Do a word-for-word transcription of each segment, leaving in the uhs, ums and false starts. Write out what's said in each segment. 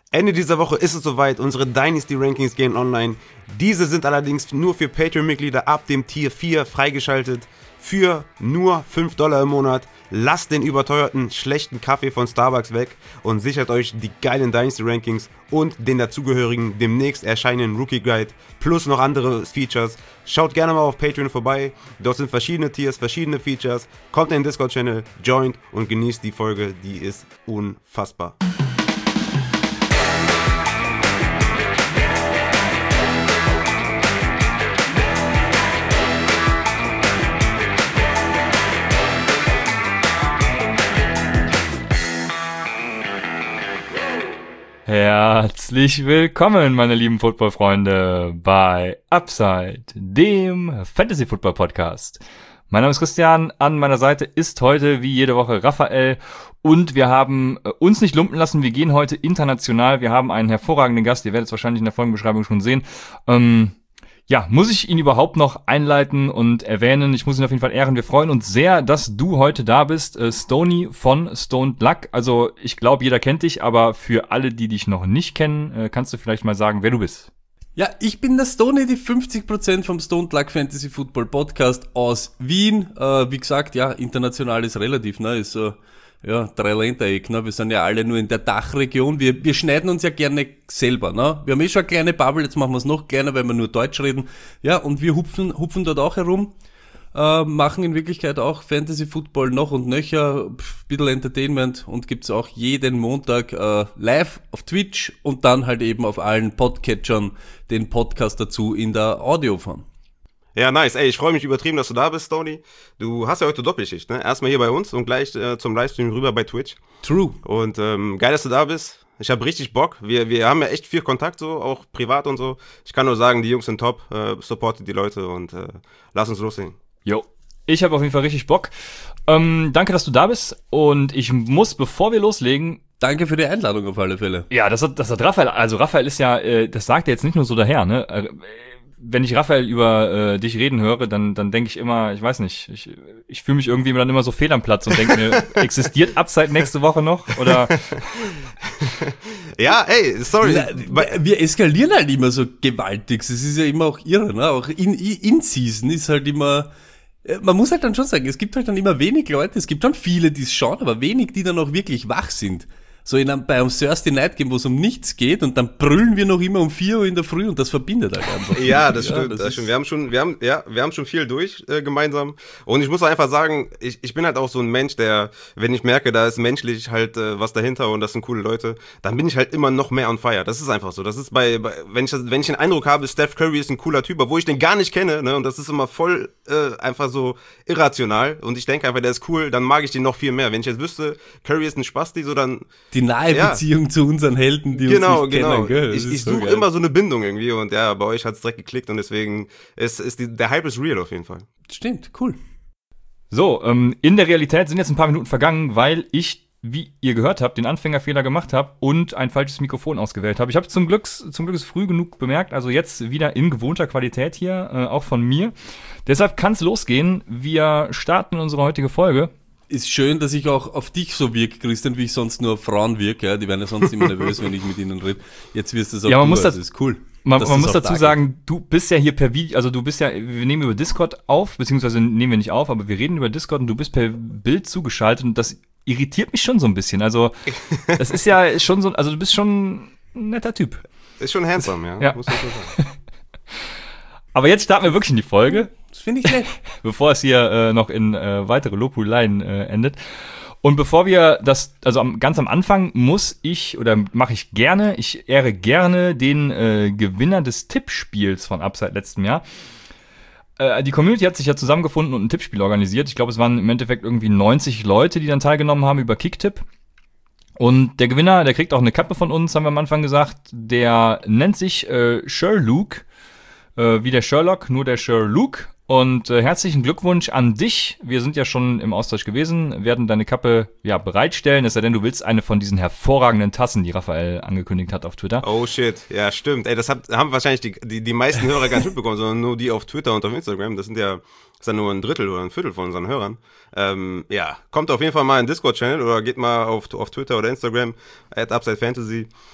Ende dieser Woche ist es soweit, unsere Dynasty-Rankings gehen online. Diese sind allerdings nur für Patreon-Mitglieder ab dem Tier vier freigeschaltet. Für nur fünf Dollar im Monat. Lasst den überteuerten, schlechten Kaffee von Starbucks weg und sichert euch die geilen Dynasty-Rankings und den dazugehörigen, demnächst erscheinenden Rookie-Guide plus noch andere Features. Schaut gerne mal auf Patreon vorbei. Dort sind verschiedene Tiers, verschiedene Features. Kommt in den Discord-Channel, joint und genießt die Folge. Die ist unfassbar. Herzlich willkommen, meine lieben Football-Freunde, bei Upside, dem Fantasy-Football-Podcast. Mein Name ist Christian, an meiner Seite ist heute wie jede Woche Raphael und wir haben uns nicht lumpen lassen, wir gehen heute international, wir haben einen hervorragenden Gast, ihr werdet es wahrscheinlich in der Folgenbeschreibung schon sehen. Ähm, ja, muss ich ihn überhaupt noch einleiten und erwähnen? Ich muss ihn auf jeden Fall ehren. Wir freuen uns sehr, dass du heute da bist, äh, Stony von Stoned Luck. Also ich glaube, jeder kennt dich, aber für alle, die dich noch nicht kennen, äh, kannst du vielleicht mal sagen, wer du bist. Ja, ich bin der Stony, die fünfzig Prozent vom Stoned Luck Fantasy Football Podcast aus Wien. Äh, wie gesagt, ja, international ist relativ, ne, ist so, ja, Dreiländereck, ne, wir sind ja alle nur in der Dachregion. Wir, wir schneiden uns ja gerne selber, ne. Wir haben eh schon eine kleine Bubble, jetzt machen wir es noch kleiner, weil wir nur Deutsch reden. Ja, und wir hupfen, hupfen dort auch herum, äh, machen in Wirklichkeit auch Fantasy Football noch und nöcher, pff, bisschen Entertainment und gibt's auch jeden Montag äh, live auf Twitch und dann halt eben auf allen Podcatchern den Podcast dazu in der Audioform. Ja, nice. Ey, ich freue mich übertrieben, dass du da bist, Stony. Du hast ja heute Doppelschicht, ne? Erstmal hier bei uns und gleich äh, zum Livestream rüber bei Twitch. True. Und ähm, geil, dass du da bist. Ich habe richtig Bock. Wir wir haben ja echt viel Kontakt, so, auch privat und so. Ich kann nur sagen, die Jungs sind top. Äh, supportet die Leute und äh, lass uns loslegen. Jo. Ich habe auf jeden Fall richtig Bock. Ähm, danke, dass du da bist. Und ich muss, bevor wir loslegen... Danke für die Einladung auf alle Fälle. Ja, das hat, das hat Raphael, also Raphael ist ja, äh, das sagt er jetzt nicht nur so daher, ne? Äh, wenn ich Raphael über äh, dich reden höre, dann dann denke ich immer, ich weiß nicht, ich ich fühle mich irgendwie dann immer so fehl am Platz und denke mir, existiert Upside nächste Woche noch? Oder? Ja, ey, sorry. Na, wir eskalieren halt immer so gewaltig. Es ist ja immer auch irre, ne? Auch in, in Season ist halt immer, man muss halt dann schon sagen, es gibt halt dann immer wenig Leute, es gibt schon viele, die es schauen, aber wenig, die dann auch wirklich wach sind. So in einem, bei einem Thursday Night Game, wo es um nichts geht und dann brüllen wir noch immer um vier Uhr in der Früh und das verbindet halt einfach. Ja, das stimmt, ja, das, das stimmt. Wir haben schon, wir haben, ja, wir haben schon viel durch äh, gemeinsam und ich muss einfach sagen, ich, ich bin halt auch so ein Mensch, der, wenn ich merke, da ist menschlich halt äh, was dahinter und das sind coole Leute, dann bin ich halt immer noch mehr on fire. Das ist einfach so. Das ist bei, bei wenn ich wenn ich den Eindruck habe, Steph Curry ist ein cooler Typ, obwohl ich den gar nicht kenne, ne, und das ist immer voll äh, einfach so irrational und ich denke einfach, der ist cool, dann mag ich den noch viel mehr. Wenn ich jetzt wüsste, Curry ist ein Spasti, so dann die nahe ja. Beziehung zu unseren Helden, die genau, uns nicht genau. kennen. Gell? Ich, ich so suche immer so eine Bindung irgendwie und ja, bei euch hat's direkt geklickt und deswegen ist, ist die, der Hype ist real auf jeden Fall. Stimmt, cool. So, ähm, in der Realität sind jetzt ein paar Minuten vergangen, weil ich, wie ihr gehört habt, den Anfängerfehler gemacht habe und ein falsches Mikrofon ausgewählt habe. Ich habe zum Glück zum Glück früh genug bemerkt, also jetzt wieder in gewohnter Qualität hier, äh, auch von mir. Deshalb kann's losgehen. Wir starten unsere heutige Folge. Ist schön, dass ich auch auf dich so wirke, Christian, wie ich sonst nur auf Frauen wirke. Ja? Die werden ja sonst immer nervös, wenn ich mit ihnen rede. Jetzt wirst du es auch ja, man du, muss also das, ist cool. Man, man muss dazu sagen, du bist ja hier per Video, also du bist ja, wir nehmen über Discord auf, beziehungsweise nehmen wir nicht auf, aber wir reden über Discord und du bist per Bild zugeschaltet und das irritiert mich schon so ein bisschen. Also das ist ja schon so, also du bist schon ein netter Typ. Ist schon handsome, ja. ja. Muss man so sagen. Aber jetzt starten wir wirklich in die Folge. Das finde ich nett. Bevor es hier äh, noch in äh, weitere Lobhudelei äh, endet. Und bevor wir das, also am, ganz am Anfang muss ich, oder mache ich gerne, ich ehre gerne den äh, Gewinner des Tippspiels von Upside letztem Jahr. Äh, die Community hat sich ja zusammengefunden und ein Tippspiel organisiert. Ich glaube, es waren im Endeffekt irgendwie neunzig Leute, die dann teilgenommen haben über Kicktipp. Und der Gewinner, der kriegt auch eine Kappe von uns, haben wir am Anfang gesagt. Der nennt sich äh, Sherlock, äh, wie der Sherlock, nur der Sherlock. Und äh, herzlichen Glückwunsch an dich. Wir sind ja schon im Austausch gewesen, werden deine Kappe ja bereitstellen, es sei denn, du willst eine von diesen hervorragenden Tassen, die Raphael angekündigt hat auf Twitter. Oh shit, ja stimmt. Ey, das hat, haben wahrscheinlich die, die, die meisten Hörer gar nicht mitbekommen, sondern nur die auf Twitter und auf Instagram. Das sind ja, das ist ja nur ein Drittel oder ein Viertel von unseren Hörern. Ähm, ja, kommt auf jeden Fall mal in den Discord-Channel oder geht mal auf, auf Twitter oder Instagram at Upside Fantasy.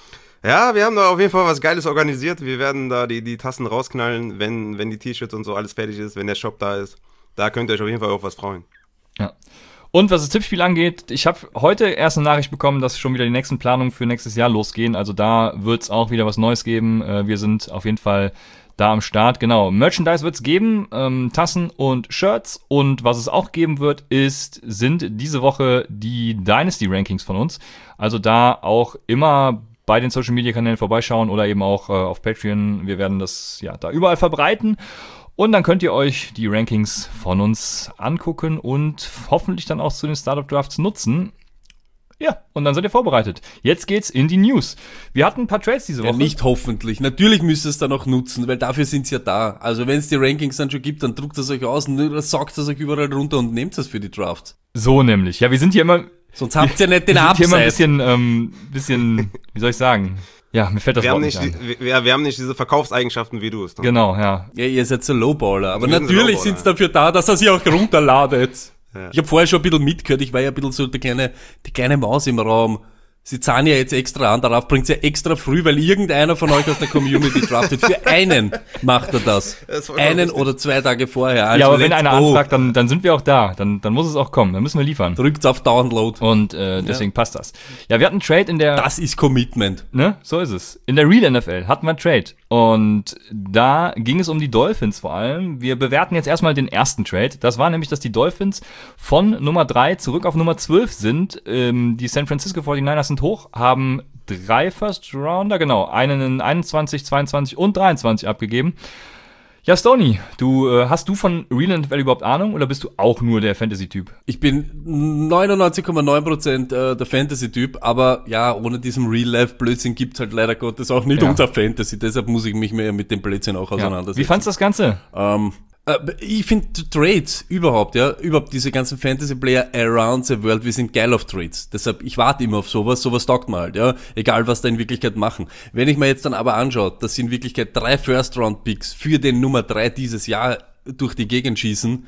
Ja, wir haben da auf jeden Fall was Geiles organisiert. Wir werden da die, die Tassen rausknallen, wenn, wenn die T-Shirts und so alles fertig ist, wenn der Shop da ist. Da könnt ihr euch auf jeden Fall auf was freuen. Ja. Und was das Tippspiel angeht, ich habe heute erst eine Nachricht bekommen, dass schon wieder die nächsten Planungen für nächstes Jahr losgehen. Also da wird es auch wieder was Neues geben. Äh, wir sind auf jeden Fall da am Start. Genau, Merchandise wird es geben, ähm, Tassen und Shirts. Und was es auch geben wird, ist, sind diese Woche die Dynasty-Rankings von uns. Also da auch immer bei den Social-Media-Kanälen vorbeischauen oder eben auch äh, auf Patreon. Wir werden das ja da überall verbreiten. Und dann könnt ihr euch die Rankings von uns angucken und hoffentlich dann auch zu den Startup-Drafts nutzen. Ja, und dann seid ihr vorbereitet. Jetzt geht's in die News. Wir hatten ein paar Trades diese Woche. Ja, nicht hoffentlich. Natürlich müsst ihr es dann auch nutzen, weil dafür sind's ja da. Also wenn es die Rankings dann schon gibt, dann druckt es euch aus und saugt es euch überall runter und nehmt es für die Drafts. So nämlich. Ja, wir sind hier immer... Sonst habt ihr nicht den Wir sind hier immer ein Upside. bisschen, ähm, bisschen, wie soll ich sagen? Ja, mir fällt das Wir Wort haben nicht nicht, ein. die, wir, wir haben nicht diese Verkaufseigenschaften, wie du es. Ne? Genau, ja. Ja, ihr seid so Lowballer. Aber Wir sind natürlich Lowballer, sind's dafür da, dass er sich auch runterladet. Ja. Ich habe vorher schon ein bisschen mitgehört. Ich war ja ein bisschen so die kleine, die kleine Maus im Raum. Sie zahlen ja jetzt extra an, darauf bringt's ja extra früh, weil irgendeiner von euch aus der Community draftet. Für einen macht er das. Das ist vollkommen Einen richtig. oder zwei Tage vorher. Also ja, aber wenn let's einer go. anfragt, dann, dann sind wir auch da. Dann, dann muss es auch kommen. Dann müssen wir liefern. Drückt's auf Download. Und äh, deswegen passt das. Ja, wir hatten einen Trade in der... Das ist Commitment. Ne, so ist es. In der Real N F L hatten wir einen Trade. Und da ging es um die Dolphins vor allem. Wir bewerten jetzt erstmal den ersten Trade. Das war nämlich, dass die Dolphins von Nummer drei zurück auf Nummer zwölf sind. Ähm, die San Francisco forty-niners sind hoch, haben drei First Rounder, genau, einen in einundzwanzig, zweiundzwanzig und dreiundzwanzig abgegeben. Ja, Stoney, du, äh, hast du von Real N F L überhaupt Ahnung oder bist du auch nur der Fantasy-Typ? Ich bin neunundneunzig Komma neun Prozent äh, der Fantasy-Typ, aber ja, ohne diesen Real-Life-Blödsinn gibt's halt leider Gottes auch nicht Ja. unser Fantasy. Deshalb muss ich mich mehr mit dem Blödsinn auch Ja. auseinandersetzen. Wie fandst du das Ganze? Ähm, äh, ich finde Trades überhaupt, ja, überhaupt diese ganzen Fantasy-Player around the world, wir sind geil auf Trades. Deshalb, ich warte immer auf sowas, sowas taugt mir halt, ja, egal was da in Wirklichkeit machen. Wenn ich mir jetzt dann aber anschaue, dass sie in Wirklichkeit drei First-Round-Picks für den Nummer drei dieses Jahr durch die Gegend schießen,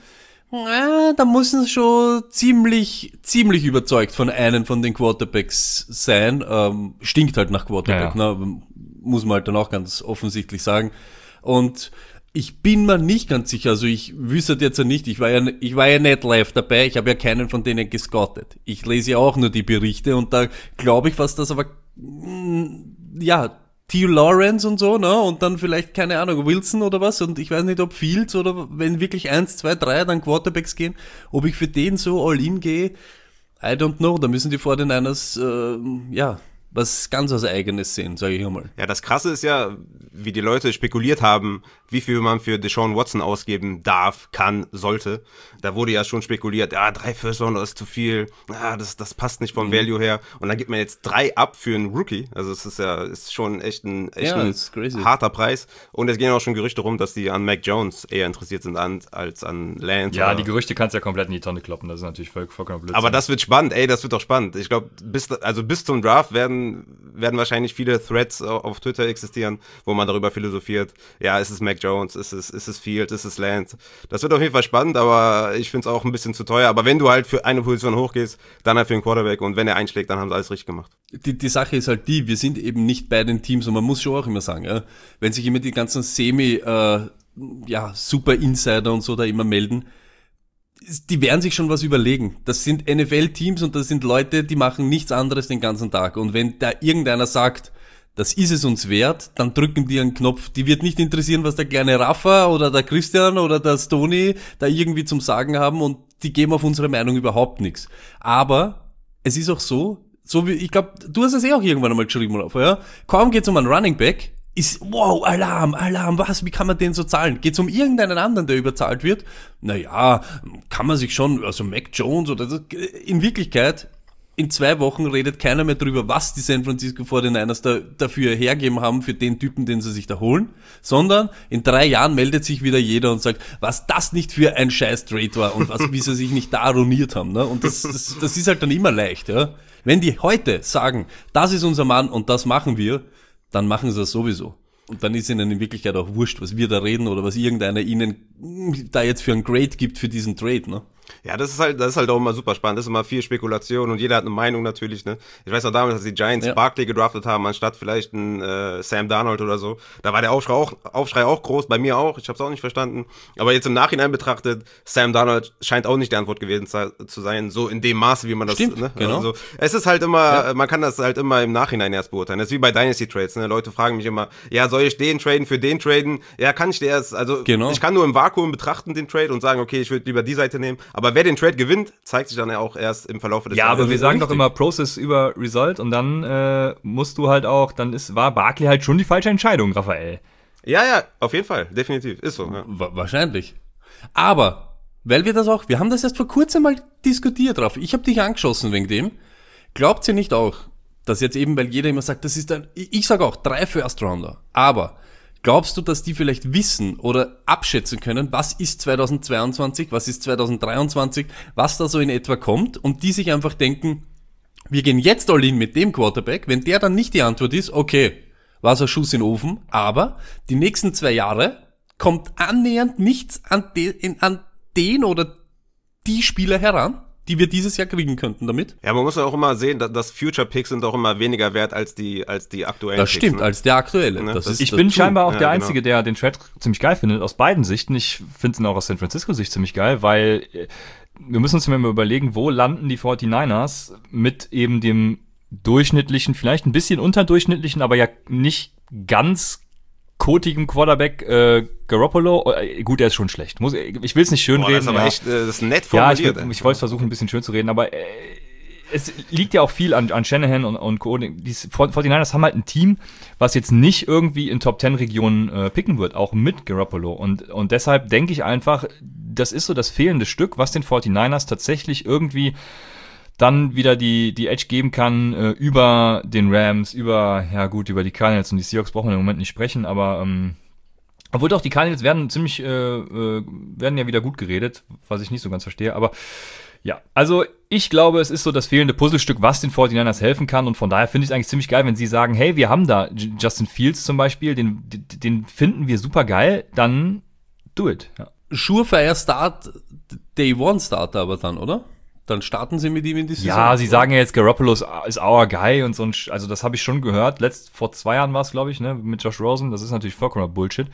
na, da müssen sie schon ziemlich, ziemlich überzeugt von einem von den Quarterbacks sein. Ähm, stinkt halt nach Quarterback, Ja, ja. ne? Muss man halt dann auch ganz offensichtlich sagen. Und ich bin mir nicht ganz sicher, also ich wüsste jetzt ja nicht, ich war ja, ich war ja nicht live dabei, ich habe ja keinen von denen gescoutet. Ich lese ja auch nur die Berichte und da glaube ich fast, dass aber, mm, ja, Theo Lawrence und so, ne, und dann vielleicht, keine Ahnung, Wilson oder was, und ich weiß nicht, ob Fields oder wenn wirklich eins, zwei, drei dann Quarterbacks gehen, ob ich für den so all in gehe, I don't know, da müssen die forty-niners, äh, ja, was ganz was Eigenes sehen, sage ich einmal. Ja, das Krasse ist ja, wie die Leute spekuliert haben, wie viel man für Deshaun Watson ausgeben darf, kann, sollte. Da wurde ja schon spekuliert, ja, drei First Rounder ist zu viel, ja, das, das passt nicht vom Value her. Und dann gibt man jetzt drei ab für einen Rookie. Also es ist ja, ist schon echt ein, echt Ja, ein it's crazy. harter Preis. Und es gehen auch schon Gerüchte rum, dass die an Mac Jones eher interessiert sind an, als an Lance. Ja, oder- die Gerüchte kannst du ja komplett in die Tonne kloppen. Das ist natürlich voll, vollkommen blöd. Aber das wird spannend, ey, das wird doch spannend. Ich glaube, bis, also bis zum Draft werden, werden wahrscheinlich viele Threads auf Twitter existieren, wo man darüber philosophiert. Ja, ist es Mac Jones, ist es, ist es Fields, ist es Lance? Das wird auf jeden Fall spannend, aber ich finde es auch ein bisschen zu teuer. Aber wenn du halt für eine Position hochgehst, dann halt für einen Quarterback und wenn er einschlägt, dann haben sie alles richtig gemacht. Die, die Sache ist halt die, wir sind eben nicht bei den Teams und man muss schon auch immer sagen, ja, wenn sich immer die ganzen Semi, äh, ja, Super Insider und so da immer melden, die werden sich schon was überlegen. Das sind N F L-Teams und das sind Leute, die machen nichts anderes den ganzen Tag. Und wenn da irgendeiner sagt, das ist es uns wert, dann drücken die einen Knopf. Die wird nicht interessieren, was der kleine Rafa oder der Christian oder der Stoney da irgendwie zum Sagen haben und die geben auf unsere Meinung überhaupt nichts. Aber es ist auch so, so wie, ich glaube, du hast es eh auch irgendwann einmal geschrieben, Rafa, ja? Kaum geht's um einen Running Back, ist, wow, Alarm, Alarm, was, wie kann man den so zahlen? Geht's um irgendeinen anderen, der überzahlt wird? Naja, kann man sich schon, also Mac Jones oder das, in Wirklichkeit, in zwei Wochen redet keiner mehr drüber, was die San Francisco forty-niners da, dafür hergeben haben für den Typen, den sie sich da holen, sondern in drei Jahren meldet sich wieder jeder und sagt, was das nicht für ein scheiß Trade war und was, wie sie sich nicht da ruiniert haben, ne? Und das, das, das ist halt dann immer leicht, ja? Wenn die heute sagen, das ist unser Mann und das machen wir, dann machen sie das sowieso. Und dann ist ihnen in Wirklichkeit auch wurscht, was wir da reden oder was irgendeiner ihnen da jetzt für ein Grade gibt für diesen Trade, ne? Ja, das ist halt, das ist halt auch immer super spannend. Das ist immer viel Spekulation und jeder hat eine Meinung natürlich, ne? Ich weiß noch damals, als die Giants Ja. Barkley gedraftet haben, anstatt vielleicht ein äh, Sam Darnold oder so. Da war der Aufschrei auch, Aufschrei auch groß, bei mir auch. Ich hab's auch nicht verstanden. Aber jetzt im Nachhinein betrachtet, Sam Darnold scheint auch nicht die Antwort gewesen zu, zu sein, so in dem Maße, wie man das, Stimmt, ne? genau. Also, es ist halt immer, Ja. man kann das halt immer im Nachhinein erst beurteilen. Das ist wie bei Dynasty Trades, ne? Leute fragen mich immer, ja, soll ich den traden für den traden? Ja, kann ich der erst, also, Genau. ich kann nur im Vakuum betrachten den Trade und sagen, okay, ich würde lieber die Seite nehmen. Aber wer den Trade gewinnt, zeigt sich dann ja auch erst im Verlauf des Ja, aber Jahres. wir sagen doch richtig. immer Process über Result und dann äh, musst du halt auch, dann ist, war Barkley halt schon die falsche Entscheidung, Raphael. Ja, ja, auf jeden Fall, definitiv, ist so. Ja. Wa- wahrscheinlich. Aber, weil wir das auch, wir haben das erst vor kurzem mal diskutiert drauf. Ich habe dich angeschossen wegen dem. Glaubt ihr nicht auch, dass jetzt eben, weil jeder immer sagt, das ist ein, ich ich sag auch, drei First Rounder. Aber glaubst du, dass die vielleicht wissen oder abschätzen können, was ist zweitausendzweiundzwanzig, was ist zweitausenddreiundzwanzig, was da so in etwa kommt und die sich einfach denken, wir gehen jetzt all in mit dem Quarterback, wenn der dann nicht die Antwort ist, okay, war so ein Schuss in den Ofen, aber die nächsten zwei Jahre kommt annähernd nichts an, de, in, an den oder die Spieler heran, die wir dieses Jahr kriegen könnten damit. Ja, man muss ja auch immer sehen, dass, dass Future Picks sind auch immer weniger wert als die, als die aktuellen Das Picks. stimmt, Ne? als der aktuelle. Ne, Das das- ist Ich das bin True. scheinbar auch Ja, der genau. Einzige, der den Trade ziemlich geil findet, aus beiden Sichten. Ich finde ihn auch aus San Francisco-Sicht ziemlich geil, weil äh, wir müssen uns mal überlegen, wo landen die forty-niners mit eben dem durchschnittlichen, vielleicht ein bisschen unterdurchschnittlichen, aber ja nicht ganz kotigen Quarterback äh, Garoppolo. Äh, gut, er ist schon schlecht. Muss, ich will es nicht Boah, schönreden. das ist aber ja. echt, äh, das ist nett Ja, ich, formuliert. will- ey. ich wollte es versuchen, ein bisschen schön zu reden, aber äh, es liegt ja auch viel an, an Shanahan und, und Co. Die forty-niners haben halt ein Team, was jetzt nicht irgendwie in Top Ten Regionen äh, picken wird, auch mit Garoppolo. Und, und deshalb denke ich einfach, das ist so das fehlende Stück, was den forty-niners tatsächlich irgendwie dann wieder die, die Edge geben kann äh, über den Rams, über, ja gut, über die Cardinals und die Seahawks brauchen wir im Moment nicht sprechen, aber ähm, obwohl doch, die Cardinals werden ziemlich, äh, äh, werden ja wieder gut geredet, was ich nicht so ganz verstehe, aber ja, also ich glaube, es ist so das fehlende Puzzlestück, was den forty-niners helfen kann und von daher finde ich es eigentlich ziemlich geil, wenn sie sagen, hey, wir haben da J- Justin Fields zum Beispiel, den, den finden wir super geil, dann do it. Ja. Surefire Start, Day One Starter aber dann, oder? Dann starten sie mit ihm in die Saison. Ja, sie sagen ja jetzt, Garoppolo ist, ist our guy und so ein, Sch- also das habe ich schon gehört. Letzt, vor zwei Jahren war es, glaube ich, ne, mit Josh Rosen. Das ist natürlich vollkommener Bullshit.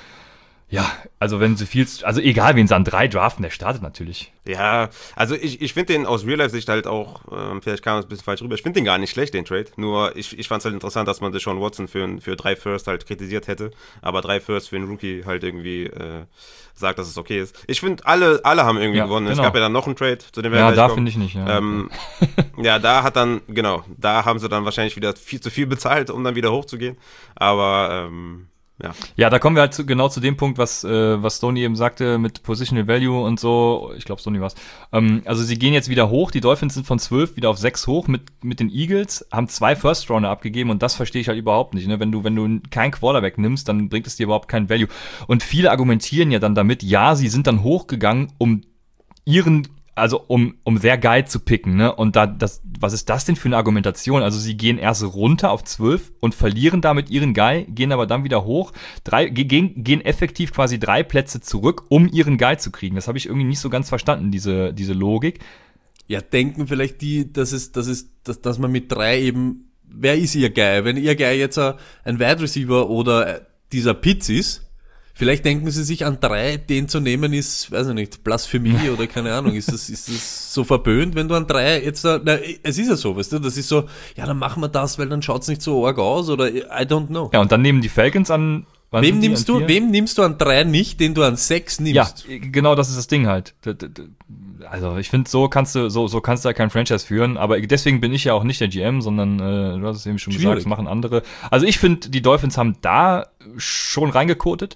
Ja, also wenn sie viel, also egal, wen sie an drei draften, der startet natürlich. Ja, also ich, ich finde den aus Real-Life-Sicht halt auch, ähm, vielleicht kam es ein bisschen falsch rüber, ich finde den gar nicht schlecht, den Trade. Nur ich, ich fand es halt interessant, dass man Deshaun Watson für, für drei First halt kritisiert hätte, aber drei First für einen Rookie halt irgendwie äh, sagt, dass es okay ist. Ich finde, alle, alle haben irgendwie Ja, gewonnen. Es genau. gab ja dann noch einen Trade, zu dem wir Ja, gleich da kommen. finde ich nicht. Ja. Ähm, ja, da hat dann, genau, da haben sie dann wahrscheinlich wieder viel zu viel bezahlt, um dann wieder hochzugehen. Aber, ähm, ja. Ja, da kommen wir halt zu, genau zu dem Punkt, was, äh, was Stoney eben sagte mit Positional Value und so. Ich glaube, Stoney war's. Ähm, also sie gehen jetzt wieder hoch. Die Dolphins sind von zwölf wieder auf sechs hoch mit, mit den Eagles, haben zwei First-Rounder abgegeben und das verstehe ich halt überhaupt nicht. Ne? Wenn du, wenn du kein Quarterback nimmst, dann bringt es dir überhaupt kein Value. Und viele argumentieren ja dann damit, ja, sie sind dann hochgegangen, um ihren also um um sehr geil zu picken, ne? Und da das was ist das denn für eine Argumentation? Also sie gehen erst runter auf zwölf und verlieren damit ihren Guy, gehen aber dann wieder hoch, drei gehen gehen effektiv quasi drei Plätze zurück, um ihren Guy zu kriegen. Das habe ich irgendwie nicht so ganz verstanden, diese diese Logik. Ja, denken vielleicht die, dass es, dass es, dass, dass man mit drei eben, wer ist ihr Guy? Wenn ihr Guy jetzt ein Wide Receiver oder dieser Pitts ist, vielleicht denken sie sich an drei, den zu nehmen ist, weiß ich nicht, Blasphemie oder keine Ahnung, ist das, ist das so verböhnt, wenn du an drei jetzt, na, es ist ja so, weißt du, das ist so, ja, dann machen wir das, weil dann schaut's nicht so arg aus oder I don't know. Ja, und dann nehmen die Falcons an. wann Wem sind die, nimmst an du, vier? wem nimmst du an drei nicht, den du an sechs nimmst? Ja, genau, das ist das Ding halt. D- d- d- Also ich finde, so kannst du, so, so kannst du ja kein Franchise führen, aber deswegen bin ich ja auch nicht der G M, sondern äh, du hast es eben schon Schwierig. gesagt, das machen andere. Also ich finde, die Dolphins haben da schon reingekotet,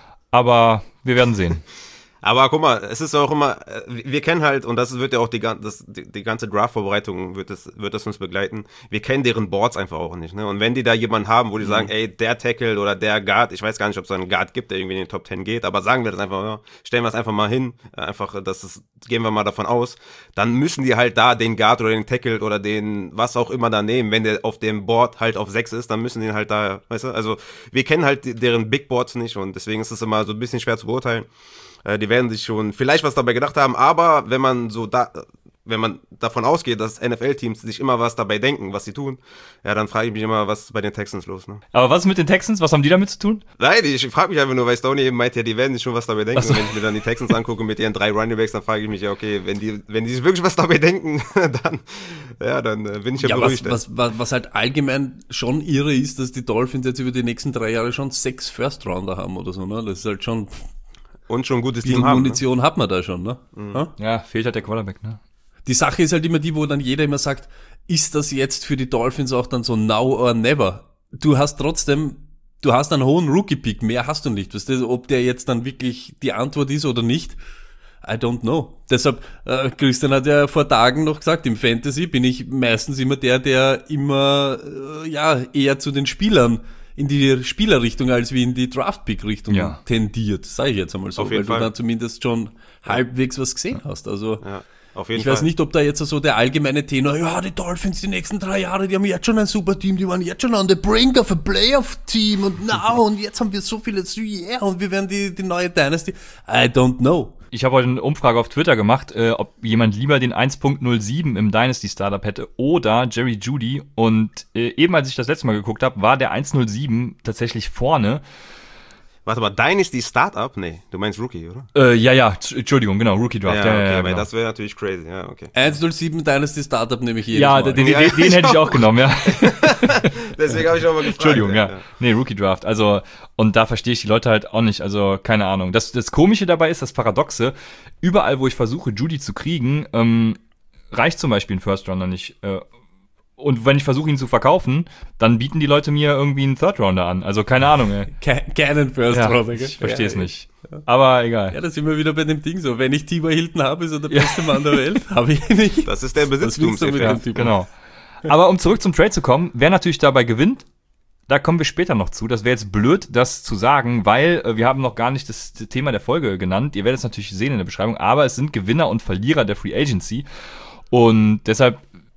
aber wir werden sehen. Aber guck mal, es ist auch immer, äh, wir kennen halt, und das wird ja auch die, gan- das, die, die ganze Draft-Vorbereitung wird das, wird das uns begleiten, wir kennen deren Boards einfach auch nicht, ne? Und wenn die da jemanden haben, wo die sagen, ey, der Tackle oder der Guard, ich weiß gar nicht, ob es einen Guard gibt, der irgendwie in den Top Ten geht, aber sagen wir das einfach, ja, stellen wir es einfach mal hin, einfach, das ist, gehen wir mal davon aus, dann müssen die halt da den Guard oder den Tackle oder den, was auch immer da nehmen, wenn der auf dem Board halt auf sechs ist, dann müssen die ihn halt da, weißt du, also wir kennen halt die, deren Big Boards nicht und deswegen ist es immer so ein bisschen schwer zu beurteilen. Äh, die werden sich schon vielleicht was dabei gedacht haben, aber wenn man so da... wenn man davon ausgeht, dass N F L-Teams sich immer was dabei denken, was sie tun, ja, dann frage ich mich immer, was ist bei den Texans los, ne? Aber was ist mit den Texans? Was haben die damit zu tun? Nein, ich frage mich einfach nur, weil Stoney eben meint, ja, die werden sich schon was dabei denken. So. Und wenn ich mir dann die Texans angucke mit ihren drei Runningbacks, dann frage ich mich, ja, okay, wenn die, wenn die sich wirklich was dabei denken, dann, ja, dann äh, bin ich ja, ja beruhigt. Was, was, was halt allgemein schon irre ist, dass die Dolphins jetzt über die nächsten drei Jahre schon sechs First-Rounder haben oder so, ne? Das ist halt schon... Und schon ein gutes Team haben. Munition ne? hat man da schon, ne? Mhm. Ja, fehlt halt der Quarterback, ne? Die Sache ist halt immer die, wo dann jeder immer sagt, ist das jetzt für die Dolphins auch dann so now or never? Du hast trotzdem, du hast einen hohen Rookie-Pick, mehr hast du nicht. Weißt du, ob der jetzt dann wirklich die Antwort ist oder nicht, I don't know. Deshalb, äh, Christian hat ja vor Tagen noch gesagt, im Fantasy bin ich meistens immer der, der immer, äh, ja, eher zu den Spielern in die Spielerrichtung als wie in die Draft-Pick-Richtung ja. tendiert, sage ich jetzt einmal so, weil Fall. du dann zumindest schon halbwegs was gesehen hast. Also ja. Auf jeden ich Fall. weiß nicht, ob da jetzt so der allgemeine Tenor, ja, die Dolphins die nächsten drei Jahre, die haben jetzt schon ein super Team, die waren jetzt schon on the brink of a Playoff-Team und now, und jetzt haben wir so viele, yeah, und wir werden die, die neue Dynasty. I don't know. Ich habe heute eine Umfrage auf Twitter gemacht, äh, ob jemand lieber den eins Punkt null sieben im Dynasty-Startup hätte oder Jerry Jeudy. Und äh, eben als ich das letzte Mal geguckt habe, war der eins Punkt null sieben tatsächlich vorne. Warte mal, Dynasty Startup? Nee, du meinst Rookie, oder? Äh, ja, ja, Entschuldigung, genau, Rookie Draft. Ja, ja, okay, ja, ja, weil genau. das wäre natürlich crazy, ja, okay. eins null sieben Dynasty Startup nehme ich jedes ja, Mal. Den, den, Ja, den, den ich hätte ich auch. auch genommen, ja. Deswegen habe ich auch mal gefragt. Entschuldigung, ja. ja. Nee, Rookie Draft. Also, und da verstehe ich die Leute halt auch nicht. Also, keine Ahnung. Das, das Komische dabei ist, das Paradoxe, überall, wo ich versuche, Jeudy zu kriegen, ähm, reicht zum Beispiel ein First Rounder nicht. Äh, Und wenn ich versuche, ihn zu verkaufen, dann bieten die Leute mir irgendwie einen Third-Rounder an. Also keine Ahnung, ey. Ke- Keinen First-Rounder, ja, ich verstehe es ja, nicht. Aber egal. Ja, da sind wir wieder bei dem Ding so. Wenn ich T Y Hilton habe, ist er der beste Mann der Welt. Habe ich nicht. Das ist der Besitztumseffekt. Ja, genau. Aber um zurück zum Trade zu kommen, wer natürlich dabei gewinnt, da kommen wir später noch zu. Das wäre jetzt blöd, das zu sagen, weil äh, wir haben noch gar nicht das Thema der Folge genannt. Ihr werdet es natürlich sehen in der Beschreibung, aber es sind Gewinner und Verlierer der Free Agency. Und deshalb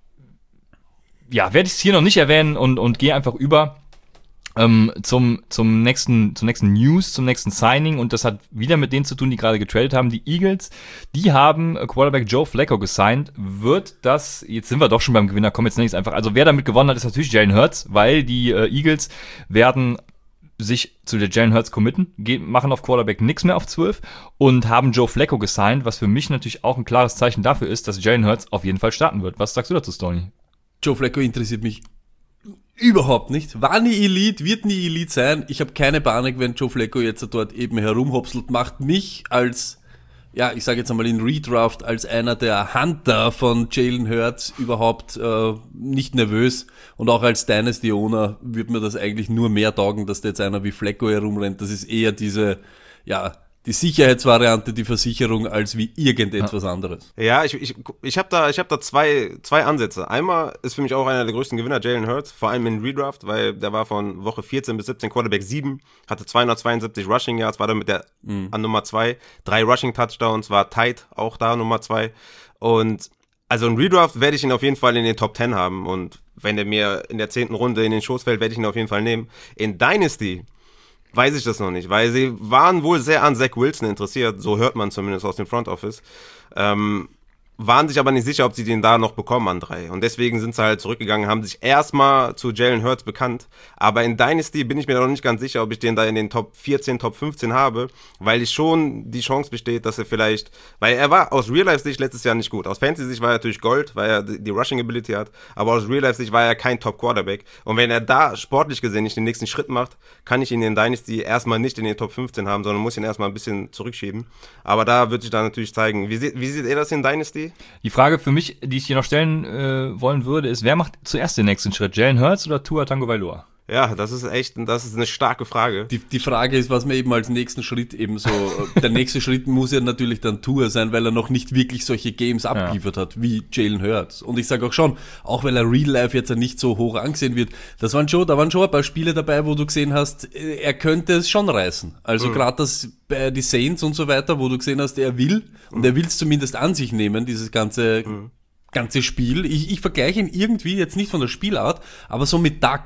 ja, werde ich es hier noch nicht erwähnen und, und gehe einfach über ähm, zum, zum nächsten, zum nächsten News, zum nächsten Signing, und das hat wieder mit denen zu tun, die gerade getradet haben. Die Eagles, die haben Quarterback Joe Flacco gesigned. Wird das, jetzt sind wir doch schon beim Gewinner, komm, jetzt nenne ich es einfach. Also wer damit gewonnen hat, ist natürlich Jalen Hurts, weil die äh, Eagles werden sich zu der Jalen Hurts committen, gehen, machen auf Quarterback nix mehr auf zwölf und haben Joe Flacco gesigned, was für mich natürlich auch ein klares Zeichen dafür ist, dass Jalen Hurts auf jeden Fall starten wird. Was sagst du dazu, Stoney? Joe Flacco interessiert mich überhaupt nicht. War nie Elite, wird nie Elite sein. Ich habe keine Panik, wenn Joe Flacco jetzt dort eben herumhopselt. Macht mich als, ja, ich sage jetzt einmal in Redraft, als einer der Hunter von Jalen Hurts überhaupt äh, nicht nervös. Und auch als Dynasty-Owner wird mir das eigentlich nur mehr taugen, dass da jetzt einer wie Flacco herumrennt. Das ist eher diese, ja, die Sicherheitsvariante, die Versicherung, als wie irgendetwas ja. anderes. Ja, ich, ich, ich habe da, ich hab da zwei, zwei Ansätze. Einmal ist für mich auch einer der größten Gewinner Jalen Hurts, vor allem in Redraft, weil der war von Woche vierzehn bis siebzehn Quarterback sieben, hatte zweihundertzweiundsiebzig Rushing Yards, war damit der mhm. an Nummer zwei, drei Rushing Touchdowns, war tight, auch da Nummer zwei. Und also in Redraft werde ich ihn auf jeden Fall in den Top zehn haben, und wenn er mir in der zehnten Runde in den Schoß fällt, werde ich ihn auf jeden Fall nehmen. In Dynasty weiß ich das noch nicht, weil sie waren wohl sehr an Zach Wilson interessiert, so hört man zumindest aus dem Front Office, ähm, waren sich aber nicht sicher, ob sie den da noch bekommen an drei, und deswegen sind sie halt zurückgegangen, haben sich erstmal zu Jalen Hurts bekannt, aber in Dynasty bin ich mir noch nicht ganz sicher, ob ich den da in den Top vierzehn, Top fünfzehn habe, weil ich schon die Chance besteht, dass er vielleicht, weil er war aus Real-Life-Sicht letztes Jahr nicht gut, aus Fantasy-Sicht war er natürlich Gold, weil er die Rushing-Ability hat, aber aus Real-Life-Sicht war er kein Top-Quarterback, und wenn er da sportlich gesehen nicht den nächsten Schritt macht, kann ich ihn in Dynasty erstmal nicht in den Top fünfzehn haben, sondern muss ihn erstmal ein bisschen zurückschieben, aber da wird sich dann natürlich zeigen, wie, wie seht ihr das in Dynasty? Die Frage für mich, die ich hier noch stellen äh, wollen würde, ist, wer macht zuerst den nächsten Schritt? Jalen Hurts oder Tua Tagovailoa? Ja, das ist echt, das ist eine starke Frage. Die, die Frage ist, was man eben als nächsten Schritt eben so, der nächste Schritt muss ja natürlich dann Tua sein, weil er noch nicht wirklich solche Games abgeliefert ja. hat, wie Jalen Hurts. Und ich sage auch schon, auch weil er Real Life jetzt nicht so hoch angesehen wird, das waren schon, da waren schon ein paar Spiele dabei, wo du gesehen hast, er könnte es schon reißen. Also mhm. gerade das bei die Saints und so weiter, wo du gesehen hast, er will, und mhm. er will es zumindest an sich nehmen, dieses ganze, mhm. ganze Spiel. Ich, ich vergleiche ihn irgendwie, jetzt nicht von der Spielart, aber so mit Duck.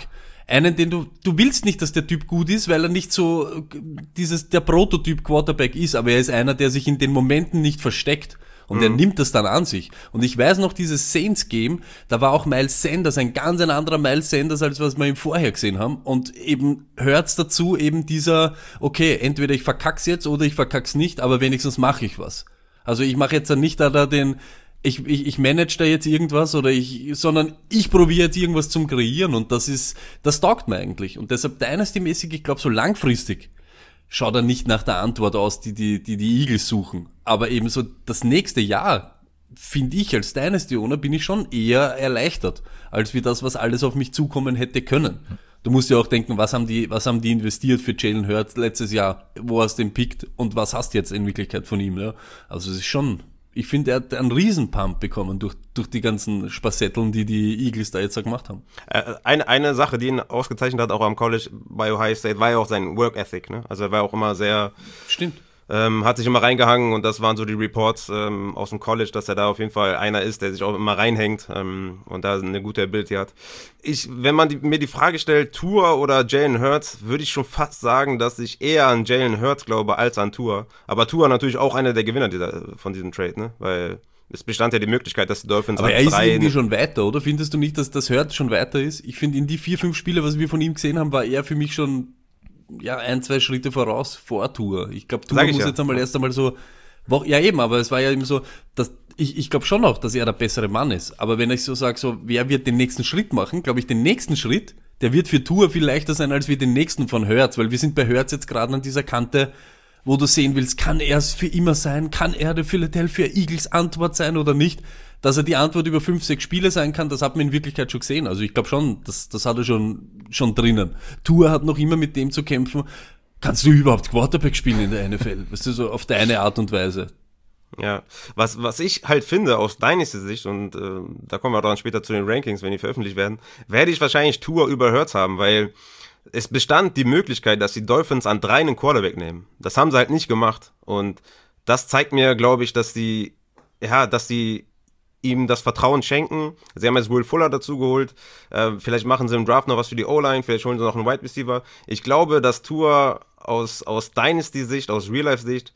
einen, den du, du willst nicht, dass der Typ gut ist, weil er nicht so dieses, der Prototyp Quarterback ist, aber er ist einer, der sich in den Momenten nicht versteckt. Und mhm. er nimmt das dann an sich. Und ich weiß noch, dieses Saints-Game, da war auch Miles Sanders, ein ganz ein anderer Miles Sanders, als was wir ihm vorher gesehen haben. Und eben hört's dazu eben dieser, okay, entweder ich verkack's jetzt oder ich verkack's nicht, aber wenigstens mache ich was. Also ich mache jetzt dann nicht da, da den, ich, ich, ich manage da jetzt irgendwas oder ich, sondern ich probiere jetzt irgendwas zum Kreieren und das ist, das taugt mir eigentlich. Und deshalb Dynasty-mäßig, ich glaube so langfristig, schaut er nicht nach der Antwort aus, die die, die, die Eagles suchen. Aber eben so das nächste Jahr, finde ich, als Dynasty-Owner bin ich schon eher erleichtert, als wie das, was alles auf mich zukommen hätte können. Du musst ja auch denken, was haben die, was haben die investiert für Jalen Hurts letztes Jahr? Wo hast du den pickt und was hast du jetzt in Wirklichkeit von ihm? Ja? Also es ist schon, ich finde, er hat einen Riesenpump bekommen durch, durch die ganzen Spassetteln, die die Eagles da jetzt gemacht haben. Äh, eine, eine Sache, die ihn ausgezeichnet hat, auch am College bei Ohio State, war ja auch sein Work Ethic. Ne? Also er war auch immer sehr... Stimmt. Ähm, hat sich immer reingehangen und das waren so die Reports ähm, aus dem College, dass er da auf jeden Fall einer ist, der sich auch immer reinhängt ähm, und da eine gute Ability hat. Ich, wenn man die, mir die Frage stellt, Tua oder Jalen Hurts, würde ich schon fast sagen, dass ich eher an Jalen Hurts glaube als an Tua. Aber Tua natürlich auch einer der Gewinner dieser, von diesem Trade, ne? Weil es bestand ja die Möglichkeit, dass die Dolphins... Aber er ist irgendwie schon weiter, oder? Findest du nicht, dass das Hurts schon weiter ist? Ich finde, in die vier, fünf Spiele, was wir von ihm gesehen haben, war er für mich schon... ja, ein, zwei Schritte voraus vor Tour. Ich glaube, Tour muss ja. jetzt einmal erst einmal so, ja eben, aber es war ja eben so, dass ich, ich glaube schon auch, dass er der bessere Mann ist. Aber wenn ich so sage, so, wer wird den nächsten Schritt machen, glaube ich, den nächsten Schritt, der wird für Tour viel leichter sein, als wir den nächsten von Hurts, weil wir sind bei Hurts jetzt gerade an dieser Kante, wo du sehen willst, kann er es für immer sein, kann er der Philadelphia Eagles Antwort sein oder nicht? Dass er die Antwort über fünf, sechs Spiele sein kann, das hat man in Wirklichkeit schon gesehen. Also ich glaube schon, das, das hat er schon, schon drinnen. Tua hat noch immer mit dem zu kämpfen, kannst du überhaupt Quarterback spielen in der N F L? Weißt du, so auf deine Art und Weise. Ja, was, was ich halt finde aus Dynasty Sicht, und äh, da kommen wir dann später zu den Rankings, wenn die veröffentlicht werden, werde ich wahrscheinlich Tua über Hurts haben, weil es bestand die Möglichkeit, dass die Dolphins an drei einen Quarterback nehmen. Das haben sie halt nicht gemacht. Und das zeigt mir, glaube ich, dass die, ja, dass die ihm das Vertrauen schenken. Sie haben jetzt Will Fuller dazu geholt. Äh, vielleicht machen sie im Draft noch was für die O-Line. Vielleicht holen sie noch einen Wide Receiver. Ich glaube, dass Tua aus, aus Dynasty-Sicht, aus Real-Life-Sicht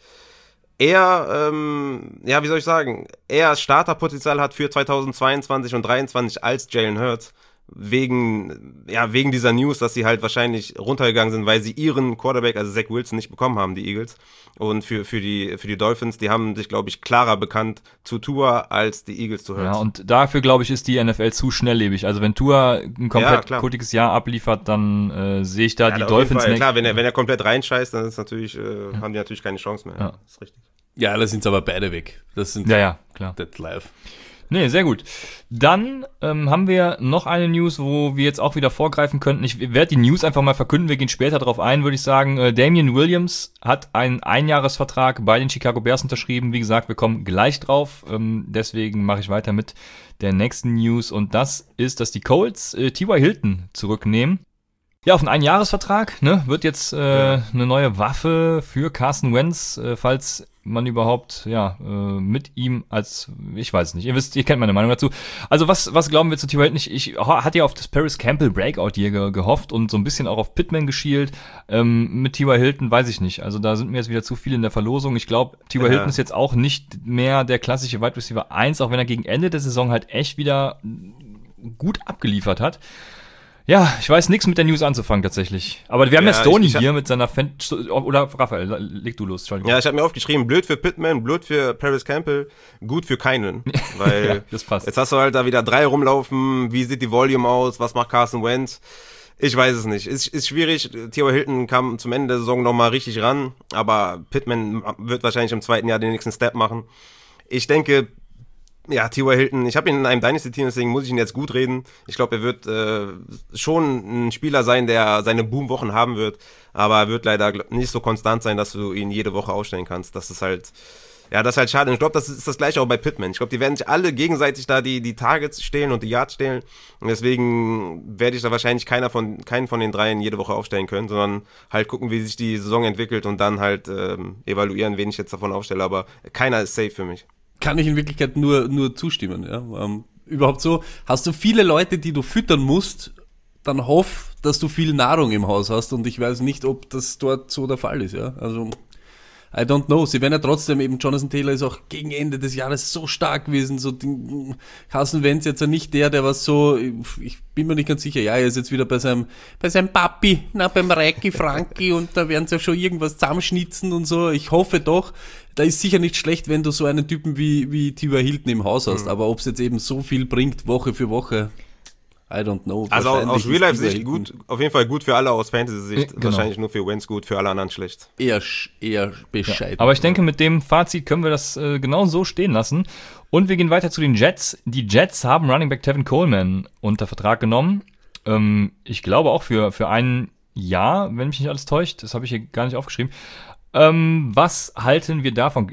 eher, ähm, ja, wie soll ich sagen, eher Starterpotenzial hat für zweitausendzweiundzwanzig und dreiundzwanzig als Jalen Hurts. Wegen, ja, wegen dieser News, dass sie halt wahrscheinlich runtergegangen sind, weil sie ihren Quarterback, also Zach Wilson, nicht bekommen haben, die Eagles. Und für, für, die, für die Dolphins, die haben sich, glaube ich, klarer bekannt zu Tua als die Eagles zu Hurts. Ja, und dafür, glaube ich, ist die N F L zu schnelllebig. Also wenn Tua ein komplett ja, kultiges Jahr abliefert, dann äh, sehe ich da ja, die auf Dolphins... Jeden Fall, klar, wenn er, wenn er komplett reinscheißt, dann ist natürlich, äh, ja. haben die natürlich keine Chance mehr. Ja. Das ist richtig. Ja, da sind aber beide weg. Das sind ja, ja, klar. Dead live. Nee, sehr gut. Dann ähm, haben wir noch eine News, wo wir jetzt auch wieder vorgreifen könnten. Ich werde die News einfach mal verkünden, wir gehen später darauf ein, würde ich sagen. Äh, Damian Williams hat einen Einjahresvertrag bei den Chicago Bears unterschrieben. Wie gesagt, wir kommen gleich drauf. Ähm, deswegen mache ich weiter mit der nächsten News. Und das ist, dass die Colts äh, T Y. Hilton zurücknehmen. Ja, auf einen Einjahresvertrag, ne, wird jetzt äh, ja. eine neue Waffe für Carson Wentz, äh, falls man überhaupt, ja, äh, mit ihm als, ich weiß nicht, ihr wisst, ihr kennt meine Meinung dazu. Also was, was glauben wir zu T Y. Hilton? Ich, ich hatte ja auf das Paris Campbell Breakout hier ge- gehofft und so ein bisschen auch auf Pittman geschielt. Ähm, mit T Y. Hilton weiß ich nicht. Also da sind mir jetzt wieder zu viele in der Verlosung. Ich glaube, T Y. Ja. Hilton ist jetzt auch nicht mehr der klassische Wide Receiver eins, auch wenn er gegen Ende der Saison halt echt wieder gut abgeliefert hat. Ja, ich weiß nichts mit der News anzufangen tatsächlich. Aber wir haben ja, ja Stoney ich, ich hab, hier mit seiner Fan... Oder Raphael, leg du los, Entschuldigung. Ja, ich habe mir aufgeschrieben, blöd für Pittman, blöd für Paris Campbell, gut für keinen. Weil ja, das passt. Jetzt hast du halt da wieder drei rumlaufen, wie sieht die Volume aus, was macht Carson Wentz? Ich weiß es nicht. Ist, ist schwierig. T Y. Hilton kam zum Ende der Saison nochmal richtig ran, aber Pittman wird wahrscheinlich im zweiten Jahr den nächsten Step machen. Ich denke... Ja, T Y. Hilton, ich habe ihn in einem Dynasty-Team, deswegen muss ich ihn jetzt gut reden. Ich glaube, er wird äh, schon ein Spieler sein, der seine Boom-Wochen haben wird, aber er wird leider nicht so konstant sein, dass du ihn jede Woche aufstellen kannst. Das ist halt, ja, das ist halt schade. Und ich glaube, das ist das Gleiche auch bei Pittman. Ich glaube, die werden sich alle gegenseitig da die, die Targets stehlen und die Yards stehlen. Und deswegen werde ich da wahrscheinlich keiner von, keinen von den dreien jede Woche aufstellen können, sondern halt gucken, wie sich die Saison entwickelt und dann halt ähm, evaluieren, wen ich jetzt davon aufstelle. Aber keiner ist safe für mich. Kann ich in Wirklichkeit nur, nur zustimmen, ja. Ähm, überhaupt so, hast du viele Leute, die du füttern musst, dann hoff, dass du viel Nahrung im Haus hast und ich weiß nicht, ob das dort so der Fall ist, ja. Also, I don't know. Sie werden ja trotzdem eben, Jonathan Taylor ist auch gegen Ende des Jahres so stark gewesen, so den, Carson Wentz jetzt ja nicht der, der was so, ich bin mir nicht ganz sicher, ja, er ist jetzt wieder bei seinem, bei seinem Papi, na, beim Reiki Franki und da werden sie ja schon irgendwas zusammenschnitzen und so. Ich hoffe doch, da ist sicher nicht schlecht, wenn du so einen Typen wie, wie T Y Hilton im Haus hast, mhm. aber ob es jetzt eben so viel bringt, Woche für Woche, I don't know. Also aus Real-Life-Sicht gut, auf jeden Fall gut für alle, aus Fantasy-Sicht genau. wahrscheinlich nur für Wentz gut, für alle anderen schlecht. Eher, eher bescheiden. Ja, aber ich denke, mit dem Fazit können wir das äh, genau so stehen lassen. Und wir gehen weiter zu den Jets. Die Jets haben Running Back Tevin Coleman unter Vertrag genommen. Ähm, ich glaube auch für, für ein Jahr, wenn mich nicht alles täuscht. Das habe ich hier gar nicht aufgeschrieben. Ähm, was halten wir davon?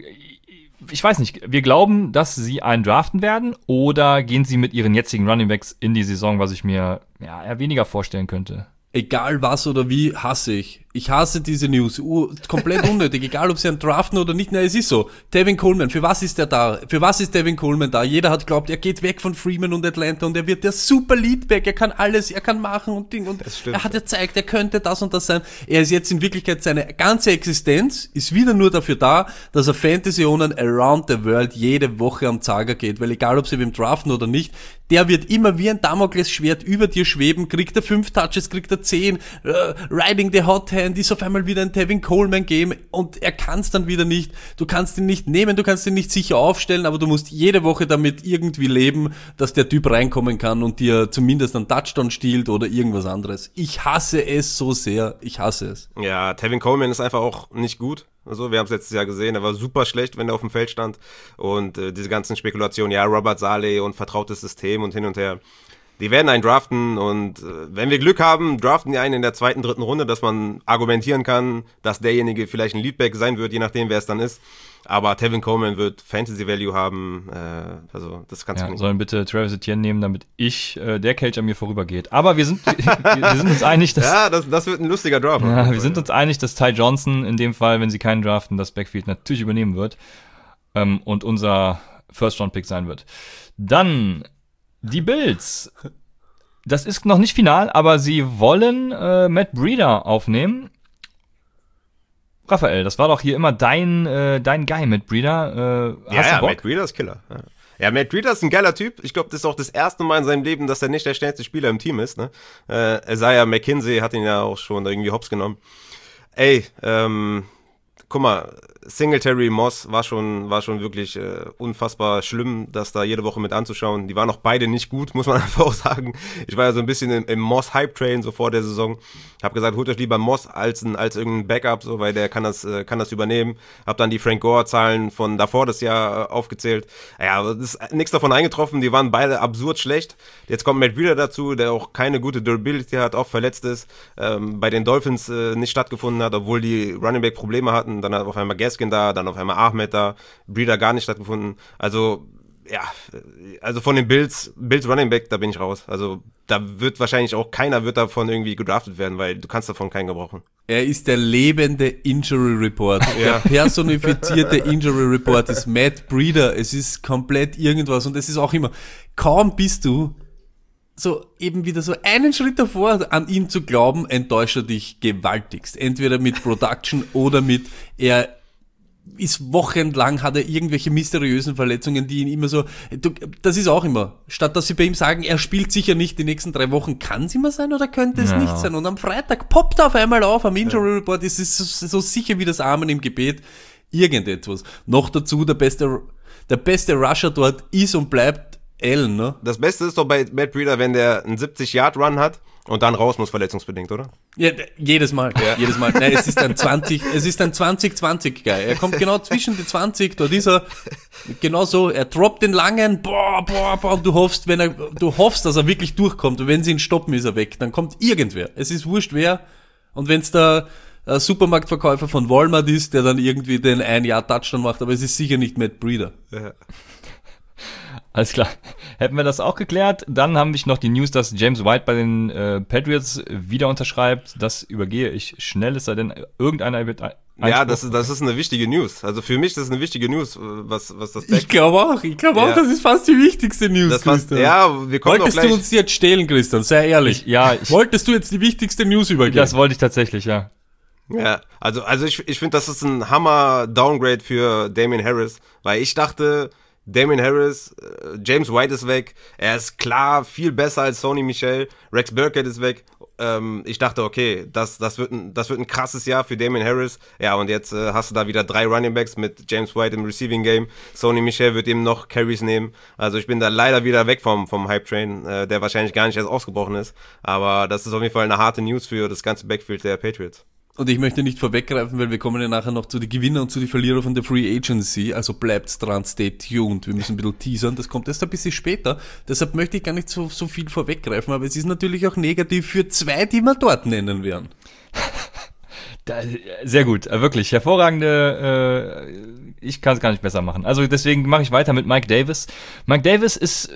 Ich weiß nicht, wir glauben, dass sie einen draften werden oder gehen sie mit ihren jetzigen Runningbacks in die Saison, was ich mir ja, eher weniger vorstellen könnte. Egal was oder wie, hasse ich. Ich hasse diese News. Uh, komplett unnötig. Egal, ob sie einen draften oder nicht. Nein, es ist so. Tevin Coleman, für was ist der da? Für was ist Tevin Coleman da? Jeder hat glaubt, er geht weg von Freeman und Atlanta und er wird der super Leadback. Er kann alles, er kann machen und Ding. Und er hat ja gezeigt, er könnte das und das sein. Er ist jetzt in Wirklichkeit, seine ganze Existenz ist wieder nur dafür da, dass er Fantasy-Ownern around the world jede Woche am Zager geht. Weil egal, ob sie wem draften oder nicht, der wird immer wie ein Damoklesschwert über dir schweben. Kriegt er fünf Touches, kriegt er zehn, uh, riding the hot hand, ist auf einmal wieder ein Tevin Coleman Game und er kann es dann wieder nicht. Du kannst ihn nicht nehmen, du kannst ihn nicht sicher aufstellen, aber du musst jede Woche damit irgendwie leben, dass der Typ reinkommen kann und dir zumindest einen Touchdown stiehlt oder irgendwas anderes. Ich hasse es so sehr, ich hasse es. Ja, Tevin Coleman ist einfach auch nicht gut. Also, wir haben es letztes Jahr gesehen, er war super schlecht, wenn er auf dem Feld stand und äh, diese ganzen Spekulationen, ja, Robert Saleh und vertrautes System und hin und her. Die werden einen draften und äh, wenn wir Glück haben, draften die einen in der zweiten, dritten Runde, dass man argumentieren kann, dass derjenige vielleicht ein Leadback sein wird, je nachdem, wer es dann ist. Aber Tevin Coleman wird Fantasy Value haben, äh, also das kannst ja, du nicht. Sollen bitte Travis Etienne nehmen, damit ich, äh, der Kelch an mir vorübergeht. Aber wir sind, wir, wir sind uns einig, dass... Ja, das, das wird ein lustiger Draft. Ja, wir sind uns einig, dass Ty Johnson in dem Fall, wenn sie keinen draften, das Backfield natürlich übernehmen wird ähm, und unser First-Round-Pick sein wird. Dann... Die Bills, das ist noch nicht final, aber sie wollen äh, Matt Breida aufnehmen. Raphael, das war doch hier immer dein äh, dein Guy, Matt Breida. Äh, ja, hast ja, du Bock? Matt Breida ist Killer. Ja. Ja, Matt Breida ist ein geiler Typ. Ich glaube, das ist auch das erste Mal in seinem Leben, dass er nicht der schnellste Spieler im Team ist. Ne? Äh, Isaiah McKinsey hat ihn ja auch schon irgendwie hops genommen. Ey, ähm, guck mal, Singletary, Moss war schon, war schon wirklich äh, unfassbar schlimm, das da jede Woche mit anzuschauen. Die waren auch beide nicht gut, muss man einfach auch sagen. Ich war ja so ein bisschen im, im Moss-Hype-Train so vor der Saison. Hab gesagt, holt euch lieber Moss als, ein, als irgendein Backup, so, weil der kann das, äh, kann das übernehmen. Hab dann die Frank Gore-Zahlen von davor das Jahr äh, aufgezählt. Ja, es ist nichts davon eingetroffen, die waren beide absurd schlecht. Jetzt kommt Matt Breida dazu, der auch keine gute Durability hat, auch verletzt ist, ähm, bei den Dolphins äh, nicht stattgefunden hat, obwohl die Running Back Probleme hatten. Dann hat auf einmal Gaskin da, dann auf einmal Ahmed da, Breida gar nicht stattgefunden. Also, ja, also von den Bills, Bills Running Back, da bin ich raus. Also, da wird wahrscheinlich auch keiner wird davon irgendwie gedraftet werden, weil du kannst davon keinen gebrauchen. Er ist der lebende Injury Report. Der personifizierte Injury Report ist Matt Breida. Es ist komplett irgendwas und es ist auch immer, kaum bist du so eben wieder so einen Schritt davor, an ihn zu glauben, enttäuscht er dich gewaltigst. Entweder mit Production oder mit, er ist wochenlang, hat er irgendwelche mysteriösen Verletzungen, die ihn immer so, du, das ist auch immer, statt dass sie bei ihm sagen, er spielt sicher nicht die nächsten drei Wochen, kann es immer sein oder könnte es ja. nicht sein? Und am Freitag poppt er auf einmal auf, am Injury Report, es ist so, so sicher wie das Amen im Gebet, irgendetwas. Noch dazu, der beste, der beste Rusher dort ist und bleibt Allen, ne? Das Beste ist doch bei Matt Breida, wenn der einen siebzig-Yard-Run hat und dann raus muss, verletzungsbedingt, oder? Ja, jedes Mal, ja. jedes Mal. Nein, es ist ein zwanzig, es ist ein zwanzig zwanzig Guy. Er kommt genau zwischen die zwanzig, dort ist er, genau so, er droppt den langen, boah, boah, boah, und du hoffst, wenn er, du hoffst, dass er wirklich durchkommt und wenn sie ihn stoppen, ist er weg. Dann kommt irgendwer. Es ist wurscht wer. Und wenn's der äh, Supermarktverkäufer von Walmart ist, der dann irgendwie den ein Jahr Touchdown macht, aber es ist sicher nicht Matt Breida. Ja. Alles klar. Hätten wir das auch geklärt. Dann haben wir noch die News, dass James White bei den äh, Patriots wieder unterschreibt. Das übergehe ich schnell, es sei denn, irgendeiner wird... Ja, das ist, das ist eine wichtige News. Also für mich ist das eine wichtige News, was, was das Ich glaube auch, ich glaube auch, ja. das ist fast die wichtigste News, das fast, Christian. Ja, wir kommen Wolltest auch gleich. du uns die jetzt stehlen, Christian? Sei ehrlich. Ich, ja, ich, Wolltest du jetzt die wichtigste News übergeben? das wollte ich tatsächlich, ja. Ja, also, also ich, ich finde, das ist ein Hammer-Downgrade für Damien Harris, weil ich dachte, Damien Harris, äh, James White ist weg, er ist klar viel besser als Sony Michel, Rex Burkhead ist weg. Ähm, ich dachte, okay, das, das, wird ein, das wird ein krasses Jahr für Damien Harris. Ja, und jetzt äh, hast du da wieder drei Running Backs mit James White im Receiving Game. Sony Michel wird eben noch Carries nehmen. Also ich bin da leider wieder weg vom, vom Hype-Train, äh, der wahrscheinlich gar nicht erst ausgebrochen ist. Aber das ist auf jeden Fall eine harte News für das ganze Backfield der Patriots. Und ich möchte nicht vorweggreifen, weil wir kommen ja nachher noch zu den Gewinnern und zu den Verlierern von der Free Agency. Also bleibt dran, stay tuned. Wir müssen ein bisschen teasern. Das kommt erst ein bisschen später. Deshalb möchte ich gar nicht so, so viel vorweggreifen. Aber es ist natürlich auch negativ für zwei, die wir dort nennen werden. Da, sehr gut, wirklich hervorragende, äh, ich kann es gar nicht besser machen. Also deswegen mache ich weiter mit Mike Davis. Mike Davis ist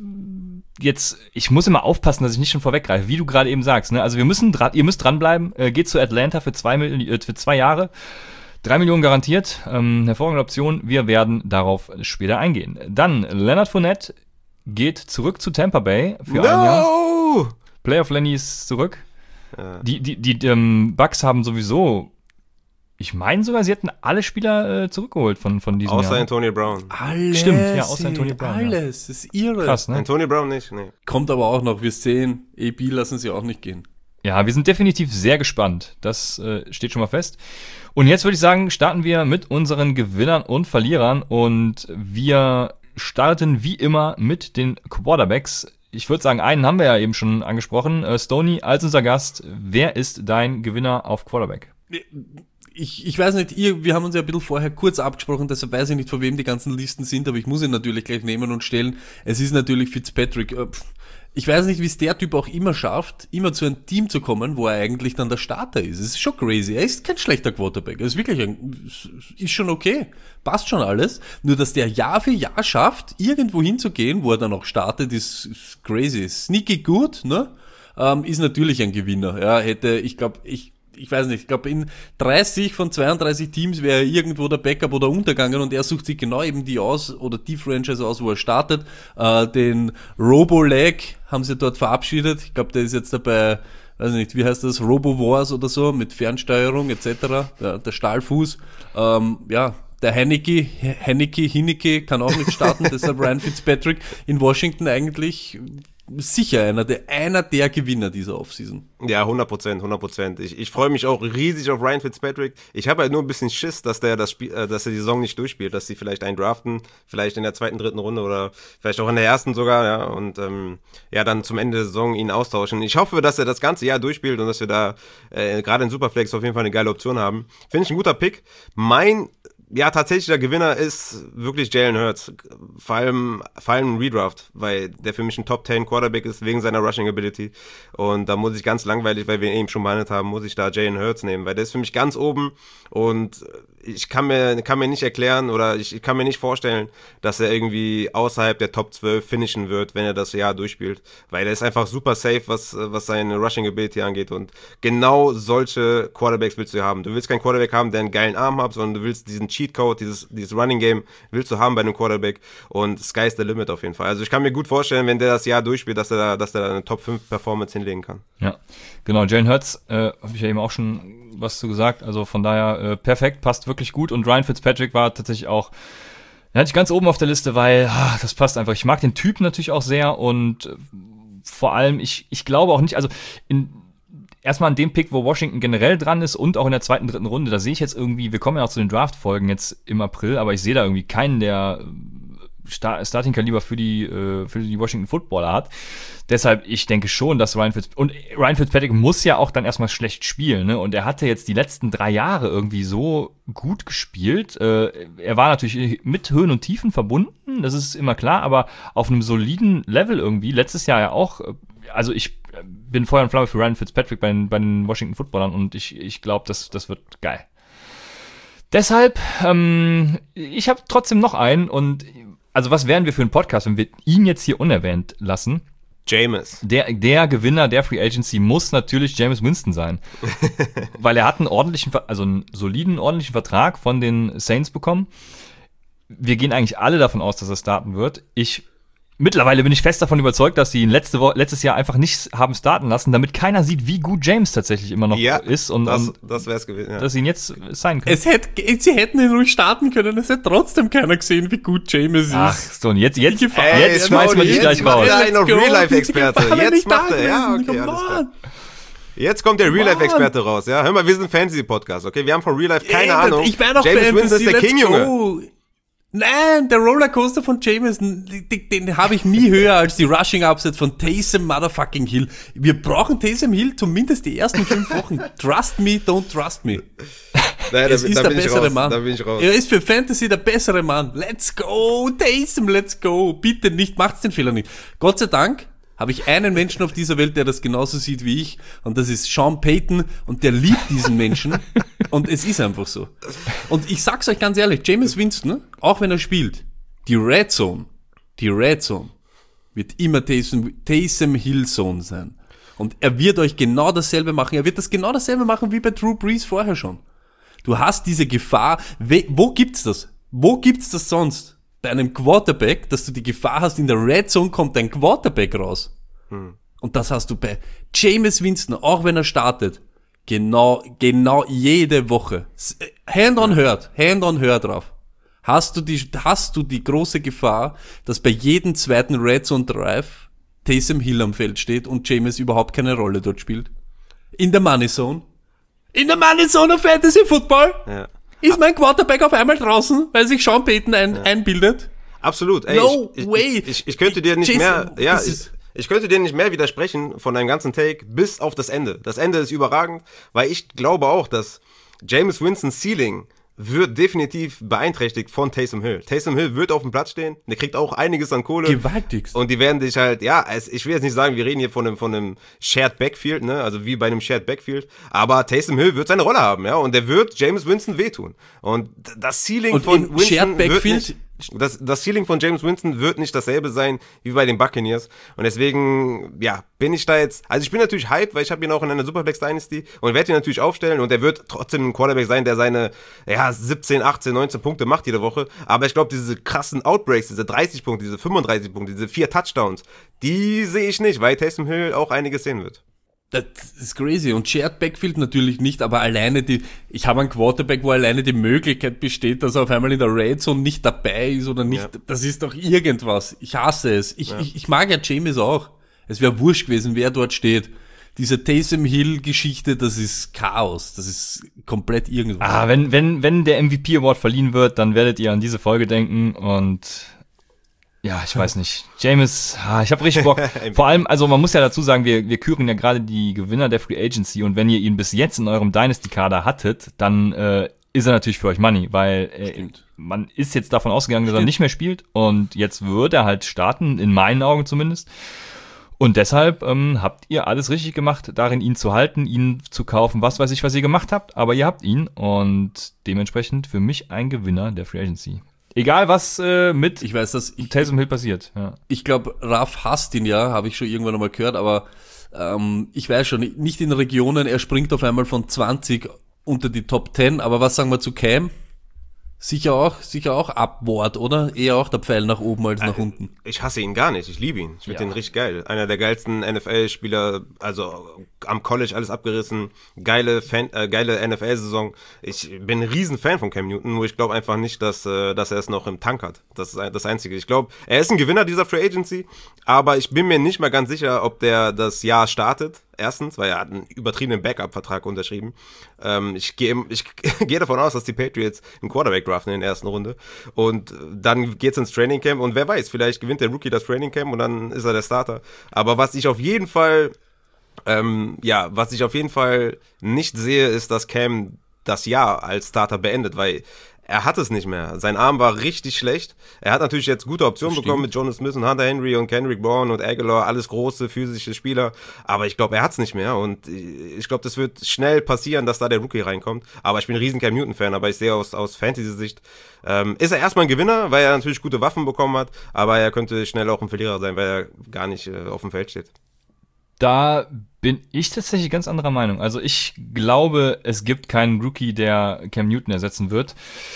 jetzt, ich muss immer aufpassen, dass ich nicht schon vorweggreife, wie du gerade eben sagst. Ne? Also wir müssen, dran, ihr müsst dranbleiben, äh, geht zu Atlanta für zwei, äh, für zwei Jahre, drei Millionen garantiert, ähm, hervorragende Option. Wir werden darauf später eingehen. Dann Leonard Fournette geht zurück zu Tampa Bay für no! ein Jahr. Playoff Lenny ist zurück. Ja. Die, die, die ähm, Bucks haben sowieso, ich meine sogar, sie hätten alle Spieler äh, zurückgeholt von, von diesem Außer Jahr. Antonio Brown. Alles. Stimmt, ja, außer Antonio Brown, Alles, das ist irre. Krass, ne? Antonio Brown nicht, nee. Kommt aber auch noch, wir sehen, A B lassen sie auch nicht gehen. Ja, wir sind definitiv sehr gespannt. Das äh, steht schon mal fest. Und jetzt würde ich sagen, starten wir mit unseren Gewinnern und Verlierern. Und wir starten wie immer mit den Quarterbacks. Ich würde sagen, einen haben wir ja eben schon angesprochen. Äh, Stoney als unser Gast. Wer ist dein Gewinner auf Quarterback? Ich, ich weiß nicht, ihr, wir haben uns ja ein bisschen vorher kurz abgesprochen, deshalb weiß ich nicht, von wem die ganzen Listen sind, aber ich muss ihn natürlich gleich nehmen und stellen. Es ist natürlich Fitzpatrick. Ich weiß nicht, wie es der Typ auch immer schafft, immer zu einem Team zu kommen, wo er eigentlich dann der Starter ist. Es ist schon crazy. Er ist kein schlechter Quarterback. Er ist wirklich ein, ist schon okay. Passt schon alles. Nur, dass der Jahr für Jahr schafft, irgendwo hinzugehen, wo er dann auch startet, ist, ist crazy. Sneaky gut, ne? Ähm, ist natürlich ein Gewinner. Ja, hätte, ich glaube, ich, ich weiß nicht, ich glaube, in dreißig von zweiunddreißig Teams wäre er irgendwo der Backup oder untergegangen und er sucht sich genau eben die aus oder die Franchise aus, wo er startet. Äh, den Robo-Leg haben sie dort verabschiedet. Ich glaube, der ist jetzt dabei, weiß nicht, wie heißt das, Robo-Wars oder so, mit Fernsteuerung et cetera. Ja, der Stahlfuß. Ähm, ja, der Heineke, Heineke, Hineke kann auch nicht starten, deshalb Ryan Fitzpatrick in Washington eigentlich sicher einer der, einer der Gewinner dieser Offseason. Ja, hundert Prozent, hundert Prozent. Ich, ich freue mich auch riesig auf Ryan Fitzpatrick. Ich habe halt nur ein bisschen Schiss, dass der das Spiel, äh, dass er die Saison nicht durchspielt, dass sie vielleicht einen draften, vielleicht in der zweiten, dritten Runde oder vielleicht auch in der ersten sogar, ja, und ähm, ja, dann zum Ende der Saison ihn austauschen. Ich hoffe, dass er das ganze Jahr durchspielt und dass wir da äh, gerade in Superflex auf jeden Fall eine geile Option haben. Finde ich ein guter Pick. Mein Ja, tatsächlich der Gewinner ist wirklich Jalen Hurts. Vor allem, vor allem ein Redraft, weil der für mich ein Top zehn Quarterback ist, wegen seiner Rushing Ability. Und da muss ich ganz langweilig, weil wir ihn eben schon behandelt haben, muss ich da Jalen Hurts nehmen, weil der ist für mich ganz oben und ich kann mir, kann mir nicht erklären oder ich, ich kann mir nicht vorstellen, dass er irgendwie außerhalb der Top zwölf finishen wird, wenn er das Jahr durchspielt. Weil er ist einfach super safe, was, was seine Rushing Ability angeht. Und genau solche Quarterbacks willst du haben. Du willst keinen Quarterback haben, der einen geilen Arm hat, sondern du willst diesen Cheatcode, dieses, dieses Running Game willst du haben bei einem Quarterback. Und sky's the limit auf jeden Fall. Also ich kann mir gut vorstellen, wenn der das Jahr durchspielt, dass er da, dass er da eine Top fünf Performance hinlegen kann. Ja, genau. Jalen Hurts, äh, habe ich ja eben auch schon was zu gesagt. Also von daher äh, perfekt, passt wirklich gut. Und Ryan Fitzpatrick war tatsächlich auch, den hatte ich ganz oben auf der Liste, weil ah, das passt einfach. Ich mag den Typen natürlich auch sehr und äh, vor allem, ich, ich glaube auch nicht, also in erstmal an dem Pick, wo Washington generell dran ist und auch in der zweiten, dritten Runde, da sehe ich jetzt irgendwie, wir kommen ja auch zu den Draft-Folgen jetzt im April, aber ich sehe da irgendwie keinen, der Star- Starting-Kaliber für die, äh, für die Washington Footballer hat. Deshalb, ich denke schon, dass Ryan Fitzpatrick, und Ryan Fitzpatrick muss ja auch dann erstmal schlecht spielen, ne? Und er hatte jetzt die letzten drei Jahre irgendwie so gut gespielt. Äh, er war natürlich mit Höhen und Tiefen verbunden, das ist immer klar, aber auf einem soliden Level irgendwie. Letztes Jahr ja auch, also ich bin Feuer und Flamme für Ryan Fitzpatrick bei den, bei den Washington Footballern und ich, ich glaube, das, das wird geil. Deshalb, ähm, ich habe trotzdem noch einen und also was wären wir für einen Podcast, wenn wir ihn jetzt hier unerwähnt lassen? Jameis. Der, der Gewinner der Free Agency muss natürlich Jameis Winston sein. Weil er hat einen ordentlichen, also einen soliden, ordentlichen Vertrag von den Saints bekommen. Wir gehen eigentlich alle davon aus, dass er starten wird. Ich Mittlerweile bin ich fest davon überzeugt, dass sie ihn letzte Woche, letztes Jahr einfach nicht haben starten lassen, damit keiner sieht, wie gut James tatsächlich immer noch ja, ist. Und, das, und das wär's gewesen. Ja. Dass sie ihn jetzt sein können. Es hätte, sie hätten ihn ruhig starten können, es hätte trotzdem keiner gesehen, wie gut James ist. Ach, so, jetzt, jetzt, jetzt, Ey, jetzt schmeißen wir dich jetzt gleich macht raus. er einen auf Real-Life-Experte. Jetzt nicht macht da er, ja, gewesen. okay, Come alles klar. on. Jetzt kommt der Real-Life-Experte raus, ja. Hör mal, wir sind ein Fantasy-Podcast, okay? Wir haben von Real-Life keine Ey, Ahnung. Ich bin doch James Fantasy, Winston ist der let's King, Junge. go. Nein, der Rollercoaster von Jameson, den, den habe ich nie höher als die Rushing Upsets von Taysom Motherfucking Hill. Wir brauchen Taysom Hill zumindest die ersten fünf Wochen. Trust me, don't trust me. Nein, Es da, ist da der bin ich bessere raus, Mann. da bin ich raus. Er ist für Fantasy der bessere Mann. Let's go, Taysom, let's go. Bitte nicht, macht's den Fehler nicht. Gott sei Dank habe ich einen Menschen auf dieser Welt, der das genauso sieht wie ich, und das ist Sean Payton, und der liebt diesen Menschen, und es ist einfach so. Und ich sag's euch ganz ehrlich, Jameis Winston, auch wenn er spielt, die Red Zone, die Red Zone wird immer Taysom, Taysom Hill Zone sein. Und er wird euch genau dasselbe machen, er wird das genau dasselbe machen wie bei Drew Brees vorher schon. Du hast diese Gefahr, wo gibt's das? Wo gibt's das sonst? Bei einem Quarterback, dass du die Gefahr hast, in der Red Zone kommt dein Quarterback raus. Hm. Und das hast du bei Jameis Winston, auch wenn er startet, genau, genau jede Woche. Hand on hört, hand on hör drauf. Hast du die, hast du die große Gefahr, dass bei jedem zweiten Red Zone Drive Taysom Hill am Feld steht und Jameis überhaupt keine Rolle dort spielt? In der Money Zone? In der Money Zone of Fantasy Football? Ja. Ist mein Quarterback auf einmal draußen, weil sich Sean Payton ein, ja. einbildet? Absolut. Ey, no ich, ich, way. Ich, ich, ich könnte dir nicht Jason, mehr, ja, ich, ist, ich könnte dir nicht mehr widersprechen von deinem ganzen Take bis auf das Ende. Das Ende ist überragend, weil ich glaube auch, dass Jameis Winstons Ceiling wird definitiv beeinträchtigt von Taysom Hill. Taysom Hill wird auf dem Platz stehen, der kriegt auch einiges an Kohle. Gewaltigst. Und die werden dich halt, ja, ich will jetzt nicht sagen, wir reden hier von einem, von einem Shared Backfield, ne, also wie bei einem Shared Backfield, aber Taysom Hill wird seine Rolle haben, ja, und der wird Jameis Winston wehtun. Und das Ceiling und von Winston Shared Backfield wird nicht, das, das Ceiling von Jameis Winston wird nicht dasselbe sein wie bei den Buccaneers. Und deswegen, ja, bin ich da jetzt, also ich bin natürlich hyped, weil ich habe ihn auch in einer Superflex Dynasty und werde ihn natürlich aufstellen und er wird trotzdem ein Quarterback sein, der seine, ja, siebzehn, achtzehn, neunzehn Punkte macht jede Woche. Aber ich glaube, diese krassen Outbreaks, diese dreißig Punkte, diese fünfunddreißig Punkte, diese vier Touchdowns, die sehe ich nicht, weil Taysom Hill auch einiges sehen wird. Das ist crazy. Und Shared Backfield natürlich nicht, aber alleine die, ich habe einen Quarterback, wo alleine die Möglichkeit besteht, dass er auf einmal in der Red Zone nicht dabei ist oder nicht, ja. Das ist doch irgendwas. Ich hasse es. Ich, ja. ich, ich mag ja Jameis auch. Es wäre wurscht gewesen, wer dort steht. Diese Taysom Hill-Geschichte, das ist Chaos. Das ist komplett irgendwas. Ah, wenn, wenn, wenn der M V P Award verliehen wird, dann werdet ihr an diese Folge denken und ja, ich weiß nicht. Jameis, ah, ich habe richtig Bock. Vor allem, also man muss ja dazu sagen, wir, wir küren ja gerade die Gewinner der Free Agency und wenn ihr ihn bis jetzt in eurem Dynasty-Kader hattet, dann äh, ist er natürlich für euch Money, weil äh, man ist jetzt davon ausgegangen, dass Stimmt. er nicht mehr spielt und jetzt wird er halt starten, in meinen Augen zumindest. Und deshalb ähm, habt ihr alles richtig gemacht, darin ihn zu halten, ihn zu kaufen, was weiß ich, was ihr gemacht habt, aber ihr habt ihn und dementsprechend für mich ein Gewinner der Free Agency. Egal was äh, mit ich weiß, dass ich, Taysom Hill passiert. Ja. Ich glaube, Raf hasst ihn ja, habe ich schon irgendwann einmal gehört, aber ähm, ich weiß schon, nicht in Regionen, er springt auf einmal von zwanzig unter die Top zehn, aber was sagen wir zu Cam? Sicher auch, sicher auch Upward, oder? Eher auch der Pfeil nach oben als nach äh, unten. Ich hasse ihn gar nicht, ich liebe ihn. Ich finde ja. den richtig geil. Einer der geilsten N F L-Spieler, also am College alles abgerissen. Geile, Fan, äh, geile N F L-Saison. Ich bin ein riesen Fan von Cam Newton, nur ich glaube einfach nicht, dass, äh, dass er es noch im Tank hat. Das ist das Einzige. Ich glaube, er ist ein Gewinner dieser Free Agency, aber ich bin mir nicht mal ganz sicher, ob der das Jahr startet. Erstens, weil er hat einen übertriebenen Backup-Vertrag unterschrieben. Ähm, ich gehe ich gehe davon aus, dass die Patriots einen Quarterback draften in der ersten Runde. Und dann geht's ins Training Camp und wer weiß, vielleicht gewinnt der Rookie das Training Camp und dann ist er der Starter. Aber was ich auf jeden Fall, ähm, ja, was ich auf jeden Fall nicht sehe, ist, dass Cam das Jahr als Starter beendet, weil er hat es nicht mehr. Sein Arm war richtig schlecht. Er hat natürlich jetzt gute Optionen bekommen mit Jonas Smith und Hunter Henry und Kendrick Bourne und Aguilar, alles große physische Spieler. Aber ich glaube, er hat es nicht mehr. Und ich glaube, das wird schnell passieren, dass da der Rookie reinkommt. Aber ich bin ein riesen Cam Newton-Fan, aber ich sehe aus, aus Fantasy-Sicht, ähm, ist er erstmal ein Gewinner, weil er natürlich gute Waffen bekommen hat, aber er könnte schnell auch ein Verlierer sein, weil er gar nicht äh, auf dem Feld steht. Da bin ich tatsächlich ganz anderer Meinung. Also ich glaube, es gibt keinen Rookie, der Cam Newton ersetzen wird.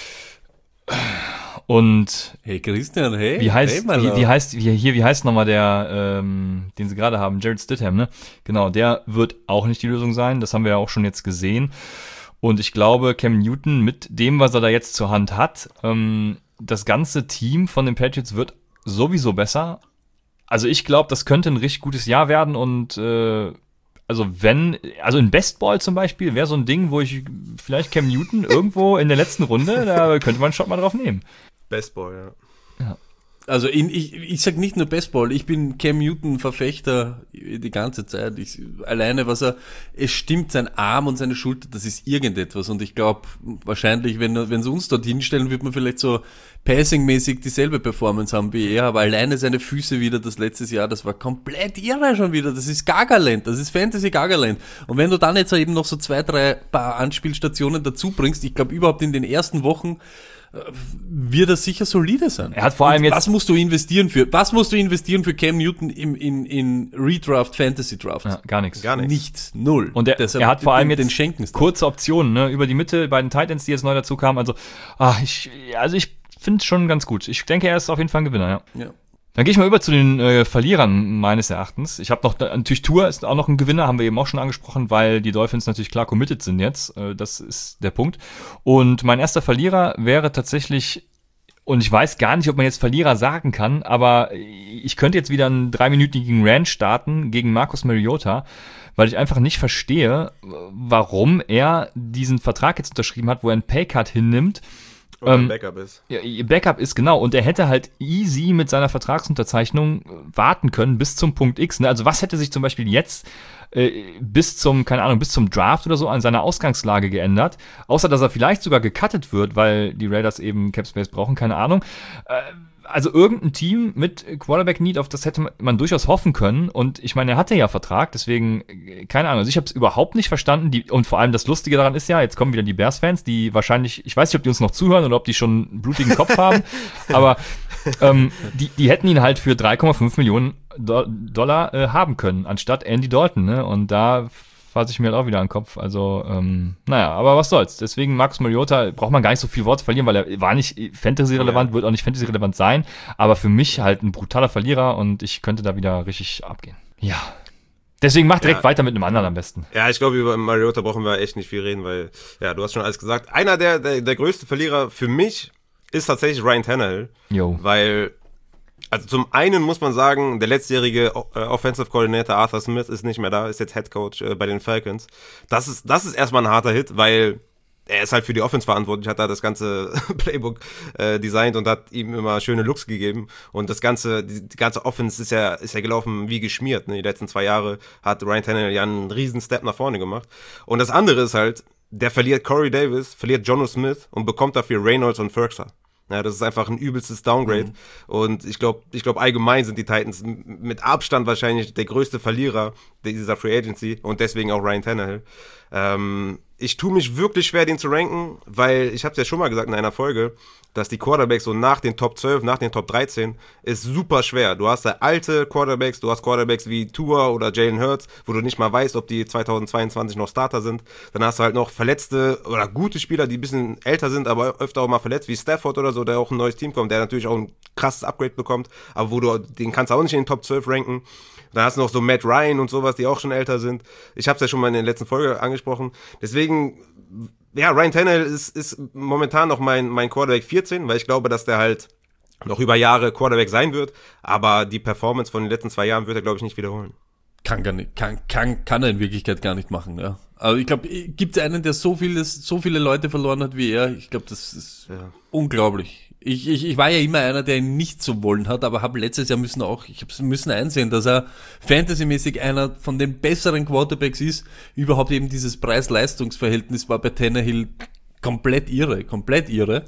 Und hey Christian, hey, wie heißt, hey, wie, wie heißt wie, hier, wie heißt nochmal der, ähm, den sie gerade haben, Jared Stidham, ne? Genau, der wird auch nicht die Lösung sein. Das haben wir ja auch schon jetzt gesehen. Und ich glaube, Cam Newton mit dem, was er da jetzt zur Hand hat, ähm, das ganze Team von den Patriots wird sowieso besser. Also ich glaube, das könnte ein richtig gutes Jahr werden und äh, also wenn, also in Bestball zum Beispiel wäre so ein Ding, wo ich vielleicht Cam Newton irgendwo in der letzten Runde, da könnte man einen Shot mal drauf nehmen. Bestball, ja. Ja. Also in, ich, ich sag nicht nur Baseball, ich bin Cam Newton Verfechter die ganze Zeit. Ich, alleine was er, es stimmt, sein Arm und seine Schulter, das ist irgendetwas. Und ich glaube, wahrscheinlich, wenn, wenn sie uns dort hinstellen, wird man vielleicht so passing-mäßig dieselbe Performance haben wie er. Aber alleine seine Füße wieder, das letztes Jahr, das war komplett irre schon wieder. Das ist Gagaland, das ist Fantasy Gagaland. Und wenn du dann jetzt eben noch so zwei, drei paar Anspielstationen dazu bringst, ich glaube überhaupt in den ersten Wochen, wird er sicher solide sein. Er hat vor allem und jetzt. Was musst du investieren für? Was musst du investieren für Cam Newton im in in Redraft Fantasy Draft? Ja, gar nichts. Gar nichts. Nichts, null. Und er, Deshalb er hat vor allem den, jetzt den Schenken kurze Optionen, ne, über die Mitte bei den Titans, die jetzt neu dazu kamen. Also, ach, ich, also ich finde es schon ganz gut. Ich denke, er ist auf jeden Fall ein Gewinner. Ja. Ja. Dann gehe ich mal über zu den äh, Verlierern meines Erachtens. Ich habe noch, natürlich Tour ist auch noch ein Gewinner, haben wir eben auch schon angesprochen, weil die Dolphins natürlich klar committed sind jetzt. Äh, das ist der Punkt. Und mein erster Verlierer wäre tatsächlich, und ich weiß gar nicht, ob man jetzt Verlierer sagen kann, aber ich könnte jetzt wieder einen dreiminütigen Rant starten gegen Marcus Mariota, weil ich einfach nicht verstehe, warum er diesen Vertrag jetzt unterschrieben hat, wo er einen Paycut hinnimmt. Oder Ähm, Backup ist. Ja, Backup ist, genau. Und er hätte halt easy mit seiner Vertragsunterzeichnung warten können bis zum Punkt X. Ne? Also was hätte sich zum Beispiel jetzt äh, bis zum, keine Ahnung, bis zum Draft oder so an seiner Ausgangslage geändert? Außer, dass er vielleicht sogar gecuttet wird, weil die Raiders eben Capspace brauchen, keine Ahnung. Äh, Also irgendein Team mit Quarterback-Need, auf das hätte man durchaus hoffen können. Und ich meine, er hatte ja Vertrag, deswegen, keine Ahnung. Also ich habe es überhaupt nicht verstanden. Die, und vor allem das Lustige daran ist ja, jetzt kommen wieder die Bears-Fans, die wahrscheinlich, ich weiß nicht, ob die uns noch zuhören oder ob die schon einen blutigen Kopf haben, aber ähm, die, die hätten ihn halt für drei Komma fünf Millionen Do- Dollar äh, haben können, anstatt Andy Dalton. Ne? Und da fasse ich mir halt auch wieder an den Kopf. Also, ähm, naja, aber was soll's. Deswegen Marcus Mariota braucht man gar nicht so viel Wort zu verlieren, weil er war nicht Fantasy-relevant, ja. Wird auch nicht Fantasy-relevant sein, aber für mich halt ein brutaler Verlierer und ich könnte da wieder richtig abgehen. Ja. Deswegen mach direkt ja. weiter mit einem anderen am besten. Ja, ich glaube, über Mariota brauchen wir echt nicht viel reden, weil, ja, du hast schon alles gesagt. Einer der, der, der größte Verlierer für mich ist tatsächlich Ryan Tannehill. Jo. Weil, also zum einen muss man sagen, der letztjährige äh, Offensive Coordinator Arthur Smith ist nicht mehr da, ist jetzt Head Coach äh, bei den Falcons. Das ist, das ist erstmal ein harter Hit, weil er ist halt für die Offense verantwortlich, hat da das ganze Playbook äh, designt und hat ihm immer schöne Looks gegeben. Und das ganze, die, die ganze Offense ist ja, ist ja gelaufen wie geschmiert. Ne? Die letzten zwei Jahre hat Ryan Tannehill ja einen riesen Step nach vorne gemacht. Und das andere ist halt, der verliert Corey Davis, verliert Jonnu Smith und bekommt dafür Reynolds und Ferguson. Ja, das ist einfach ein übelstes Downgrade. Mhm. Und ich glaube, ich glaube allgemein sind die Titans mit Abstand wahrscheinlich der größte Verlierer dieser Free Agency und deswegen auch Ryan Tannehill. Ähm, ich tue mich wirklich schwer, den zu ranken, weil ich habe es ja schon mal gesagt in einer Folge, dass die Quarterbacks so nach den Top zwölf, nach den Top dreizehn ist super schwer. Du hast da alte Quarterbacks, du hast Quarterbacks wie Tua oder Jalen Hurts, wo du nicht mal weißt, ob die zweitausendzweiundzwanzig noch Starter sind. Dann hast du halt noch verletzte oder gute Spieler, die ein bisschen älter sind, aber öfter auch mal verletzt, wie Stafford oder so, der auch ein neues Team kommt, der natürlich auch ein krasses Upgrade bekommt, aber wo du, den kannst du auch nicht in den Top zwölf ranken. Dann hast du noch so Matt Ryan und sowas, die auch schon älter sind. Ich habe es ja schon mal in der letzten Folge angesprochen. Deswegen, ja, Ryan Tannehill ist, ist momentan noch mein, mein Quarterback vierzehn, weil ich glaube, dass der halt noch über Jahre Quarterback sein wird. Aber die Performance von den letzten zwei Jahren wird er, glaube ich, nicht wiederholen. Kann gar nicht, kann, kann, kann er in Wirklichkeit gar nicht machen, ja. Also ich glaube, gibt es einen, der so vieles, so viele Leute verloren hat wie er? Ich glaube, das ist ja unglaublich. Ich, ich, ich war ja immer einer, der ihn nicht so wollen hat, aber habe letztes Jahr müssen auch, ich habe müssen einsehen, dass er fantasymäßig einer von den besseren Quarterbacks ist. Überhaupt eben dieses Preis-Leistungs-Verhältnis war bei Tannehill komplett irre, komplett irre.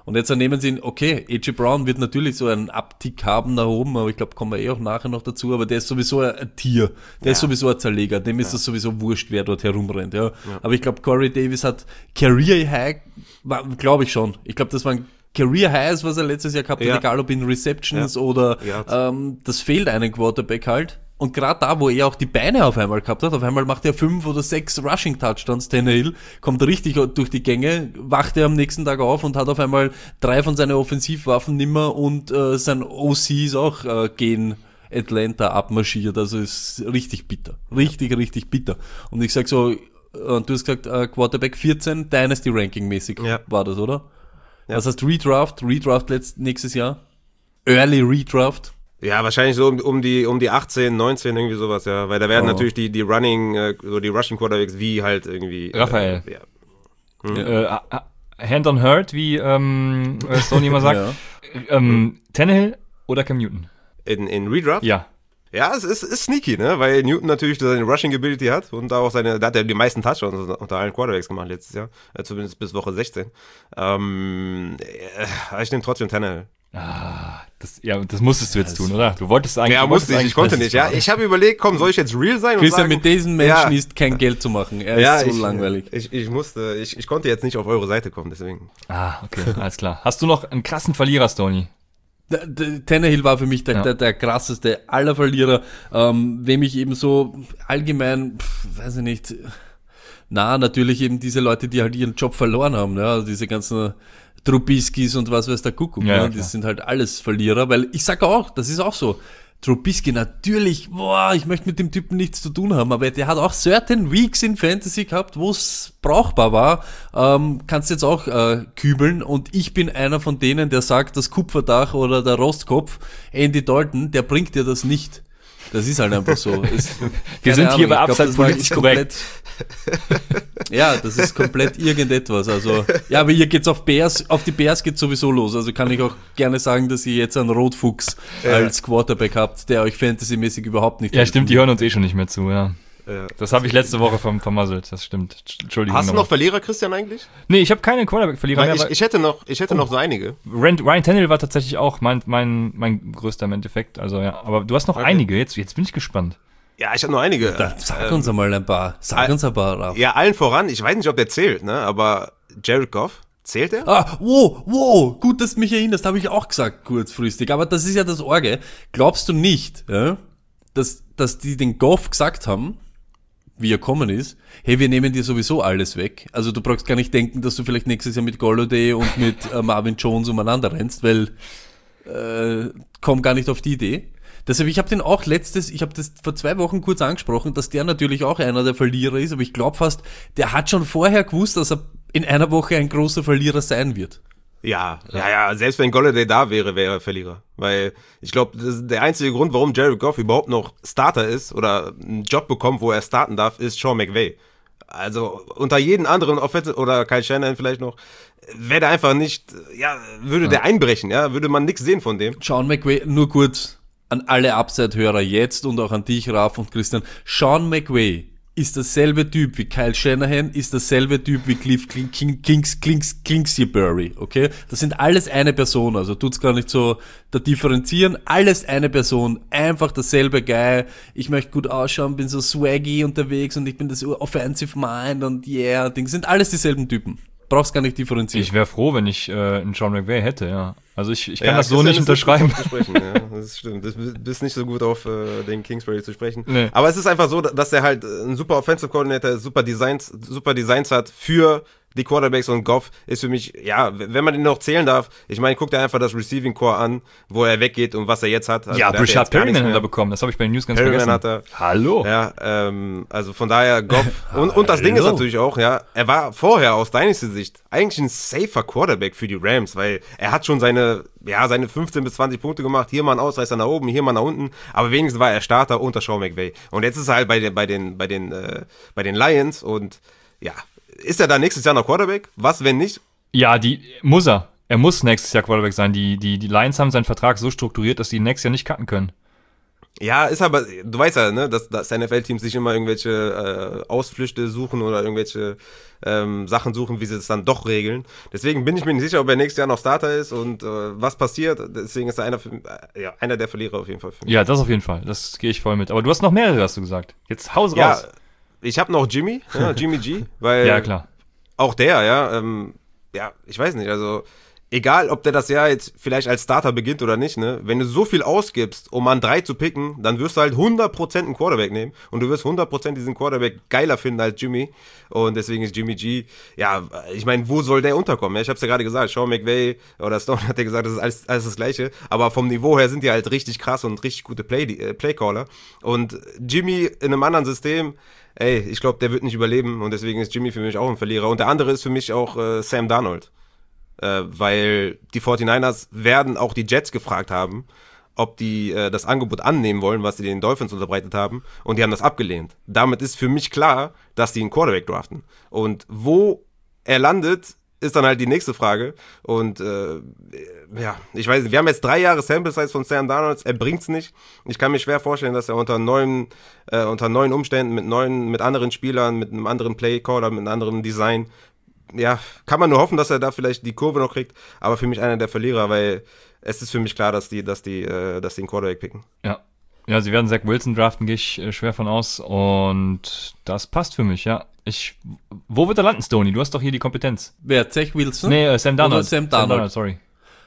Und jetzt nehmen sie ihn, okay, A J Brown wird natürlich so einen Abtick haben nach oben, aber ich glaube, kommen wir eh auch nachher noch dazu, aber der ist sowieso ein Tier, der ja. ist sowieso ein Zerleger, dem ist es ja. sowieso wurscht, wer dort herumrennt, ja. ja. Aber ich glaube, Corey Davis hat Career High, glaube ich schon. Ich glaube, das war ein Career Highs, was er letztes Jahr gehabt hat, ja. egal ob in Receptions ja. oder ja. ähm, das fehlt einem Quarterback halt. Und gerade da, wo er auch die Beine auf einmal gehabt hat, auf einmal macht er fünf oder sechs Rushing-Touchdowns, Tannehill, kommt richtig durch die Gänge, wacht er am nächsten Tag auf und hat auf einmal drei von seinen Offensivwaffen nimmer und äh, sein O C ist auch äh, gegen Atlanta abmarschiert. Also ist richtig bitter. Richtig, richtig bitter. Und ich sag so, äh, du hast gesagt, äh, Quarterback vierzehn, Dynasty-Ranking-mäßig ja. war das, oder? Ja. Was heißt Redraft? Redraft letzt, nächstes Jahr? Early Redraft? Ja, wahrscheinlich so um, um die um die achtzehn, neunzehn, irgendwie sowas, ja. Weil da werden oh. natürlich die, die Running, äh, so die Rushing Quarterbacks wie halt irgendwie... Raphael. Äh, ja. Hm. Äh, Hand on Hurt, wie ähm, Stoney immer sagt. ja. ähm, hm. Tannehill oder Cam Newton? In, in Redraft? Ja. Ja, es ist, ist sneaky, ne? Weil Newton natürlich seine Rushing Ability hat und da auch seine, da hat er die meisten Touchdowns unter allen Quarterbacks gemacht letztes Jahr. Äh, zumindest bis Woche sechzehn. Ähm, äh, ich nehme trotzdem Tannehill. Ah, das, ja, das musstest du jetzt tun, oder? Du wolltest eigentlich... Ja, musste ich, ich konnte nicht, ja. Ich habe überlegt, komm, soll ich jetzt real sein? Christian, und sagen, mit diesen Menschen ja. ist kein Geld zu machen. Er ja, ist so ich, langweilig. Ich, ich musste, ich, ich konnte jetzt nicht auf eure Seite kommen, deswegen. Ah, okay, alles klar. Hast du noch einen krassen Verlierer, Stoney? Der, der, Tannehill war für mich der, ja. der, der krasseste aller Verlierer, ähm, wem ich eben so allgemein, pf, weiß ich nicht, na, natürlich eben diese Leute, die halt ihren Job verloren haben, ja, diese ganzen Trubiskis und was weiß der Kuckuck, ja, ne? Das sind halt alles Verlierer, weil ich sage auch, das ist auch so, Trubisky natürlich, boah, ich möchte mit dem Typen nichts zu tun haben, aber der hat auch certain Weeks in Fantasy gehabt, wo es brauchbar war, ähm, kannst jetzt auch äh, kübeln und ich bin einer von denen, der sagt, das Kupferdach oder der Rostkopf, Andy Dalton, der bringt dir das nicht. Das ist halt einfach so. Es, Wir sind Ahnung, hier bei Upside politisch korrekt. Ja, das ist komplett irgendetwas. Also, ja, aber hier geht's auf Bears, auf die Bears geht's sowieso los. Also kann ich auch gerne sagen, dass ihr jetzt einen Rotfuchs ja. als Quarterback habt, der euch fantasymäßig überhaupt nicht. Ja, stimmt, die hören uns eh schon nicht mehr zu, ja. Ja. Das habe ich letzte Woche vom vermasselt, das stimmt. Entschuldigung. Hast du noch Verlierer, Christian, eigentlich? Nee, ich habe keine Quarterback-Verlierer mehr. Ich, ich hätte noch, ich hätte oh. noch so einige. Ryan, Ryan Tannehill war tatsächlich auch mein, mein, mein größter im Endeffekt. Also ja, aber du hast noch okay. einige. Jetzt, jetzt bin ich gespannt. Ja, ich habe noch einige. Dann sag ähm, uns einmal ein paar. Sag all, uns ein paar. Rauf. Ja, allen voran. Ich weiß nicht, ob der zählt, ne? Aber Jared Goff. Zählt der? Ah, wow, wow, gut, dass du mich erinnerst, habe ich auch gesagt, kurzfristig. Aber das ist ja das Orge. Glaubst du nicht, ja, dass, dass die den Goff gesagt haben, wie er kommen ist, hey, wir nehmen dir sowieso alles weg. Also du brauchst gar nicht denken, dass du vielleicht nächstes Jahr mit Golladay und mit äh, Marvin Jones umeinander rennst, weil äh, komm gar nicht auf die Idee. Deshalb, ich habe den auch letztes, ich habe das vor zwei Wochen kurz angesprochen, dass der natürlich auch einer der Verlierer ist, aber ich glaube fast, der hat schon vorher gewusst, dass er in einer Woche ein großer Verlierer sein wird. Ja, ja, ja, selbst wenn Golladay da wäre, wäre er Verlierer. Weil ich glaube, der einzige Grund, warum Jared Goff überhaupt noch Starter ist oder einen Job bekommt, wo er starten darf, ist Sean McVay. Also unter jeden anderen Offensive oder Kyle Shanahan vielleicht noch, wäre der einfach nicht, ja, würde ja. der einbrechen, ja, würde man nichts sehen von dem. Sean McVay, nur kurz an alle Upside-Hörer jetzt und auch an dich, Raf und Christian. Sean McVay ist dasselbe Typ wie Kyle Shanahan, ist dasselbe Typ wie Cliff Kingsbury, okay? Das sind alles eine Person, also tut's gar nicht so da differenzieren, alles eine Person, einfach dasselbe Guy, ich möchte gut ausschauen, bin so swaggy unterwegs und ich bin das Offensive Mind und yeah, Ding, sind alles dieselben Typen. Brauchst gar nicht differenzieren. Ich wäre froh, wenn ich äh, einen Sean McVay hätte, ja. Also ich, ich kann ja, das so nicht unterschreiben. Zu sprechen, ja. Das stimmt. Du bist nicht so gut auf äh, den Kingsbury zu sprechen. Nee. Aber es ist einfach so, dass er halt ein super Offensive Coordinator, super Designs, super Designs hat für die Quarterbacks, und Goff ist für mich, ja, wenn man ihn noch zählen darf, ich meine, guck dir einfach das Receiving Core an, wo er weggeht und was er jetzt hat. Also ja, Brashad Perryman hat er bekommen, das habe ich bei den News ganz Perryman vergessen. Hat er. Hallo. Ja, ähm, also von daher Goff, und, und das Ding ist natürlich auch, ja, er war vorher aus Dynasty-Sicht eigentlich ein safer Quarterback für die Rams, weil er hat schon seine, ja, seine fünfzehn bis zwanzig Punkte gemacht, hier mal ein Ausreißer nach oben, hier mal nach unten, aber wenigstens war er Starter unter Sean McVay. Und jetzt ist er halt bei den, bei den, bei den, äh, bei den Lions, und ja, ist er da nächstes Jahr noch Quarterback? Was, wenn nicht? Ja, die muss er. Er muss nächstes Jahr Quarterback sein. Die, die, die Lions haben seinen Vertrag so strukturiert, dass die nächstes Jahr nicht cutten können. Ja, ist aber, du weißt ja, ne, dass, dass N F L-Teams sich immer irgendwelche äh, Ausflüchte suchen oder irgendwelche ähm, Sachen suchen, wie sie es dann doch regeln. Deswegen bin ich mir nicht sicher, ob er nächstes Jahr noch Starter ist und äh, was passiert. Deswegen ist er einer, für, äh, ja, einer der Verlierer auf jeden Fall für mich. Ja, das auf jeden Fall. Das gehe ich voll mit. Aber du hast noch mehrere, hast du gesagt. Jetzt haus Ja, raus. ich habe noch Jimmy, ja, Jimmy G, weil Ja, klar. auch der, ja, ähm, ja, ich weiß nicht, also egal, ob der das Jahr jetzt vielleicht als Starter beginnt oder nicht, ne, wenn du so viel ausgibst, um an drei zu picken, dann wirst du halt hundert Prozent einen Quarterback nehmen und du wirst hundert Prozent diesen Quarterback geiler finden als Jimmy und deswegen ist Jimmy G, ja, ich meine, wo soll der unterkommen? Ja, ich hab's ja gerade gesagt, Sean McVay oder Stone hat ja gesagt, das ist alles, alles das Gleiche, aber vom Niveau her sind die halt richtig krass und richtig gute Play, äh, Playcaller und Jimmy in einem anderen System, ey, ich glaube, der wird nicht überleben und deswegen ist Jimmy für mich auch ein Verlierer und der andere ist für mich auch äh, Sam Darnold. Äh, weil die forty-niners werden auch die Jets gefragt haben, ob die äh, das Angebot annehmen wollen, was sie den Dolphins unterbreitet haben, und die haben das abgelehnt. Damit ist für mich klar, dass die einen Quarterback draften. Und wo er landet, ist dann halt die nächste Frage. Und äh, ja, ich weiß nicht, wir haben jetzt drei Jahre Sample Size von Sam Darnold, er bringt's nicht. Ich kann mir schwer vorstellen, dass er unter neuen, äh, unter neuen Umständen, mit neuen, mit anderen Spielern, mit einem anderen Playcaller, mit einem anderen Design, ja, kann man nur hoffen, dass er da vielleicht die Kurve noch kriegt, aber für mich einer der Verlierer, weil es ist für mich klar, dass die, dass die, äh, dass die einen Quarterback picken. Ja. Ja, sie werden Zach Wilson draften, gehe ich äh, schwer von aus. Und das passt für mich, ja. Ich, wo wird er landen, Stoney? Du hast doch hier die Kompetenz. Wer, Zach Wilson? Nee, äh, Sam Darnold. Oder Sam Darnold. Sam Darnold, sorry.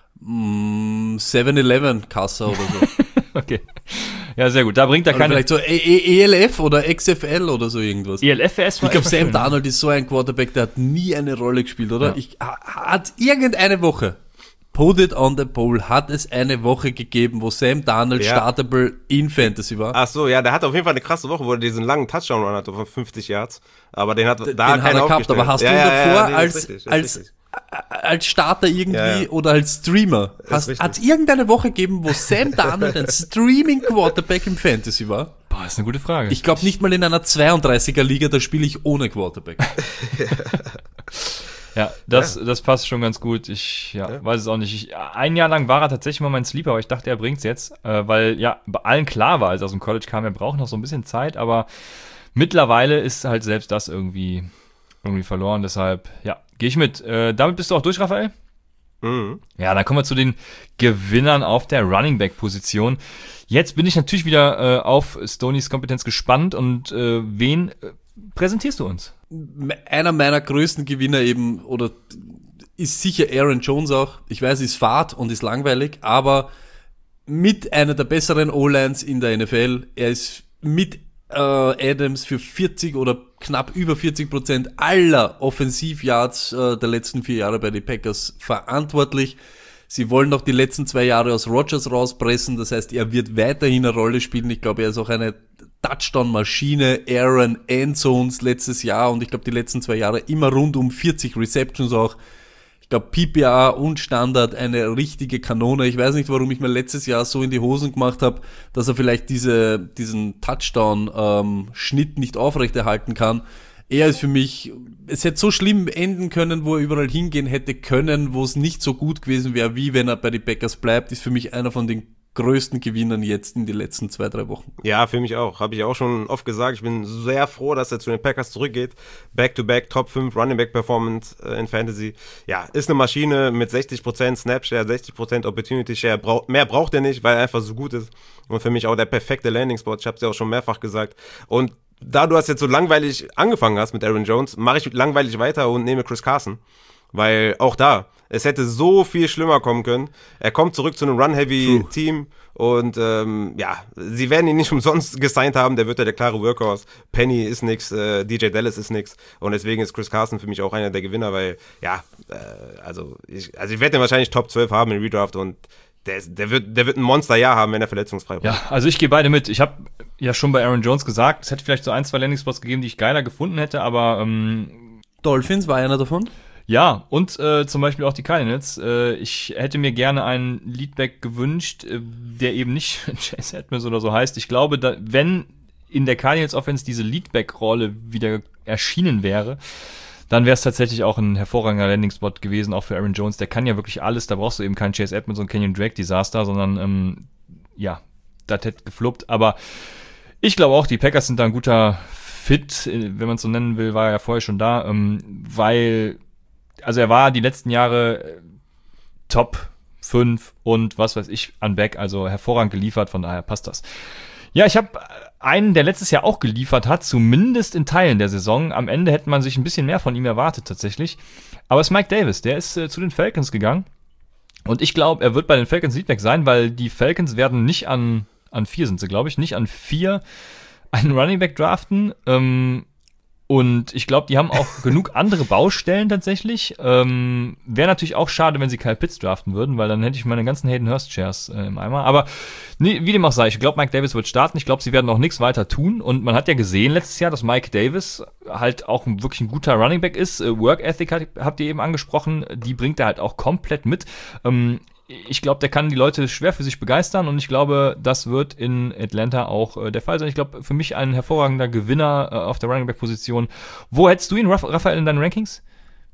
Mm, seven eleven Kassa oder so. Okay. Ja, sehr gut. Da bringt er Oder keine... vielleicht so E L F oder X F L oder so irgendwas. E L F S war Ich glaube, Sam schön. Darnold ist so ein Quarterback, der hat nie eine Rolle gespielt, oder? Ja. Ich, hat irgendeine Woche, put it on the poll, hat es eine Woche gegeben, wo Sam Darnold Ja. startable in Fantasy war? Ach so, ja, der hat auf jeden Fall eine krasse Woche, wo er diesen langen Touchdown-Run hatte von fünfzig Yards, aber den hat da Den keiner hat er gehabt, aufgestellt. aber hast ja, du ihn ja, davor ja, nee, als, ist richtig, ist als, richtig. als Starter irgendwie Ja, ja. oder als Streamer? Ist richtig. Hat es irgendeine Woche gegeben, wo Sam Darnold ein Streaming-Quarterback im Fantasy war? Boah, ist eine gute Frage. Ich glaube nicht mal in einer zweiunddreißiger-Liga, da spiele ich ohne Quarterback. Ja, das, ja. das passt schon ganz gut. Ich ja, ja. weiß es auch nicht. Ich, ein Jahr lang war er tatsächlich mal mein Sleeper, aber ich dachte, er bringt's jetzt, äh, weil ja bei allen klar war, als er aus dem College kam, er braucht noch so ein bisschen Zeit, aber mittlerweile ist halt selbst das irgendwie, irgendwie verloren. Deshalb, ja, gehe ich mit. Äh, damit bist du auch durch, Raphael? Mhm. Ja, dann kommen wir zu den Gewinnern auf der Running Back Position. Jetzt bin ich natürlich wieder äh, auf Stonys Kompetenz gespannt und äh, wen äh, präsentierst du uns? Einer meiner größten Gewinner eben, oder ist sicher Aaron Jones auch. Ich weiß, ist fad und ist langweilig, aber mit einer der besseren O-Lines in der N F L. Er ist mit äh, Adams für vierzig oder knapp über vierzig Prozent aller Offensivyards äh, der letzten vier Jahre bei den Packers verantwortlich. Sie wollen noch die letzten zwei Jahre aus Rodgers rauspressen, das heißt, er wird weiterhin eine Rolle spielen. Ich glaube, er ist auch eine Touchdown-Maschine, Aaron Endzones letztes Jahr und ich glaube, die letzten zwei Jahre immer rund um vierzig Receptions auch. Ich glaube, P P R und Standard eine richtige Kanone. Ich weiß nicht, warum ich mir letztes Jahr so in die Hosen gemacht habe, dass er vielleicht diese, diesen Touchdown-Schnitt nicht aufrechterhalten kann. Er ist für mich, es hätte so schlimm enden können, wo er überall hingehen hätte können, wo es nicht so gut gewesen wäre, wie wenn er bei den Packers bleibt, ist für mich einer von den größten Gewinnern jetzt in den letzten zwei, drei Wochen. Ja, für mich auch. Habe ich auch schon oft gesagt. Ich bin sehr froh, dass er zu den Packers zurückgeht. Back-to-back, Top fünf Running Back Performance äh, in Fantasy. Ja, ist eine Maschine mit sechzig Prozent Snap-Share, sechzig Prozent Opportunity-Share. Brauch, mehr braucht er nicht, weil er einfach so gut ist. Und für mich auch der perfekte Landing-Spot. Ich habe es ja auch schon mehrfach gesagt. Und da du hast jetzt so langweilig angefangen hast mit Aaron Jones, mache ich langweilig weiter und nehme Chris Carson. Weil auch da, es hätte so viel schlimmer kommen können. Er kommt zurück zu einem Run-Heavy-Team und ähm, ja, sie werden ihn nicht umsonst gesigned haben, der wird ja der klare Workhorse. Penny ist nix, äh, D J Dallas ist nix und deswegen ist Chris Carson für mich auch einer der Gewinner, weil ja, äh, also, ich, also ich werde den wahrscheinlich Top zwölf haben im Redraft und Der, ist, der, wird, der wird ein Monsterjahr haben, wenn er verletzungsfrei bleibt. Ja, also ich gehe beide mit. Ich habe ja schon bei Aaron Jones gesagt, es hätte vielleicht so ein, zwei Landing-Spots gegeben, die ich geiler gefunden hätte, aber ähm, Dolphins war einer davon? Ja, und äh, zum Beispiel auch die Cardinals. Äh, ich hätte mir gerne einen Leadback gewünscht, äh, der eben nicht Chase Edmonds oder so heißt. Ich glaube, da, wenn in der Cardinals Offense diese Leadback-Rolle wieder erschienen wäre, dann wäre es tatsächlich auch ein hervorragender Landing-Spot gewesen, auch für Aaron Jones. Der kann ja wirklich alles, da brauchst du eben keinen Chase Edmonds und Kenyon Drake-Desaster, sondern ähm, ja, das hätte gefloppt, aber ich glaube auch, die Packers sind da ein guter Fit, wenn man es so nennen will, war er ja vorher schon da, ähm, weil, also er war die letzten Jahre Top fünf und was weiß ich an Back, also hervorragend geliefert, von daher passt das. Ja, ich habe einen, der letztes Jahr auch geliefert hat, zumindest in Teilen der Saison. Am Ende hätte man sich ein bisschen mehr von ihm erwartet tatsächlich. Aber es ist Mike Davis, der ist äh, zu den Falcons gegangen. Und ich glaube, er wird bei den Falcons Leadback sein, weil die Falcons werden nicht an, an vier sind sie, glaube ich, nicht an vier einen Running Back draften. Ähm, und ich glaube, die haben auch genug andere Baustellen tatsächlich. Ähm, Wäre natürlich auch schade, wenn sie Kyle Pitts draften würden, weil dann hätte ich meine ganzen Hayden Hurst Shares äh, im Eimer. Aber nee, wie dem auch sei, ich glaube, Mike Davis wird starten. Ich glaube, sie werden auch nichts weiter tun. Und man hat ja gesehen letztes Jahr, dass Mike Davis halt auch ein, wirklich ein guter Running Back ist. Äh, Work Ethic hat, habt ihr eben angesprochen. Die bringt er halt auch komplett mit. Ähm, Ich glaube, der kann die Leute schwer für sich begeistern und ich glaube, das wird in Atlanta auch äh, der Fall sein. Ich glaube, für mich ein hervorragender Gewinner äh, auf der Running Back Position. Wo hättest du ihn, Raphael, in deinen Rankings?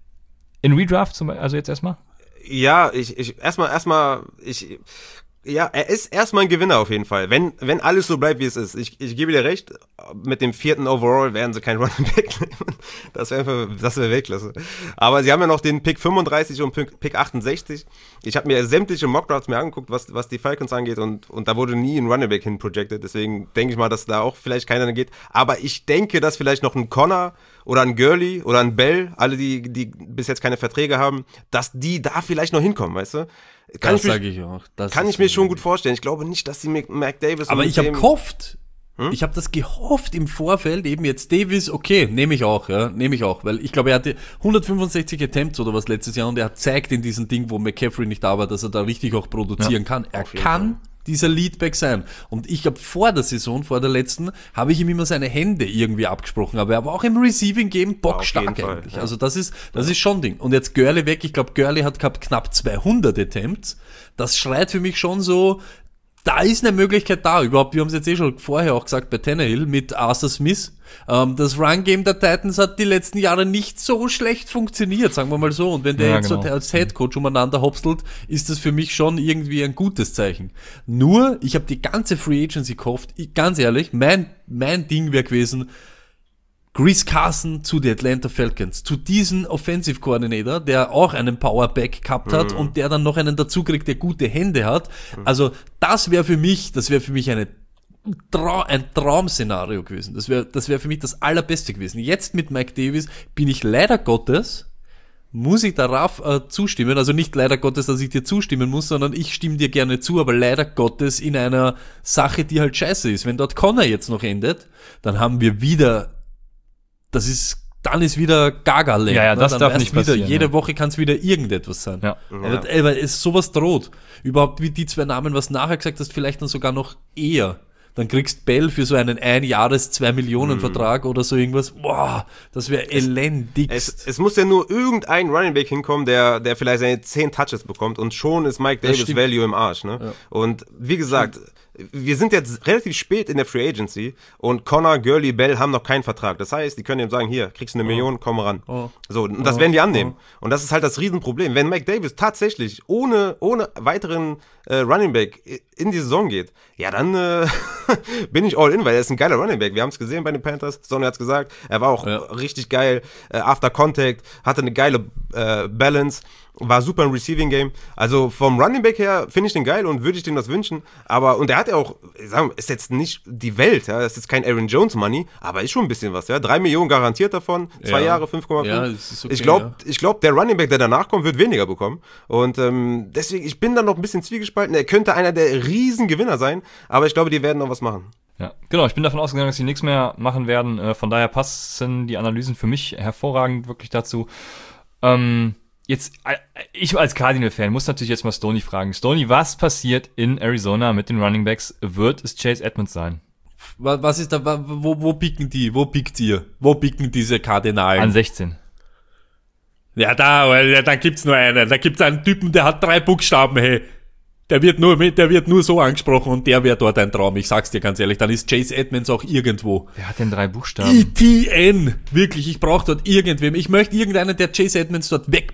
In Redraft zum Beispiel, also jetzt erstmal? Ja, ich, ich, erstmal, erstmal, ich, ja, er ist erstmal ein Gewinner auf jeden Fall, wenn, wenn alles so bleibt, wie es ist. Ich, ich gebe dir recht, mit dem vierten Overall werden sie kein Running Back nehmen. Das wäre das wäre Weltklasse. Aber sie haben ja noch den Pick fünfunddreißig und Pick achtundsechzig. Ich habe mir sämtliche Mockdrafts mir angeguckt, was, was die Falcons angeht und, und da wurde nie ein Running Back hin projected. Deswegen denke ich mal, dass da auch vielleicht keiner geht. Aber ich denke, dass vielleicht noch ein Connor oder ein Gurley oder ein Bell, alle, die, die bis jetzt keine Verträge haben, dass die da vielleicht noch hinkommen, weißt du? Kann das ich sage ich auch. Das kann ich mir schon gut vorstellen. Ich glaube nicht, dass sie Mac Davis... Aber ich habe gehofft, hm? ich habe das gehofft im Vorfeld, eben jetzt Davis, okay, nehme ich auch, ja, nehme ich auch, weil ich glaube, er hatte hundertfünfundsechzig Attempts oder was letztes Jahr und er zeigt in diesem Ding, wo McCaffrey nicht da war, dass er da richtig auch produzieren ja, kann. Er kann... Fall. dieser Leadback sein. Und ich glaube, vor der Saison, vor der letzten, habe ich ihm immer seine Hände irgendwie abgesprochen. Aber er war auch im Receiving-Game bockstark ja, eigentlich. Ja. Also das ist, das ja. ist schon ein Ding. Und jetzt Gurley weg. Ich glaube, Gurley hat gehabt knapp zweihundert Attempts. Das schreit für mich schon so, da ist eine Möglichkeit da. Überhaupt, wir haben es jetzt eh schon vorher auch gesagt bei Tannehill mit Arthur Smith. Ähm, das Run-Game der Titans hat die letzten Jahre nicht so schlecht funktioniert, sagen wir mal so. Und wenn der ja, jetzt genau. so als Headcoach umeinander hopstelt, ist das für mich schon irgendwie ein gutes Zeichen. Nur, ich habe die ganze Free Agency gehofft, ich, ganz ehrlich, mein, mein Ding wäre gewesen, Chris Carson zu den Atlanta Falcons, zu diesem Offensive Coordinator, der auch einen Powerback gehabt hat mhm. und der dann noch einen dazu kriegt, der gute Hände hat. Mhm. Also das wäre für mich, das wäre für mich eine Trau- ein Traum-Szenario gewesen. Das wäre das wäre für mich das Allerbeste gewesen. Jetzt mit Mike Davis bin ich leider Gottes, muss ich darauf äh, zustimmen, also nicht leider Gottes, dass ich dir zustimmen muss, sondern ich stimme dir gerne zu, aber leider Gottes in einer Sache, die halt scheiße ist. Wenn dort Connor jetzt noch endet, dann haben wir wieder das ist, dann ist wieder Gaga-Land. Ja, ja, das ne? darf nicht wieder, passieren. Jede ja. Woche kann es wieder irgendetwas sein. Ja. Aber, ja. aber es sowas droht. Überhaupt wie die zwei Namen, was nachher gesagt hast, vielleicht dann sogar noch eher. Dann kriegst Bell für so einen ein-Jahres-, zwei Millionen Vertrag oder so irgendwas. Boah, das wäre elendig. Es, es muss ja nur irgendein Running Back hinkommen, der, der vielleicht seine zehn Touches bekommt und schon ist Mike Davis Value im Arsch. Ne? Ja. Und wie gesagt, stimmt. Wir sind jetzt relativ spät in der Free Agency und Connor, Gurley, Bell haben noch keinen Vertrag. Das heißt, die können ihm sagen, hier, kriegst du eine oh. Million, komm ran. Oh. So, und das oh. werden die annehmen. Oh. Und das ist halt das Riesenproblem. Wenn Mike Davis tatsächlich ohne, ohne weiteren äh, Running Back in die Saison geht, ja, dann äh, bin ich all in, weil er ist ein geiler Running Back. Wir haben es gesehen bei den Panthers. Sonny hat's gesagt. Er war auch ja. richtig geil. Äh, after Contact, hatte eine geile äh, Balance. War super im Receiving Game. Also vom Running Back her finde ich den geil und würde ich dem das wünschen. Aber, und er hat ja auch, sagen wir, ist jetzt nicht die Welt, ja, das ist jetzt kein Aaron Jones Money, aber ist schon ein bisschen was, ja. Drei Millionen garantiert davon, zwei ja. Jahre, fünf Komma fünf. Ja, das ist okay, ich glaube, ja. ich glaube, der Running Back, der danach kommt, wird weniger bekommen. Und ähm, deswegen, ich bin da noch ein bisschen zwiegespalten. Er könnte einer der Riesengewinner sein, aber ich glaube, die werden noch was machen. Ja, genau. Ich bin davon ausgegangen, dass sie nichts mehr machen werden. Äh, von daher passen die Analysen für mich hervorragend wirklich dazu. Ähm, Jetzt, ich als Cardinal-Fan muss natürlich jetzt mal Stoney fragen. Stoney, was passiert in Arizona mit den Running Backs? Wird es Chase Edmonds sein? Was ist da, wo, wo picken die? Wo pickt ihr? Wo picken diese Kardinalen? An sechzehn. Ja, da, ja, da gibt's nur einen. Da gibt's einen Typen, der hat drei Buchstaben, hey. Der wird nur, der wird nur so angesprochen und der wäre dort ein Traum. Ich sag's dir ganz ehrlich, dann ist Chase Edmonds auch irgendwo. Wer hat denn drei Buchstaben? E T N. Wirklich, ich brauche dort irgendwem. Ich möchte irgendeinen, der Chase Edmonds dort weg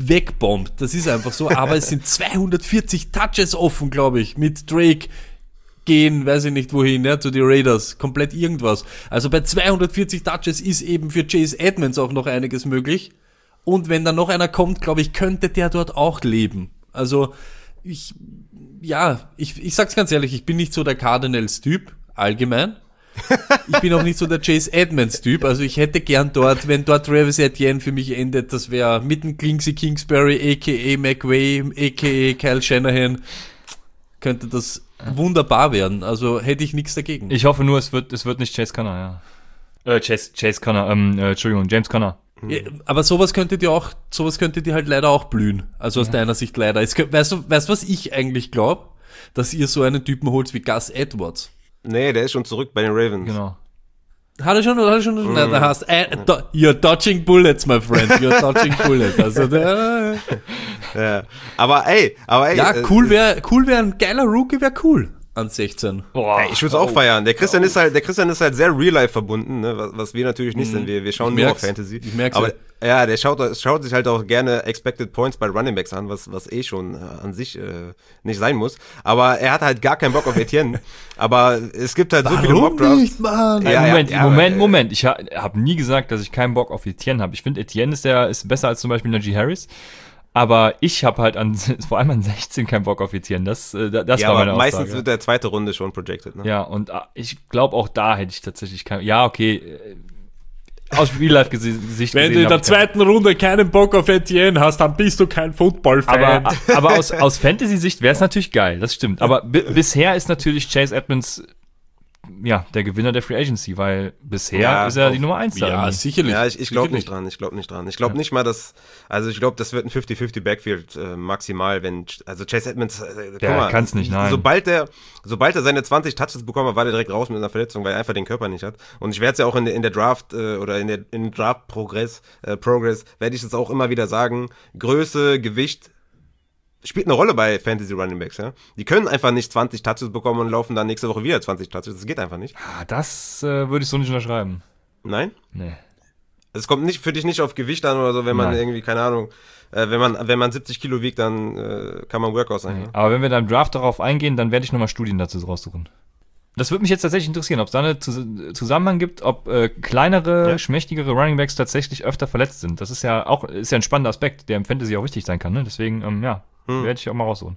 wegbombt. Das ist einfach so. Aber es sind zweihundertvierzig Touches offen, glaube ich, mit Drake, gehen, weiß ich nicht wohin, ja, zu den Raiders, komplett irgendwas. Also bei zweihundertvierzig Touches ist eben für Chase Edmonds auch noch einiges möglich. Und wenn da noch einer kommt, glaube ich, könnte der dort auch leben. Also ich, ja, ich, ich sag's ganz ehrlich, ich bin nicht so der Cardinals-Typ, allgemein. Ich bin auch nicht so der Chase Edmonds-Typ, also ich hätte gern dort, wenn dort Travis Etienne für mich endet, das wäre mit dem Kingsley Kingsbury, aka McVay, aka Kyle Shanahan, könnte das wunderbar werden, also hätte ich nichts dagegen. Ich hoffe nur, es wird, es wird nicht Chase Conner, ja. Äh, Chase, Chase Conner, ähm, äh, Entschuldigung, James Conner. Ja, aber sowas könnte dir auch, sowas könnte dir halt leider auch blühen, also aus ja. deiner Sicht leider. Es, weißt du, weißt du, was ich eigentlich glaube? Dass ihr so einen Typen holt wie Gus Edwards. Nee, der ist schon zurück bei den Ravens. Genau. Hat er schon, oder hat er schon? Mm. Nein, da hast äh, do, you're dodging bullets, my friend. You're dodging bullets. Also, der, ja. Aber ey, aber ey. Ja, cool wäre, cool wäre ein geiler Rookie, wäre cool. An sechzehn. Boah, ey, ich würde es auch oh. feiern. Der Christian oh. ist halt, der Christian ist halt sehr real life verbunden, ne? was, was wir natürlich nicht mm. sind. Wir, wir schauen ich nur auf Fantasy. Ich merk's aber ja. ja, der schaut, schaut sich halt auch gerne Expected Points bei Running Backs an, was, was eh schon äh, an sich äh, nicht sein muss. Aber er hat halt gar keinen Bock auf Etienne. Aber es gibt halt Warum so viele Mockdrafts. Nicht, Mann? Ja, Moment, ja, Moment, aber, Moment. Ich ha, habe nie gesagt, dass ich keinen Bock auf Etienne habe. Ich finde, Etienne ist der ist besser als zum Beispiel Najee Harris. Aber ich habe halt an, vor allem an sechzehn keinen Bock auf Etienne. Das, äh, das ja, war meine aber Aussage. meistens wird der zweite Runde schon projected, ne? Ja, und äh, ich glaube, auch da hätte ich tatsächlich keinen. Ja, okay. Äh, aus Real-Life-Sicht Wenn du in der zweiten Runde keinen Bock auf Etienne hast, dann bist du kein Football-Fan. Aber, aber aus, aus Fantasy-Sicht wäre es natürlich geil, das stimmt. Aber b- bisher ist natürlich Chase Edmonds ja, der Gewinner der Free Agency, weil bisher ja, ist er die Nummer eins da. Ja, irgendwie. sicherlich. Ja, ich, ich glaube sicherlich. nicht dran, ich glaube nicht dran. Ich glaube Ja. nicht mal, dass, also ich glaube, das wird ein fünfzig fünfzig Backfield äh, maximal, wenn, also Chase Edmonds, äh, guck Der mal, kann's nicht, nein. Sobald der, sobald er seine zwanzig Touches bekommen hat, war der direkt raus mit einer Verletzung, weil er einfach den Körper nicht hat. Und ich werde es ja auch in, der- in der Draft, äh, oder in der, in Draft-Progress, äh, Progress, werde ich es auch immer wieder sagen, Größe, Gewicht, spielt eine Rolle bei Fantasy Running Backs, ja. Die können einfach nicht zwanzig Touches bekommen und laufen dann nächste Woche wieder zwanzig Touches. Das geht einfach nicht. Ah, das äh, würde ich so nicht unterschreiben. Nein? Nee. Es kommt nicht für dich nicht auf Gewicht an oder so, wenn man Nein. irgendwie, keine Ahnung, äh, wenn man wenn man siebzig Kilo wiegt, dann äh, kann man Workouts sein. Ja? Aber wenn wir dann im Draft darauf eingehen, dann werde ich nochmal Studien dazu raussuchen. Das würde mich jetzt tatsächlich interessieren, ob es da einen Zus- Zusammenhang gibt, ob äh, kleinere, Ja. schmächtigere Runningbacks tatsächlich öfter verletzt sind. Das ist ja auch ist ja ein spannender Aspekt, der im Fantasy auch wichtig sein kann. Ne? Deswegen, ähm, ja, Hm. werde ich auch mal raussuchen.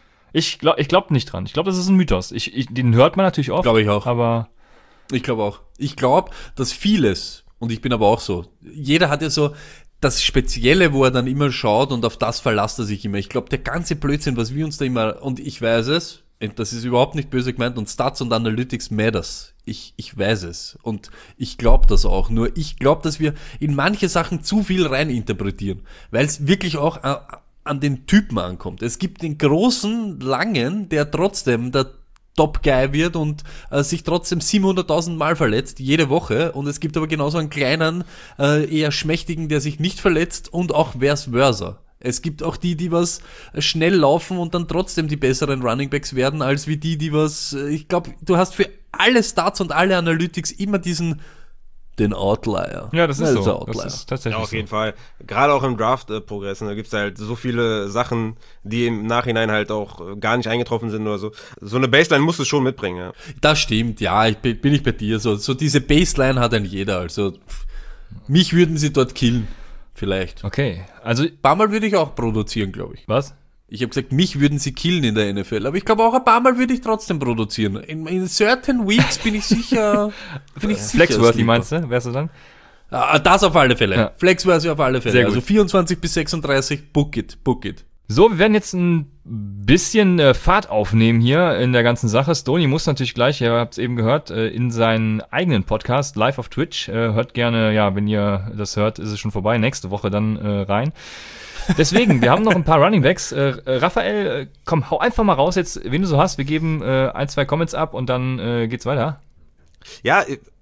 Ich glaube ich glaub nicht dran. Ich glaube, das ist ein Mythos. Ich, ich, den hört man natürlich oft. Glaube ich auch. Aber Ich glaube auch. Ich glaube, dass vieles, und ich bin aber auch so, jeder hat ja so das Spezielle, wo er dann immer schaut und auf das verlasst er sich immer. Ich glaube, der ganze Blödsinn, was wir uns da immer, und ich weiß es, das ist überhaupt nicht böse gemeint, und Stats und Analytics matters. Ich, ich weiß es. Und ich glaube das auch. Nur ich glaube, dass wir in manche Sachen zu viel reininterpretieren. Weil es wirklich auch an, an den Typen ankommt. Es gibt den großen, langen, der trotzdem der Top-Guy wird und äh, sich trotzdem siebenhunderttausend Mal verletzt, jede Woche. Und es gibt aber genauso einen kleinen, äh, eher schmächtigen, der sich nicht verletzt, und auch vice versa. Es gibt auch die, die was schnell laufen und dann trotzdem die besseren Runningbacks werden, als wie die, die was, äh, ich glaube, du hast für alle Stats und alle Analytics immer diesen, den Outlier. ja, das ist Ja, so. der Outlier. Das ist Ja, tatsächlich auf jeden so. Fall. Gerade auch im Draft-Progress, da gibt es halt so viele Sachen, die im Nachhinein halt auch äh, gar nicht eingetroffen sind oder so. So eine Baseline musst du schon mitbringen, ja. Das stimmt, ja, ich bin, bin ich bei dir. So, so diese Baseline hat ein jeder. Also pff, mich würden sie dort killen, vielleicht. Okay, also, Ein paar Mal würde ich auch produzieren, glaube ich. was? Ich habe gesagt, mich würden sie killen in der N F L, aber ich glaube auch ein paar Mal würde ich trotzdem produzieren. In, in certain weeks bin ich sicher, bin ich sicher. Flexworthy meinst du? Wärst du dann? Ah, das auf alle Fälle. Ja. Flexworthy auf alle Fälle. Sehr gut. Also vierundzwanzig bis sechsunddreißig, book it, book it. So, wir werden jetzt ein bisschen äh, Fahrt aufnehmen hier in der ganzen Sache. Stoney muss natürlich gleich, ihr habt es eben gehört, äh, in seinen eigenen Podcast live auf Twitch. Äh, hört gerne, ja, wenn ihr das hört, ist es schon vorbei. Nächste Woche dann äh, rein. Deswegen, wir haben noch ein paar Runningbacks. Äh, äh, Raphael, äh, komm, hau einfach mal raus jetzt, wen du so hast. Wir geben äh, ein, zwei Comments ab und dann äh, geht's weiter. Ja,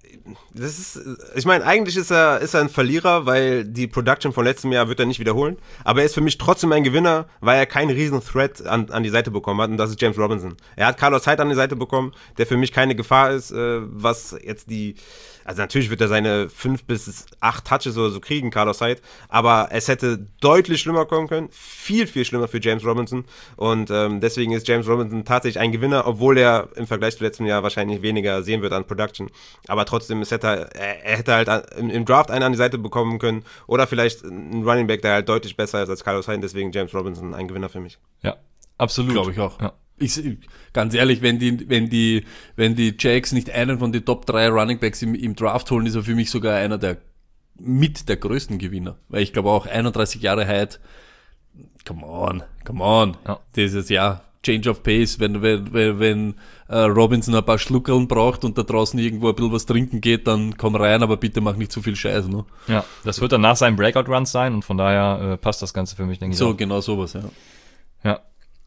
das ist, ich meine, eigentlich ist er, ist er ein Verlierer, weil die Production von letztem Jahr wird er nicht wiederholen. Aber er ist für mich trotzdem ein Gewinner, weil er keinen riesen Threat an, an die Seite bekommen hat. Und das ist James Robinson. Er hat Carlos Hyde an die Seite bekommen, der für mich keine Gefahr ist, äh, was jetzt die, also natürlich wird er seine fünf bis acht Touches oder so kriegen, Carlos Hyde. Aber es hätte deutlich schlimmer kommen können. Viel, viel schlimmer für James Robinson. Und ähm, deswegen ist James Robinson tatsächlich ein Gewinner, obwohl er im Vergleich zu letztem Jahr wahrscheinlich weniger sehen wird an Production. Aber trotzdem, es hätte, er, er hätte halt im, im Draft einen an die Seite bekommen können oder vielleicht einen Running Back, der halt deutlich besser ist als Carlos Hyde. Deswegen James Robinson ein Gewinner für mich. Ja, absolut. Glaube ich auch. Ja. Ich, ganz ehrlich, wenn die, wenn die, wenn die Jags nicht einen von den Top drei Running Backs im, im Draft holen, ist er für mich sogar einer der, mit der größten Gewinner. Weil ich glaube auch einunddreißig Jahre Hyde, come on, come on. Ja. Dieses Jahr, Change of Pace, wenn, wenn, wenn, wenn äh, Robinson ein paar Schluckerln braucht und da draußen irgendwo ein bisschen was trinken geht, dann komm rein, aber bitte mach nicht zu viel Scheiß, ne? Ja, das wird dann nach seinem Breakout-Run sein und von daher äh, passt das Ganze für mich, denke ich. So, auch. genau sowas, ja. Ja.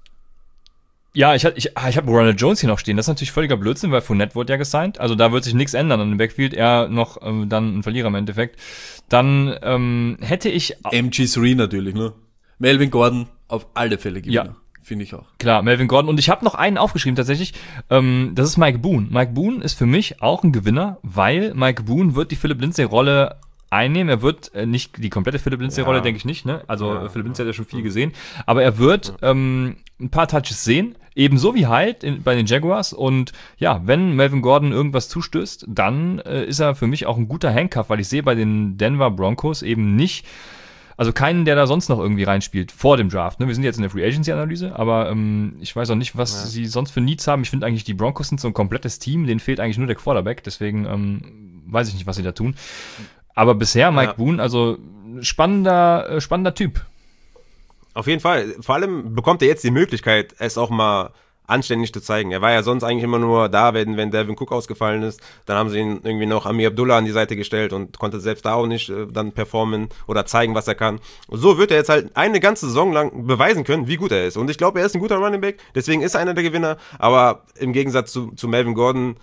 Ja, ich, ich, ich habe Ronald Jones hier noch stehen. Das ist natürlich völliger Blödsinn, weil Fournette wurde ja gesigned. Also da wird sich nichts ändern an dem Backfield. Er noch ähm, dann ein Verlierer im Endeffekt. Dann ähm, hätte ich... M G drei natürlich, ne? Melvin Gordon auf alle Fälle Gewinner. Ja. Finde ich auch. Klar, Melvin Gordon. Und ich habe noch einen aufgeschrieben tatsächlich. Ähm, das ist Mike Boone. Mike Boone ist für mich auch ein Gewinner, weil Mike Boone wird die Philip Lindsay-Rolle einnehmen. Er wird äh, nicht die komplette Philip Lindsay-Rolle, ja. denke ich nicht. Ne? Also ja. Philip Lindsay hat ja schon viel gesehen. Aber er wird ähm, ein paar Touches sehen. Ebenso wie Hyde in, bei den Jaguars. Und ja, wenn Melvin Gordon irgendwas zustößt, dann äh, ist er für mich auch ein guter Handcuff, weil ich sehe bei den Denver Broncos eben nicht, also keinen, der da sonst noch irgendwie reinspielt vor dem Draft. Ne? Wir sind jetzt in der Free Agency Analyse, aber ähm, ich weiß auch nicht, was ja. sie sonst für Needs haben. Ich finde eigentlich, die Broncos sind so ein komplettes Team, denen fehlt eigentlich nur der Quarterback, deswegen ähm, weiß ich nicht, was sie da tun. Aber bisher Mike ja. Boone, also spannender, äh, spannender Typ. Auf jeden Fall. Vor allem bekommt er jetzt die Möglichkeit, es auch mal anständig zu zeigen. Er war ja sonst eigentlich immer nur da, wenn, wenn Dalvin Cook ausgefallen ist. Dann haben sie ihn irgendwie noch Amir Abdullah an die Seite gestellt und konnte selbst da auch nicht äh, dann performen oder zeigen, was er kann. Und so wird er jetzt halt eine ganze Saison lang beweisen können, wie gut er ist. Und ich glaube, er ist ein guter Running Back, deswegen ist er einer der Gewinner. Aber im Gegensatz zu, zu Melvin Gordon,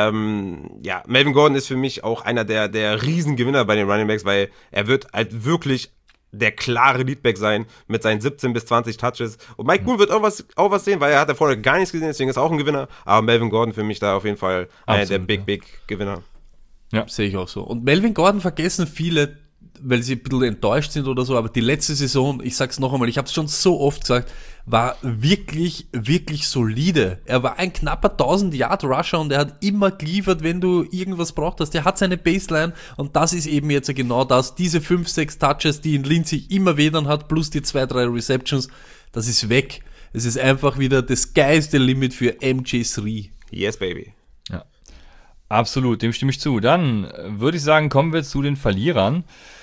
ähm, ja, Melvin Gordon ist für mich auch einer der, der Riesengewinner bei den Running Backs, weil er wird halt wirklich der klare Leadback sein mit seinen siebzehn bis zwanzig Touches. Und Mike Boone wird auch was, auch was sehen, weil er hat ja vorher gar nichts gesehen, deswegen ist er auch ein Gewinner. Aber Melvin Gordon für mich da auf jeden Fall einer der Big, ja. Big Gewinner. Ja, sehe ich auch so. Und Melvin Gordon vergessen viele, weil sie ein bisschen enttäuscht sind oder so, aber die letzte Saison, ich sag's noch einmal, ich habe es schon so oft gesagt, war wirklich, wirklich solide. Er war ein knapper tausend-Yard-Rusher und er hat immer geliefert, wenn du irgendwas braucht hast. Er hat seine Baseline und das ist eben jetzt genau das. Diese fünf, sechs Touches, die in Lindsay immer wedern hat, plus die zwei, drei Receptions, das ist weg. Es ist einfach wieder das sky is the limit für M J drei. Yes, baby. Ja, absolut, dem stimme ich zu. Dann würde ich sagen, kommen wir zu den Verlierern.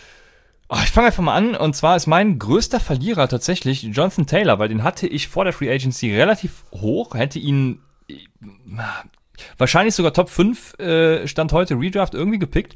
Oh, ich fange einfach mal an, und zwar ist mein größter Verlierer tatsächlich Jonathan Taylor, weil den hatte ich vor der Free Agency relativ hoch, hätte ihn äh, wahrscheinlich sogar Top fünf äh, Stand heute Redraft irgendwie gepickt,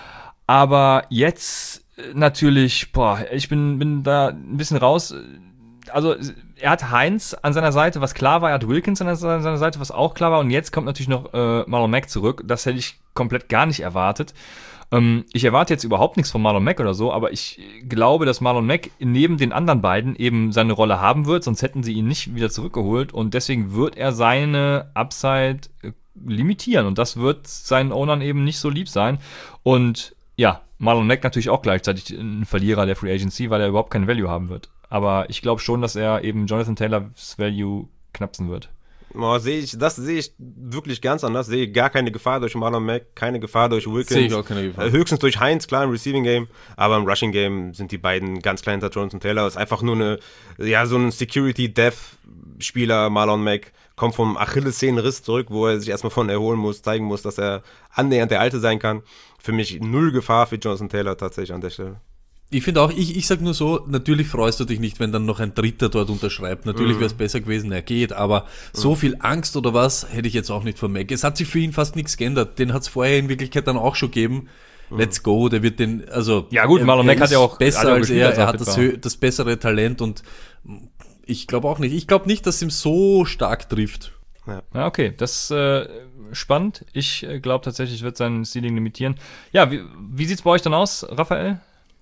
aber jetzt äh, natürlich, boah, ich bin, bin da ein bisschen raus. Also er hat Heinz an seiner Seite, was klar war, er hat Wilkins an seiner Seite, was auch klar war, und jetzt kommt natürlich noch äh, Marlon Mack zurück, das hätte ich komplett gar nicht erwartet. Ich erwarte jetzt überhaupt nichts von Marlon Mack oder so, aber ich glaube, dass Marlon Mack neben den anderen beiden eben seine Rolle haben wird, sonst hätten sie ihn nicht wieder zurückgeholt, und deswegen wird er seine Upside limitieren, und das wird seinen Ownern eben nicht so lieb sein. Und ja, Marlon Mack natürlich auch gleichzeitig ein Verlierer der Free Agency, weil er überhaupt kein Value haben wird. Aber ich glaube schon, dass er eben Jonathan Taylors Value knapsen wird. Oh, sehe ich, das sehe ich wirklich ganz anders. Sehe gar keine Gefahr durch Marlon Mack, keine Gefahr durch Wilkins. Sehe ich auch keine Gefahr. Höchstens durch Heinz, klar, im Receiving Game, aber im Rushing Game sind die beiden ganz klein hinter Jonathan Taylor. Ist einfach nur eine, ja, so ein Security-Death-Spieler. Marlon Mack kommt vom Achillessehnenriss zurück, wo er sich erstmal von erholen muss, zeigen muss, dass er annähernd der Alte sein kann. Für mich null Gefahr für Jonathan Taylor tatsächlich an der Stelle. Ich finde auch, ich, ich sag nur so, natürlich freust du dich nicht, wenn dann noch ein Dritter dort unterschreibt. Natürlich mhm. wäre es besser gewesen, er geht, aber mhm. so viel Angst oder was hätte ich jetzt auch nicht von Mac. Es hat sich für ihn fast nichts geändert. Den hat es vorher in Wirklichkeit dann auch schon gegeben. Mhm. Let's go, der wird den, also... Ja gut, Marlon Mack hat ja auch... Besser als er, er hat das, das bessere Talent, und ich glaube auch nicht. Ich glaube nicht, dass es ihm so stark trifft. Ja, ja okay, das ist äh, spannend. Ich äh, glaube tatsächlich, wird sein Ceiling limitieren. Ja, wie, wie sieht's bei euch dann aus, Raphael?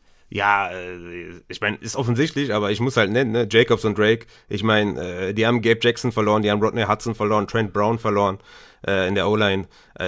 Ja, ich meine, ist offensichtlich, aber ich muss halt nennen, ne? Jacobs und Drake. Ich meine, die haben Gabe Jackson verloren, die haben Rodney Hudson verloren, Trent Brown verloren äh, in der O-Line.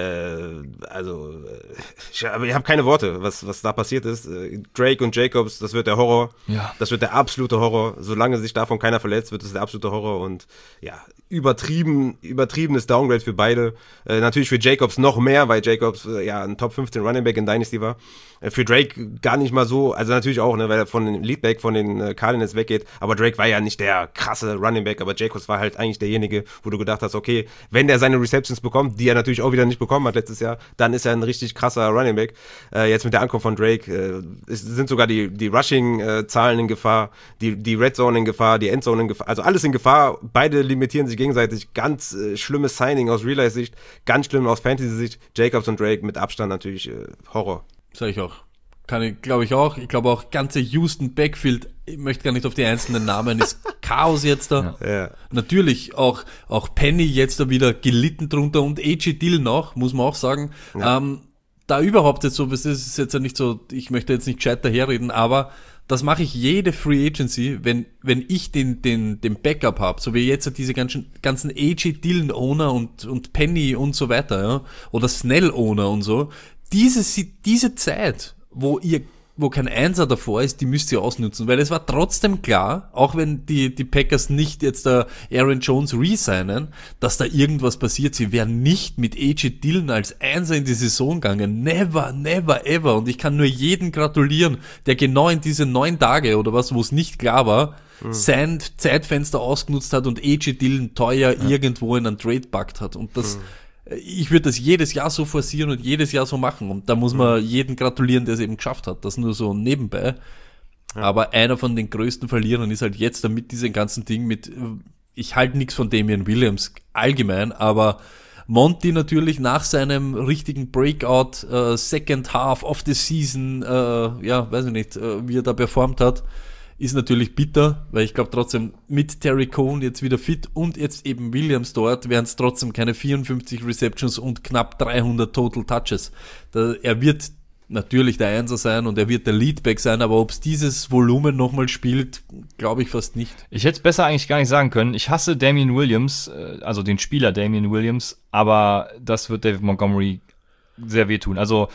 Äh, also, ich, aber ich habe keine Worte, was, was da passiert ist. Drake und Jacobs, das wird der Horror. Ja. Das wird der absolute Horror. Solange sich davon keiner verletzt, wird es der absolute Horror. Und ja, übertrieben, übertriebenes Downgrade für beide. Äh, natürlich für Jacobs noch mehr, weil Jacobs äh, ja ein Top fünfzehn Running Back in Dynasty war. Äh, für Drake gar nicht mal so, also natürlich auch, ne, weil er von dem Leadback von den äh, Cardinals weggeht, aber Drake war ja nicht der krasse Running Back, aber Jacobs war halt eigentlich derjenige, wo du gedacht hast, okay, wenn der seine Receptions bekommt, die er natürlich auch wieder nicht bekommen hat letztes Jahr, dann ist er ein richtig krasser Running Back. Äh, jetzt mit der Ankunft von Drake äh, es sind sogar die, die Rushing-Zahlen in Gefahr, die, die Red Zone in Gefahr, die Endzone in Gefahr, also alles in Gefahr, beide limitieren sich gegenseitig, ganz äh, schlimmes Signing aus Real-Life-Sicht, ganz schlimm aus Fantasy-Sicht, Jacobs und Drake mit Abstand natürlich äh, Horror. Sag ich auch. Kann ich, glaube ich auch. Ich glaube auch, ganze Houston Backfield, ich möchte gar nicht auf die einzelnen Namen, ist Chaos jetzt da. Ja. Ja. Natürlich auch, auch Penny jetzt da wieder gelitten drunter und A J Dillon auch, muss man auch sagen. Ja. Ähm, da überhaupt jetzt so, das ist jetzt ja nicht so, ich möchte jetzt nicht gescheit daherreden, aber das mache ich jede Free Agency, wenn, wenn ich den, den, den Backup habe, so wie jetzt diese ganzen, ganzen A J Dillon Owner und, und Penny und so weiter, ja, oder Snell Owner und so. Diese, diese Zeit, wo ihr, wo kein Einser davor ist, die müsst ihr ausnutzen, weil es war trotzdem klar, auch wenn die, die Packers nicht jetzt da Aaron Jones resignen, dass da irgendwas passiert. Sie wären nicht mit A J Dillon als Einser in die Saison gegangen. Never, never, ever. Und ich kann nur jeden gratulieren, der genau in diese neun Tage oder was, wo es nicht klar war, mhm. sein Zeitfenster ausgenutzt hat und A J Dillon teuer ja. irgendwo in einen Trade packt hat. Und das, mhm. ich würde das jedes Jahr so forcieren und jedes Jahr so machen. Und da muss man jeden gratulieren, der es eben geschafft hat. Das nur so nebenbei. Ja. Aber einer von den größten Verlierern ist halt jetzt damit diesem ganzen Ding mit, ich halte nichts von Damian Williams allgemein, aber Monty natürlich nach seinem richtigen Breakout, äh, Second Half of the Season, äh, ja, weiß ich nicht, äh, wie er da performt hat, ist natürlich bitter, weil ich glaube trotzdem mit Terry Cohen jetzt wieder fit und jetzt eben Williams dort, wären es trotzdem keine vierundfünfzig Receptions und knapp dreihundert Total Touches. Da, er wird natürlich der Einser sein und er wird der Leadback sein, aber ob es dieses Volumen nochmal spielt, glaube ich fast nicht. Ich hätte es besser eigentlich gar nicht sagen können. Ich hasse Damian Williams, also den Spieler Damian Williams, aber das wird David Montgomery sehr wehtun. Also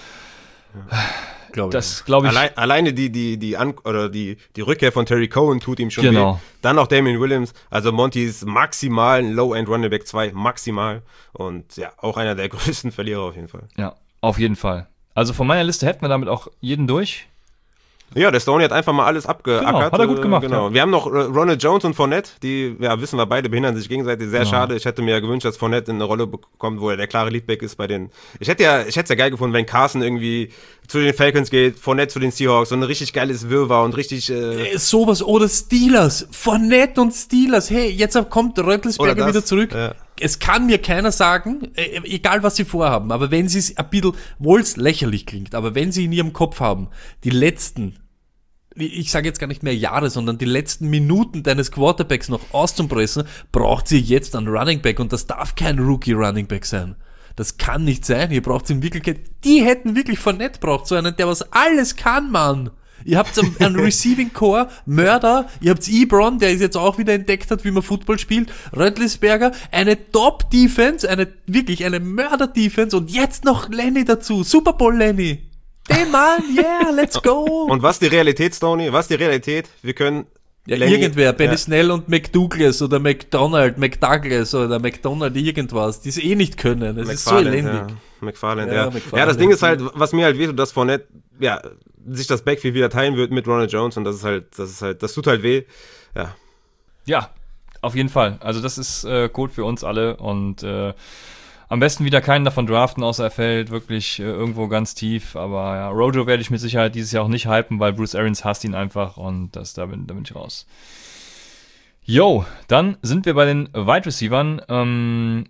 ja. Glaube das glaube ich. Allein, alleine die, die, die, An- oder die, die Rückkehr von Terry Cohen tut ihm schon genau. weh. Dann auch Damian Williams. Also Monty ist maximal ein Low-End Running Back zwei, maximal. Und ja, auch einer der größten Verlierer auf jeden Fall. Ja, auf jeden Fall. Also von meiner Liste hätten wir damit auch jeden durch. Ja, der Stoney hat einfach mal alles abgeackert. Genau, hat er gut gemacht. Genau. Ja. Wir haben noch Ronald Jones und Fournette, die, ja, wissen wir beide, behindern sich gegenseitig. Sehr genau. schade. Ich hätte mir ja gewünscht, dass Fournette in eine Rolle bekommt, wo er der klare Leadback ist bei den. Ich hätte ja, ich hätte es ja geil gefunden, wenn Carson irgendwie zu den Falcons geht, Fournette zu den Seahawks, so ein richtig geiles Wirrwarr und richtig. Äh äh, sowas oder Steelers, Fournette und Steelers. Hey, jetzt kommt Röttelsberger wieder zurück. Ja. Es kann mir keiner sagen, äh, egal was sie vorhaben, aber wenn sie es ein bisschen, wohl es lächerlich klingt, aber wenn sie in ihrem Kopf haben, die letzten, ich sage jetzt gar nicht mehr Jahre, sondern die letzten Minuten deines Quarterbacks noch auszupressen, braucht sie jetzt einen Running Back und das darf kein Rookie Running Back sein. Das kann nicht sein, ihr braucht in Wirklichkeit, die hätten wirklich Fournette braucht, so einen, der was alles kann, Mann. Ihr habt einen Receiving Core, Mörder, ihr habt Ebron, der jetzt auch wieder entdeckt hat, wie man Football spielt, Röttlisberger, eine Top-Defense, eine, wirklich eine Mörder-Defense und jetzt noch Lenny dazu, Super Bowl Lenny. Den Mann, yeah, let's go. Und was die Realität, Stoney? Was die Realität? Wir können ja, irgendwer, Benny ja. Snell und McDouglas oder McDonald, McDouglas oder McDonald irgendwas, die es eh nicht können. Das ist so elendig. Ja. McFarland, ja. Ja. ja, das Ding ist halt, was mir halt wehtut, dass Fournette, ja, sich das Backfield wieder teilen wird mit Ronald Jones und das ist halt, das ist halt, das tut halt weh. Ja. Ja, auf jeden Fall. Also das ist äh, Code für uns alle und äh, am besten wieder keinen davon draften, außer er fällt wirklich äh, irgendwo ganz tief. Aber ja, Rojo werde ich mit Sicherheit dieses Jahr auch nicht hypen, weil Bruce Arians hasst ihn einfach und das, da, bin, da bin ich raus. Yo, dann sind wir bei den Wide Receivern. Ähm,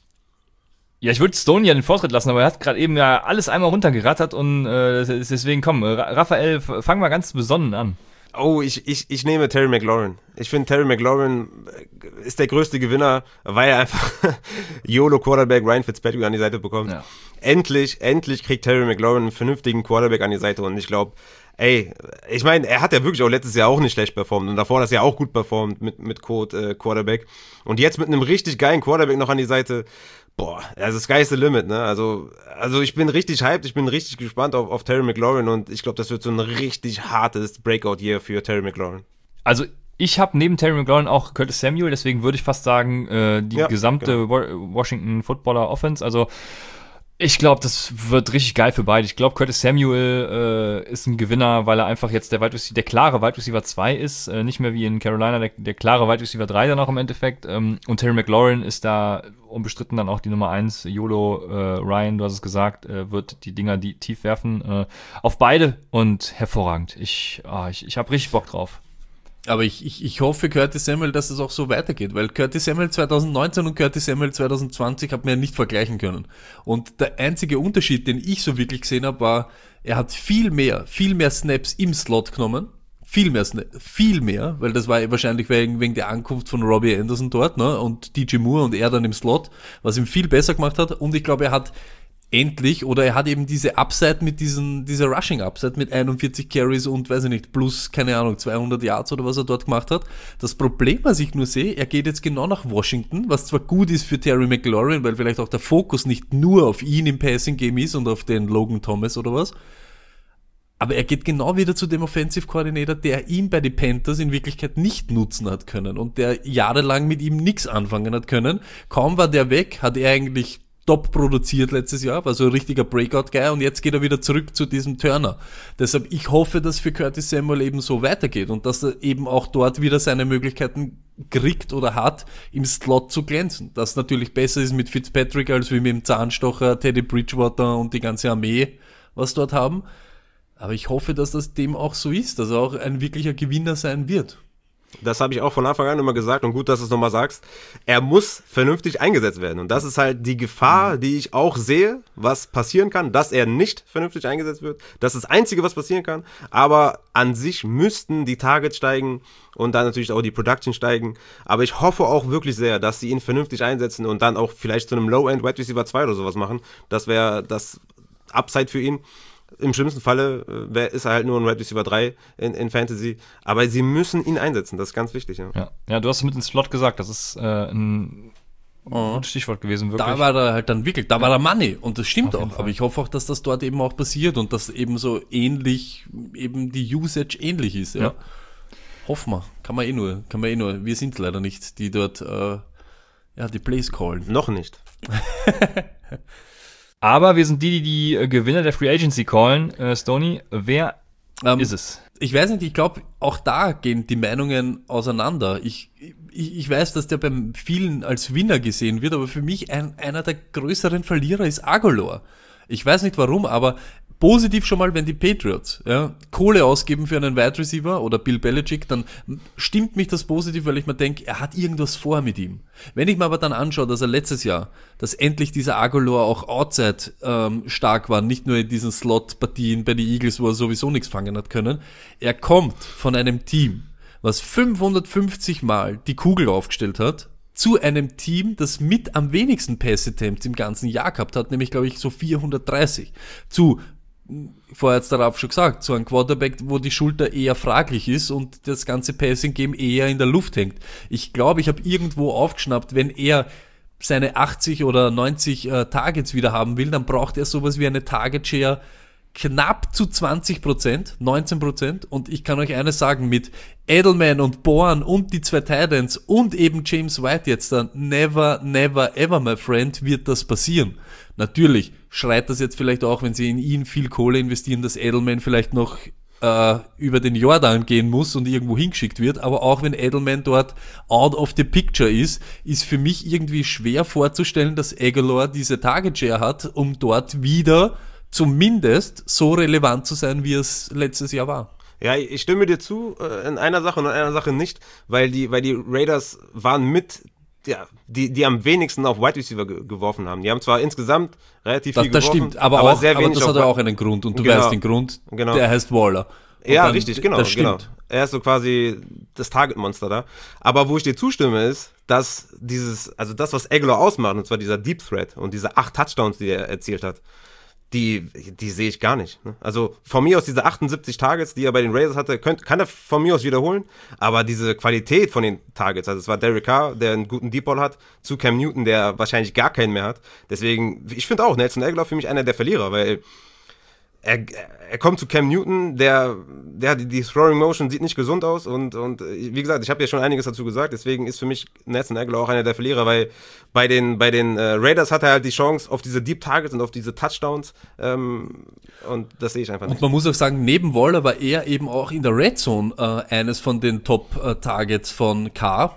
ja, ich würde Stoney ja den Vortritt lassen, aber er hat gerade eben ja alles einmal runtergerattert und äh, deswegen komm, Raphael, fang mal ganz besonnen an. Oh, ich, ich, ich nehme Terry McLaurin. Ich finde, Terry McLaurin ist der größte Gewinner, weil er einfach YOLO-Quarterback Ryan Fitzpatrick an die Seite bekommt. Ja. Endlich, endlich kriegt Terry McLaurin einen vernünftigen Quarterback an die Seite und ich glaube, ey, ich meine, er hat ja wirklich auch letztes Jahr auch nicht schlecht performt und davor das Jahr auch gut performt mit, mit Code äh, Quarterback und jetzt mit einem richtig geilen Quarterback noch an die Seite. Boah, also sky is the limit, ne? Also, also ich bin richtig hyped, ich bin richtig gespannt auf, auf Terry McLaurin und ich glaube, das wird so ein richtig hartes Breakout-Year für Terry McLaurin. Also ich habe neben Terry McLaurin auch Curtis Samuel, deswegen würde ich fast sagen, äh, die ja, gesamte genau. Washington Footballer Offense, also ich glaube, das wird richtig geil für beide. Ich glaube, Curtis Samuel äh, ist ein Gewinner, weil er einfach jetzt der Wide Receiver, der klare Wide Receiver zwei ist, äh, nicht mehr wie in Carolina der, der klare Wide Receiver drei dann auch im Endeffekt. Ähm, und Terry McLaurin ist da unbestritten dann auch die Nummer eins. YOLO, äh, Ryan, du hast es gesagt, äh, wird die Dinger die tief werfen. Äh, auf beide und hervorragend. Ich, ah, ich, ich habe richtig Bock drauf. Aber ich, ich, ich hoffe, Curtis Samuel, dass es auch so weitergeht, weil Curtis Samuel zwanzig neunzehn und Curtis Samuel zwanzig zwanzig hat man ja nicht vergleichen können. Und der einzige Unterschied, den ich so wirklich gesehen habe, war, er hat viel mehr, viel mehr Snaps im Slot genommen, viel mehr, viel mehr, weil das war wahrscheinlich wegen, wegen der Ankunft von Robbie Anderson dort, ne, und D J Moore und er dann im Slot, was ihm viel besser gemacht hat. Und ich glaube, er hat endlich, oder er hat eben diese Upside mit diesen, dieser Rushing Upside mit einundvierzig Carries und, weiß ich nicht, plus, keine Ahnung, zweihundert Yards oder was er dort gemacht hat. Das Problem, was ich nur sehe, er geht jetzt genau nach Washington, was zwar gut ist für Terry McLaurin, weil vielleicht auch der Fokus nicht nur auf ihn im Passing Game ist und auf den Logan Thomas oder was, aber er geht genau wieder zu dem Offensive Coordinator, der ihn bei den Panthers in Wirklichkeit nicht nutzen hat können und der jahrelang mit ihm nichts anfangen hat können. Kaum war der weg, hat er eigentlich top produziert letztes Jahr, war so ein richtiger Breakout-Guy und jetzt geht er wieder zurück zu diesem Turner. Deshalb, ich hoffe, dass für Curtis Samuel eben so weitergeht und dass er eben auch dort wieder seine Möglichkeiten kriegt oder hat, im Slot zu glänzen. Das natürlich besser ist mit Fitzpatrick als wie mit dem Zahnstocher, Teddy Bridgewater und die ganze Armee, was dort haben. Aber ich hoffe, dass das dem auch so ist, dass er auch ein wirklicher Gewinner sein wird. Das habe ich auch von Anfang an immer gesagt und gut, dass du es nochmal sagst. Er muss vernünftig eingesetzt werden und das ist halt die Gefahr, die ich auch sehe, was passieren kann, dass er nicht vernünftig eingesetzt wird. Das ist das Einzige, was passieren kann, aber an sich müssten die Targets steigen und dann natürlich auch die Production steigen, aber ich hoffe auch wirklich sehr, dass sie ihn vernünftig einsetzen und dann auch vielleicht zu einem Low-End Wide Receiver zwei oder sowas machen. Das wäre das Upside für ihn. Im schlimmsten Falle äh, ist er halt nur ein Wide Receiver drei in, in Fantasy. Aber sie müssen ihn einsetzen, das ist ganz wichtig. Ja, ja. ja du hast es mit dem Slot gesagt, das ist äh, ein oh. gutes Stichwort gewesen. Wirklich. Da war er halt dann wirklich, da war er Money und das stimmt auch. Aber ich hoffe auch, dass das dort eben auch passiert und dass eben so ähnlich, eben die Usage ähnlich ist. Ja. ja. Hoffen wir, kann man eh nur, kann man eh nur. Wir sind leider nicht, die dort äh, ja, die Plays callen. Noch nicht. Aber wir sind die, die die Gewinner der Free Agency callen. Äh, Stoney, wer ähm, ist es? Ich weiß nicht, ich glaube, auch da gehen die Meinungen auseinander. Ich, ich, ich weiß, dass der beim vielen als Winner gesehen wird, aber für mich ein, einer der größeren Verlierer ist Agholor. Ich weiß nicht warum, aber positiv schon mal, wenn die Patriots ja, Kohle ausgeben für einen Wide Receiver oder Bill Belichick, dann stimmt mich das positiv, weil ich mir denke, er hat irgendwas vor mit ihm. Wenn ich mir aber dann anschaue, dass er letztes Jahr, dass endlich dieser Agholor auch outside ähm, stark war, nicht nur in diesen Slot-Partien bei den Eagles, wo er sowieso nichts fangen hat können, er kommt von einem Team, was fünfhundertfünfzig Mal die Kugel aufgestellt hat, zu einem Team, das mit am wenigsten Pass-Attempts im ganzen Jahr gehabt hat, nämlich, glaube ich, so vierhundertdreißig. Zu vorher hat's darauf schon gesagt, so ein Quarterback, wo die Schulter eher fraglich ist und das ganze Passing-Game eher in der Luft hängt. Ich glaube, ich habe irgendwo aufgeschnappt, wenn er seine achtzig oder neunzig äh, Targets wieder haben will, dann braucht er sowas wie eine Target-Share knapp zu zwanzig Prozent, neunzehn Prozent. Und ich kann euch eines sagen, mit Edelman und Bourne und die zwei Titans und eben James White jetzt dann, never, never, ever, my friend, wird das passieren. Natürlich schreit das jetzt vielleicht auch, wenn sie in ihn viel Kohle investieren, dass Edelman vielleicht noch äh, über den Jordan gehen muss und irgendwo hingeschickt wird. Aber auch wenn Edelman dort out of the picture ist, ist für mich irgendwie schwer vorzustellen, dass Agholor diese Target Share hat, um dort wieder zumindest so relevant zu sein, wie es letztes Jahr war. Ja, ich stimme dir zu äh, in einer Sache und in einer Sache nicht, weil die, weil die Raiders waren mit, ja, die, die am wenigsten auf Wide Receiver ge- geworfen haben. Die haben zwar insgesamt relativ das, viel das geworfen, stimmt, aber, aber auch, sehr wenig aber das auf hat ja auch einen Grund und du genau, weißt den Grund, genau. Der heißt Waller. Und ja, dann, richtig, genau, das genau. stimmt. Er ist so quasi das Target-Monster da. Aber wo ich dir zustimme, ist, dass dieses, also das, was Aguilar ausmacht, und zwar dieser Deep Threat und diese acht Touchdowns, die er erzielt hat, die, die sehe ich gar nicht. Ne? Also von mir aus diese achtundsiebzig Targets, die er bei den Raiders hatte, könnt, kann er von mir aus wiederholen, aber diese Qualität von den Targets, also es war Derek Carr, der einen guten Deep Ball hat, zu Cam Newton, der wahrscheinlich gar keinen mehr hat. Deswegen, ich finde auch, Nelson Aguilar für mich einer der Verlierer, weil Er, er kommt zu Cam Newton, der, der die, die Throwing Motion sieht nicht gesund aus und, und wie gesagt, ich habe ja schon einiges dazu gesagt, deswegen ist für mich Nelson Aguilar auch einer der Verlierer, weil bei den, bei den äh, Raiders hat er halt die Chance auf diese Deep Targets und auf diese Touchdowns ähm, und das sehe ich einfach nicht. Und man muss auch sagen, neben Waller war er eben auch in der Red Zone äh, eines von den Top-Targets von Carr.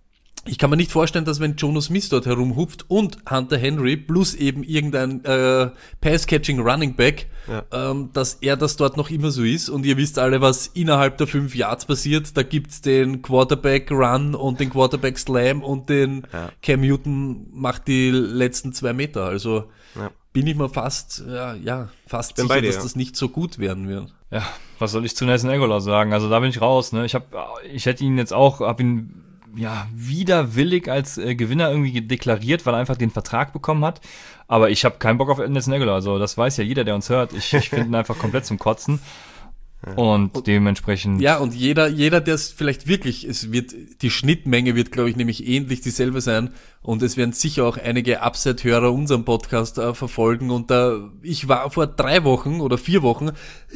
Ich kann mir nicht vorstellen, dass wenn Jono Smith dort herumhupft und Hunter Henry plus eben irgendein äh, Pass-Catching Running Back, ja. ähm, dass er das dort noch immer so ist. Und ihr wisst alle, was innerhalb der fünf Yards passiert. Da gibt's den Quarterback Run und den Quarterback Slam und den ja. Cam Newton macht die letzten zwei Meter. Also ja. bin ich mir fast, ja, ja fast sicher, dir, dass ja. das nicht so gut werden wird. Ja, was soll ich zu Nelson Aguilar sagen? Also da bin ich raus. Ne? Ich hab, ich hätte ihn jetzt auch, hab ihn ja, widerwillig als äh, Gewinner irgendwie deklariert, weil er einfach den Vertrag bekommen hat. Aber ich habe keinen Bock auf Nelson Aguilar. Also das weiß ja jeder, der uns hört. Ich, ich finde ihn einfach komplett zum Kotzen. Und, und dementsprechend... Ja, und jeder, jeder, der es vielleicht wirklich, es wird, die Schnittmenge wird, glaube ich, nämlich ähnlich dieselbe sein. Und es werden sicher auch einige Upset-Hörer unseren Podcast äh, verfolgen. Und da, ich war vor drei Wochen oder vier Wochen,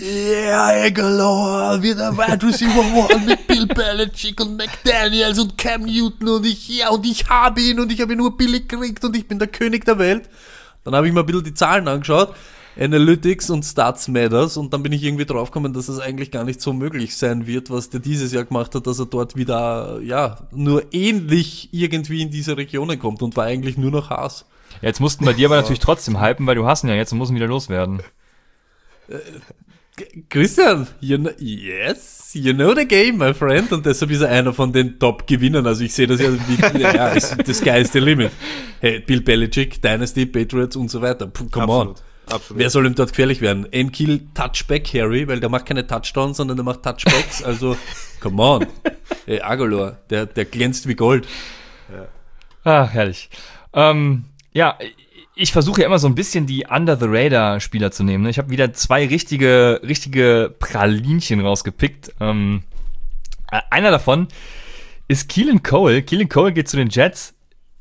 ja, yeah, Aguilar wird ein Wide Receiver One mit Bill Belichick und McDaniels und Cam Newton und ich, ja, und ich habe ihn und ich habe ihn nur billig gekriegt und ich bin der König der Welt. Dann habe ich mir ein bisschen die Zahlen angeschaut. Analytics und Stats Matters und dann bin ich irgendwie draufgekommen, dass es eigentlich gar nicht so möglich sein wird, was der dieses Jahr gemacht hat, dass er dort wieder, ja, nur ähnlich irgendwie in diese Regionen kommt und war eigentlich nur noch Haas. Ja, jetzt mussten bei dir aber natürlich trotzdem hypen, weil du hast ihn ja jetzt und musst ihn wieder loswerden. Äh, Christian, you know, yes, you know the game, my friend, und deshalb ist er einer von den Top-Gewinnern, also ich sehe das ja wie, ja, ist, the sky is the limit. Hey, Bill Belichick, Dynasty, Patriots und so weiter, Puh, come Absolut. on. Absolut. Wer soll ihm dort gefährlich werden? N-Kill Touchback Harry, weil der macht keine Touchdowns, sondern der macht Touchbacks. Also, come on. Hey, Aguilar, der, der glänzt wie Gold. Ja. Ah, herrlich. Ähm, ja, ich versuche ja immer so ein bisschen die Under-the-Radar-Spieler zu nehmen. Ich habe wieder zwei richtige, richtige Pralinchen rausgepickt. Ähm, einer davon ist Keelan Cole. Keelan Cole geht zu den Jets.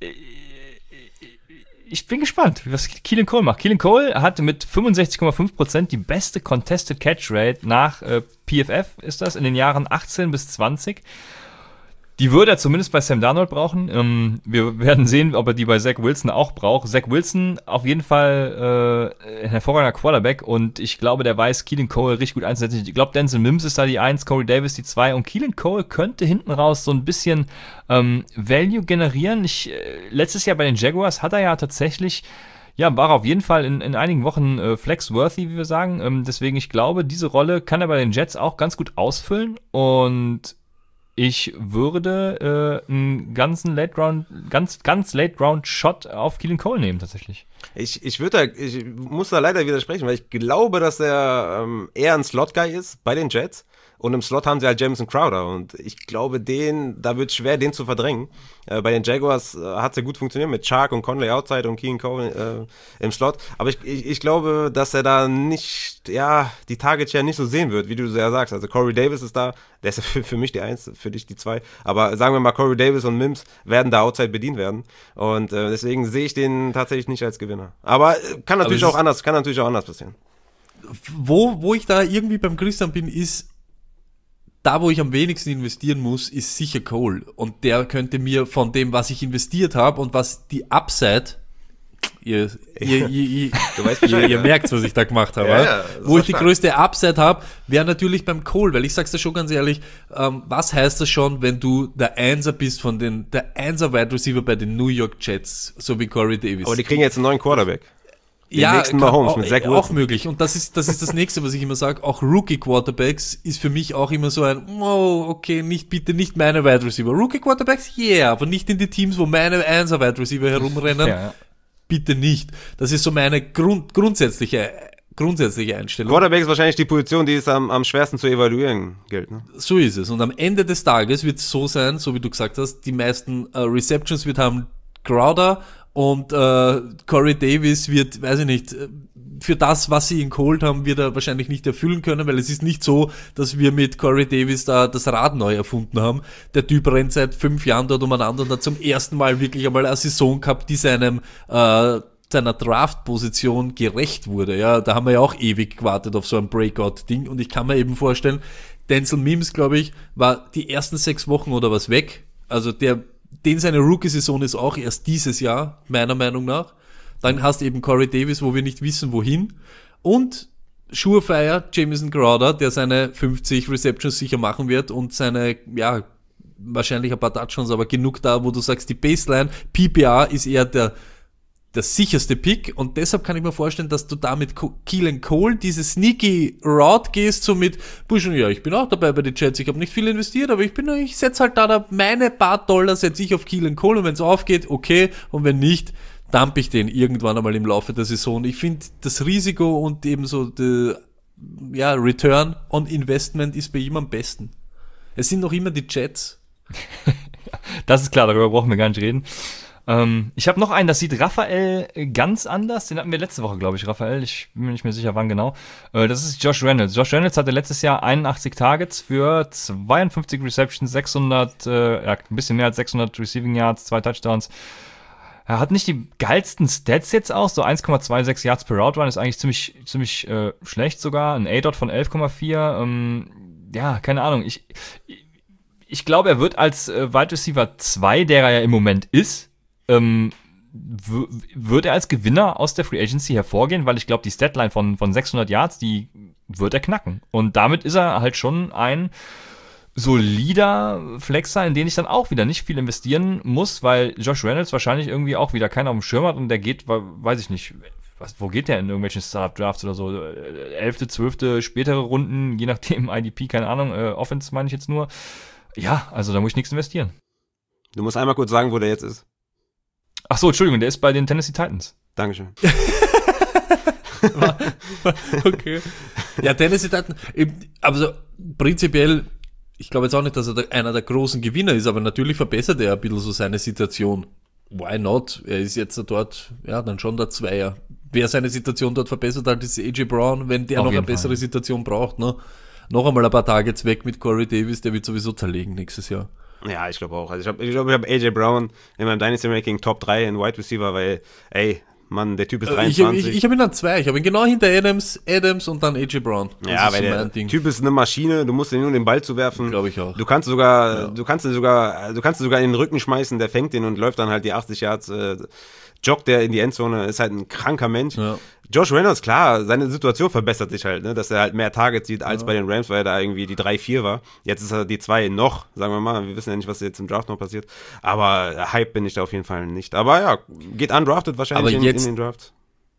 Ich bin gespannt, was Keelan Cole macht. Keelan Cole hat mit fünfundsechzig Komma fünf Prozent die beste Contested Catch Rate nach äh, P F F, ist das, in den Jahren achtzehn bis zwanzig. Die würde er zumindest bei Sam Darnold brauchen. Ähm, wir werden sehen, ob er die bei Zach Wilson auch braucht. Zach Wilson auf jeden Fall äh, ein hervorragender Quarterback und ich glaube, der weiß Keelan Cole richtig gut einzusetzen. Ich glaube, Denzel Mims ist da die eins, Corey Davis die zwei und Keelan Cole könnte hinten raus so ein bisschen ähm, Value generieren. Ich, äh, letztes Jahr bei den Jaguars hat er ja tatsächlich, ja, war er auf jeden Fall in, in einigen Wochen äh, flex-worthy, wie wir sagen. Ähm, deswegen, ich glaube, diese Rolle kann er bei den Jets auch ganz gut ausfüllen und ich würde äh, einen ganzen Late Round, ganz, ganz Late Round Shot auf Keelan Cole nehmen, tatsächlich. Ich, ich würde da, ich muss da leider widersprechen, weil ich glaube, dass er ähm, eher ein Slot-Guy ist bei den Jets. Und im Slot haben sie halt Jamison Crowder und ich glaube, den, da wird es schwer, den zu verdrängen. Äh, bei den Jaguars äh, hat es ja gut funktioniert mit Chark und Conley outside und Keelan Cole äh, im Slot. Aber ich, ich, ich glaube, dass er da nicht, ja, die Target Share nicht so sehen wird, wie du ja sagst. Also Corey Davis ist da, der ist ja für, für mich die Eins, für dich die Zwei. Aber sagen wir mal, Corey Davis und Mims werden da outside bedient werden. Und äh, deswegen sehe ich den tatsächlich nicht als Gewinner. Aber äh, kann natürlich auch anders, kann natürlich auch anders passieren. Wo, wo ich da irgendwie beim Christian bin, ist, da, wo ich am wenigsten investieren muss, ist sicher Cole. Und der könnte mir von dem, was ich investiert habe und was die Upside, ihr, ihr, ihr, ihr, du weißt ihr, ihr merkt, was ich da gemacht habe, ja, ja, wo ich die stark. größte Upside habe, wäre natürlich beim Cole, weil ich sag's dir schon ganz ehrlich, ähm, was heißt das schon, wenn du der Einser bist von den, der Einser Wide Receiver bei den New York Jets, so wie Corey Davis. Aber die kriegen jetzt einen neuen Quarterback. Den ja, nächsten Mahomes mit Zach Wilson. Auch möglich. Und das ist, das ist das nächste, was ich immer sage. Auch Rookie-Quarterbacks ist für mich auch immer so ein, oh, okay, nicht, bitte nicht meine Wide Receiver. Rookie-Quarterbacks, yeah, aber nicht in die Teams, wo meine Einser Wide Receiver herumrennen. Ja. Bitte nicht. Das ist so meine Grund, grundsätzliche grundsätzliche Einstellung. Quarterback ist wahrscheinlich die Position, die es am, am schwersten zu evaluieren gilt. Ne? So ist es. Und am Ende des Tages wird es so sein, so wie du gesagt hast, die meisten äh, Receptions wird haben Crowder und äh, Corey Davis wird, weiß ich nicht, für das, was sie ihn geholt haben, wird er wahrscheinlich nicht erfüllen können, weil es ist nicht so, dass wir mit Corey Davis da das Rad neu erfunden haben. Der Typ rennt seit fünf Jahren dort umeinander und hat zum ersten Mal wirklich einmal eine Saison gehabt, die seinem äh, seiner Draft-Position gerecht wurde. Ja, da haben wir ja auch ewig gewartet auf so ein Breakout-Ding und ich kann mir eben vorstellen, Denzel Mims, glaube ich, war die ersten sechs Wochen oder was weg. Also der, den seine Rookie-Saison ist auch erst dieses Jahr, meiner Meinung nach. Dann hast du eben Corey Davis, wo wir nicht wissen, wohin. Und Surefire, Jamison Crowder, der seine fünfzig Receptions sicher machen wird und seine, ja, wahrscheinlich ein paar Touchdowns, aber genug da, wo du sagst, die Baseline, P P R ist eher der, der sicherste Pick und deshalb kann ich mir vorstellen, dass du da mit Keelan Cole diese sneaky Route gehst, so mit Buschen, ja, ich bin auch dabei bei den Jets, ich habe nicht viel investiert, aber ich bin, ich setze halt da, da meine paar Dollar setze ich auf Keelan Cole und wenn es aufgeht, okay, und wenn nicht, dump ich den irgendwann einmal im Laufe der Saison. Ich finde, das Risiko und eben so der, ja, Return on Investment ist bei ihm am besten. Es sind noch immer die Jets. Das ist klar, darüber brauchen wir gar nicht reden. Ähm, ich habe noch einen, das sieht Raphael ganz anders. Den hatten wir letzte Woche, glaube ich, Raphael. Ich bin mir nicht mehr sicher, wann genau. Äh, das ist Josh Reynolds. Josh Reynolds hatte letztes Jahr einundachtzig Targets für zweiundfünfzig Receptions, sechshundert, äh, ja, ein bisschen mehr als sechshundert Receiving Yards, zwei Touchdowns. Er hat nicht die geilsten Stats jetzt auch, so eins Komma sechsundzwanzig Yards per Route Run ist eigentlich ziemlich ziemlich äh, schlecht sogar, ein A-Dot von elf Komma vier, ähm, ja, keine Ahnung, ich, ich, ich glaube, er wird als äh, Wide Receiver zwei, der er ja im Moment ist, ähm, w- wird er als Gewinner aus der Free Agency hervorgehen, weil ich glaube, die Statline von, von sechshundert Yards, die wird er knacken und damit ist er halt schon ein solider Flexer, in den ich dann auch wieder nicht viel investieren muss, weil Josh Reynolds wahrscheinlich irgendwie auch wieder keiner auf dem Schirm hat und der geht, weiß ich nicht, was, wo geht der in irgendwelchen Startup-Drafts oder so, elfte, zwölfte, spätere Runden, je nachdem, I D P, keine Ahnung, äh, Offense meine ich jetzt nur. Ja, also da muss ich nichts investieren. Du musst einmal kurz sagen, wo der jetzt ist. Ach so, Entschuldigung, der ist bei den Tennessee Titans. Dankeschön. Okay. Ja, Tennessee Titans, aber so prinzipiell, ich glaube jetzt auch nicht, dass er der, einer der großen Gewinner ist, aber natürlich verbessert er ein bisschen so seine Situation. Why not? Er ist jetzt dort, ja, dann schon der Zweier. Wer seine Situation dort verbessert hat, ist A J Brown, wenn der Auf noch eine jeden bessere Fall. Situation braucht, ne? Noch einmal ein paar Tage jetzt weg mit Corey Davis, der wird sowieso zerlegen nächstes Jahr. Ja, ich glaube auch. Also ich glaube, ich, glaub, ich habe A J Brown in meinem Dynasty Ranking Top drei in Wide Receiver, weil, ey, Mann, der Typ ist Ich, dreiundzwanzig. ich, ich habe ihn dann zwei. Ich habe ihn genau hinter Adams, Adams und dann A J Brown. Das ja, ist weil so der mein Ding. Typ ist eine Maschine, du musst ihn nur den Ball zuwerfen. Glaube ich auch. Du kannst sogar, Ja. du kannst ihn sogar, du kannst ihn sogar in den Rücken schmeißen, der fängt den und läuft dann halt die achtzig Yards, äh, joggt der in die Endzone, ist halt ein kranker Mensch. Ja. Josh Reynolds, klar, seine Situation verbessert sich halt, ne, dass er halt mehr Targets sieht als Ja. bei den Rams, weil er da irgendwie die drei vier war. Jetzt ist er die zwei noch, sagen wir mal. Wir wissen ja nicht, was jetzt im Draft noch passiert. Aber Hype bin ich da auf jeden Fall nicht. Aber ja, geht undrafted wahrscheinlich Aber in, jetzt- in den Draft.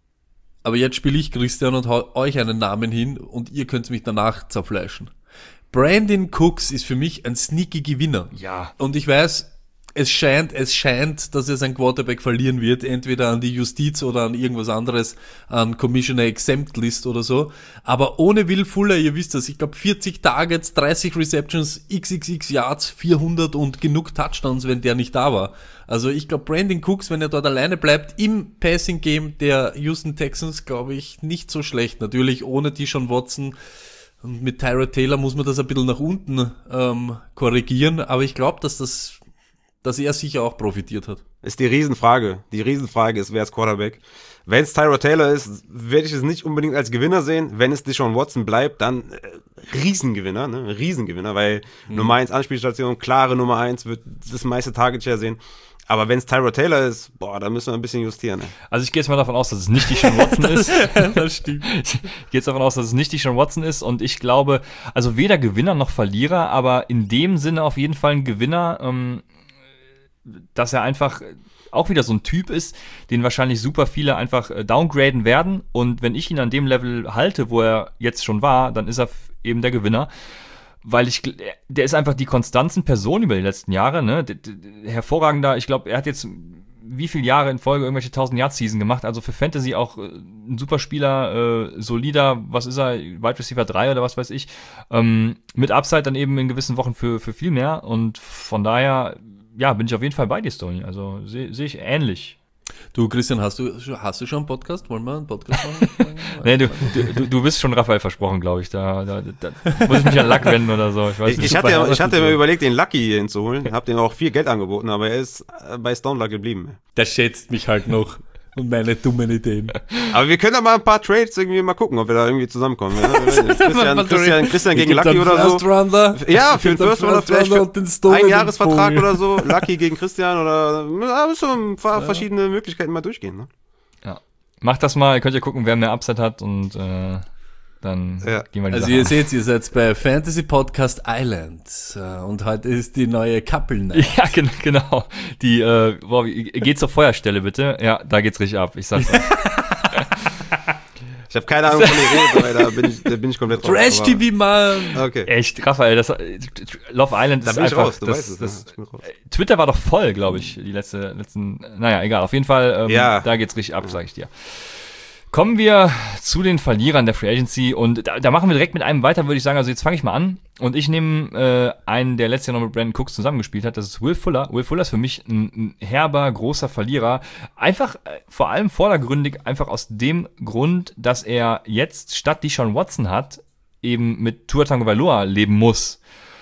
Aber jetzt spiele ich Christian und hau euch einen Namen hin und ihr könnt mich danach zerfleischen. Brandon Cooks ist für mich ein sneaky Gewinner. Ja. Und ich weiß, es scheint, es scheint, dass er sein Quarterback verlieren wird, entweder an die Justiz oder an irgendwas anderes, an Commissioner Exempt List oder so. Aber ohne Will Fuller, ihr wisst das, ich glaube vierzig Targets, dreißig Receptions, X X X Yards, vierhundert und genug Touchdowns, wenn der nicht da war. Also ich glaube, Brandon Cooks, wenn er dort alleine bleibt, im Passing Game der Houston Texans, glaube ich, nicht so schlecht. Natürlich ohne Deshaun Watson. Und mit Tyrod Taylor muss man das ein bisschen nach unten ähm, korrigieren, aber ich glaube, dass das, dass er sicher auch profitiert hat. Ist die Riesenfrage. Die Riesenfrage ist, wer ist Quarterback? Wenn es Tyrod Taylor ist, werde ich es nicht unbedingt als Gewinner sehen. Wenn es Deshaun Watson bleibt, dann äh, Riesengewinner, ne? Riesengewinner, weil mhm. Nummer eins Anspielstation, klare Nummer eins, wird das meiste Target Share sehen. Aber wenn es Tyrod Taylor ist, boah, da müssen wir ein bisschen justieren. Ne? Also ich gehe jetzt mal davon aus, dass es nicht Deshaun Watson ist. Das stimmt. Ich gehe jetzt davon aus, dass es nicht Deshaun Watson ist und ich glaube, also weder Gewinner noch Verlierer, aber in dem Sinne auf jeden Fall ein Gewinner, ähm, dass er einfach auch wieder so ein Typ ist, den wahrscheinlich super viele einfach äh, downgraden werden und wenn ich ihn an dem Level halte, wo er jetzt schon war, dann ist er f- eben der Gewinner. Weil ich, der ist einfach die Konstanzen Person über die letzten Jahre, ne, d- d- hervorragender, ich glaube, er hat jetzt wie viele Jahre in Folge irgendwelche tausend-Yard-Season gemacht. Also für Fantasy auch äh, ein super Spieler, äh, solider, was ist er, Wide Receiver drei oder was weiß ich. Ähm, mit Upside dann eben in gewissen Wochen für, für viel mehr. Und von daher, ja, bin ich auf jeden Fall bei dir, Stoney. Also sehe seh ich ähnlich. Du, Christian, hast du, hast du schon einen Podcast? Wollen wir einen Podcast machen? Nee, du, du, du bist schon Raphael versprochen, glaube ich. Da, da, da muss ich mich an Luck wenden oder so. Ich, weiß Ich, nicht. ich hatte, ja- ich hatte mir überlegt, den Lucky hier hinzuholen. Hab dem auch viel Geld angeboten, aber er ist äh, bei Stone Luck geblieben. Der schätzt mich halt noch und meine dummen Ideen. Aber wir können da mal ein paar Trades irgendwie mal gucken, ob wir da irgendwie zusammenkommen. Ja, Christian, Mal Christian, Christian Ich gegen geb Lucky dann oder so. First Rounder. Ja, Ich für geb den dann First Runner vielleicht Rounder und den Stone für in ein den Jahresvertrag Vogel. oder so. Lucky gegen Christian oder ja, müssen wir ein paar verschiedene Möglichkeiten mal durchgehen. Ne? Ja. Macht das mal, ihr könnt ja gucken, wer mehr Upside hat und äh, dann Ja. gehen wir die Also Sache ihr an. seht, ihr seid bei Fantasy Podcast Island äh, und heute ist die neue Couple Night. Ja, gen- genau. Die, äh, boah, wie- geht zur Feuerstelle bitte. Ja, da geht's richtig ab. Ich sag's euch. Ich habe keine Ahnung von der Rede, aber da bin ich, da bin ich komplett raus. Trash-T V, Mann! aber- Okay. Echt, Raphael, das, äh, Love Island Da ist bin ich einfach, raus, du das, weißt es. das, ja, ich bin raus. Twitter war doch voll, glaube ich, die letzte, letzten, naja, egal, auf jeden Fall, ähm, Ja. da geht's richtig ab, sag ich dir. Kommen wir zu den Verlierern der Free Agency und da, da machen wir direkt mit einem weiter, würde ich sagen. Also jetzt fange ich mal an und ich nehme äh, einen, der letztes Jahr noch mit Brandon Cooks zusammengespielt hat. Das ist Will Fuller. Will Fuller ist für mich ein, ein herber, großer Verlierer. Einfach, äh, vor allem vordergründig, einfach aus dem Grund, dass er jetzt statt Deshaun Watson hat, eben mit Tua Tagovailoa leben muss.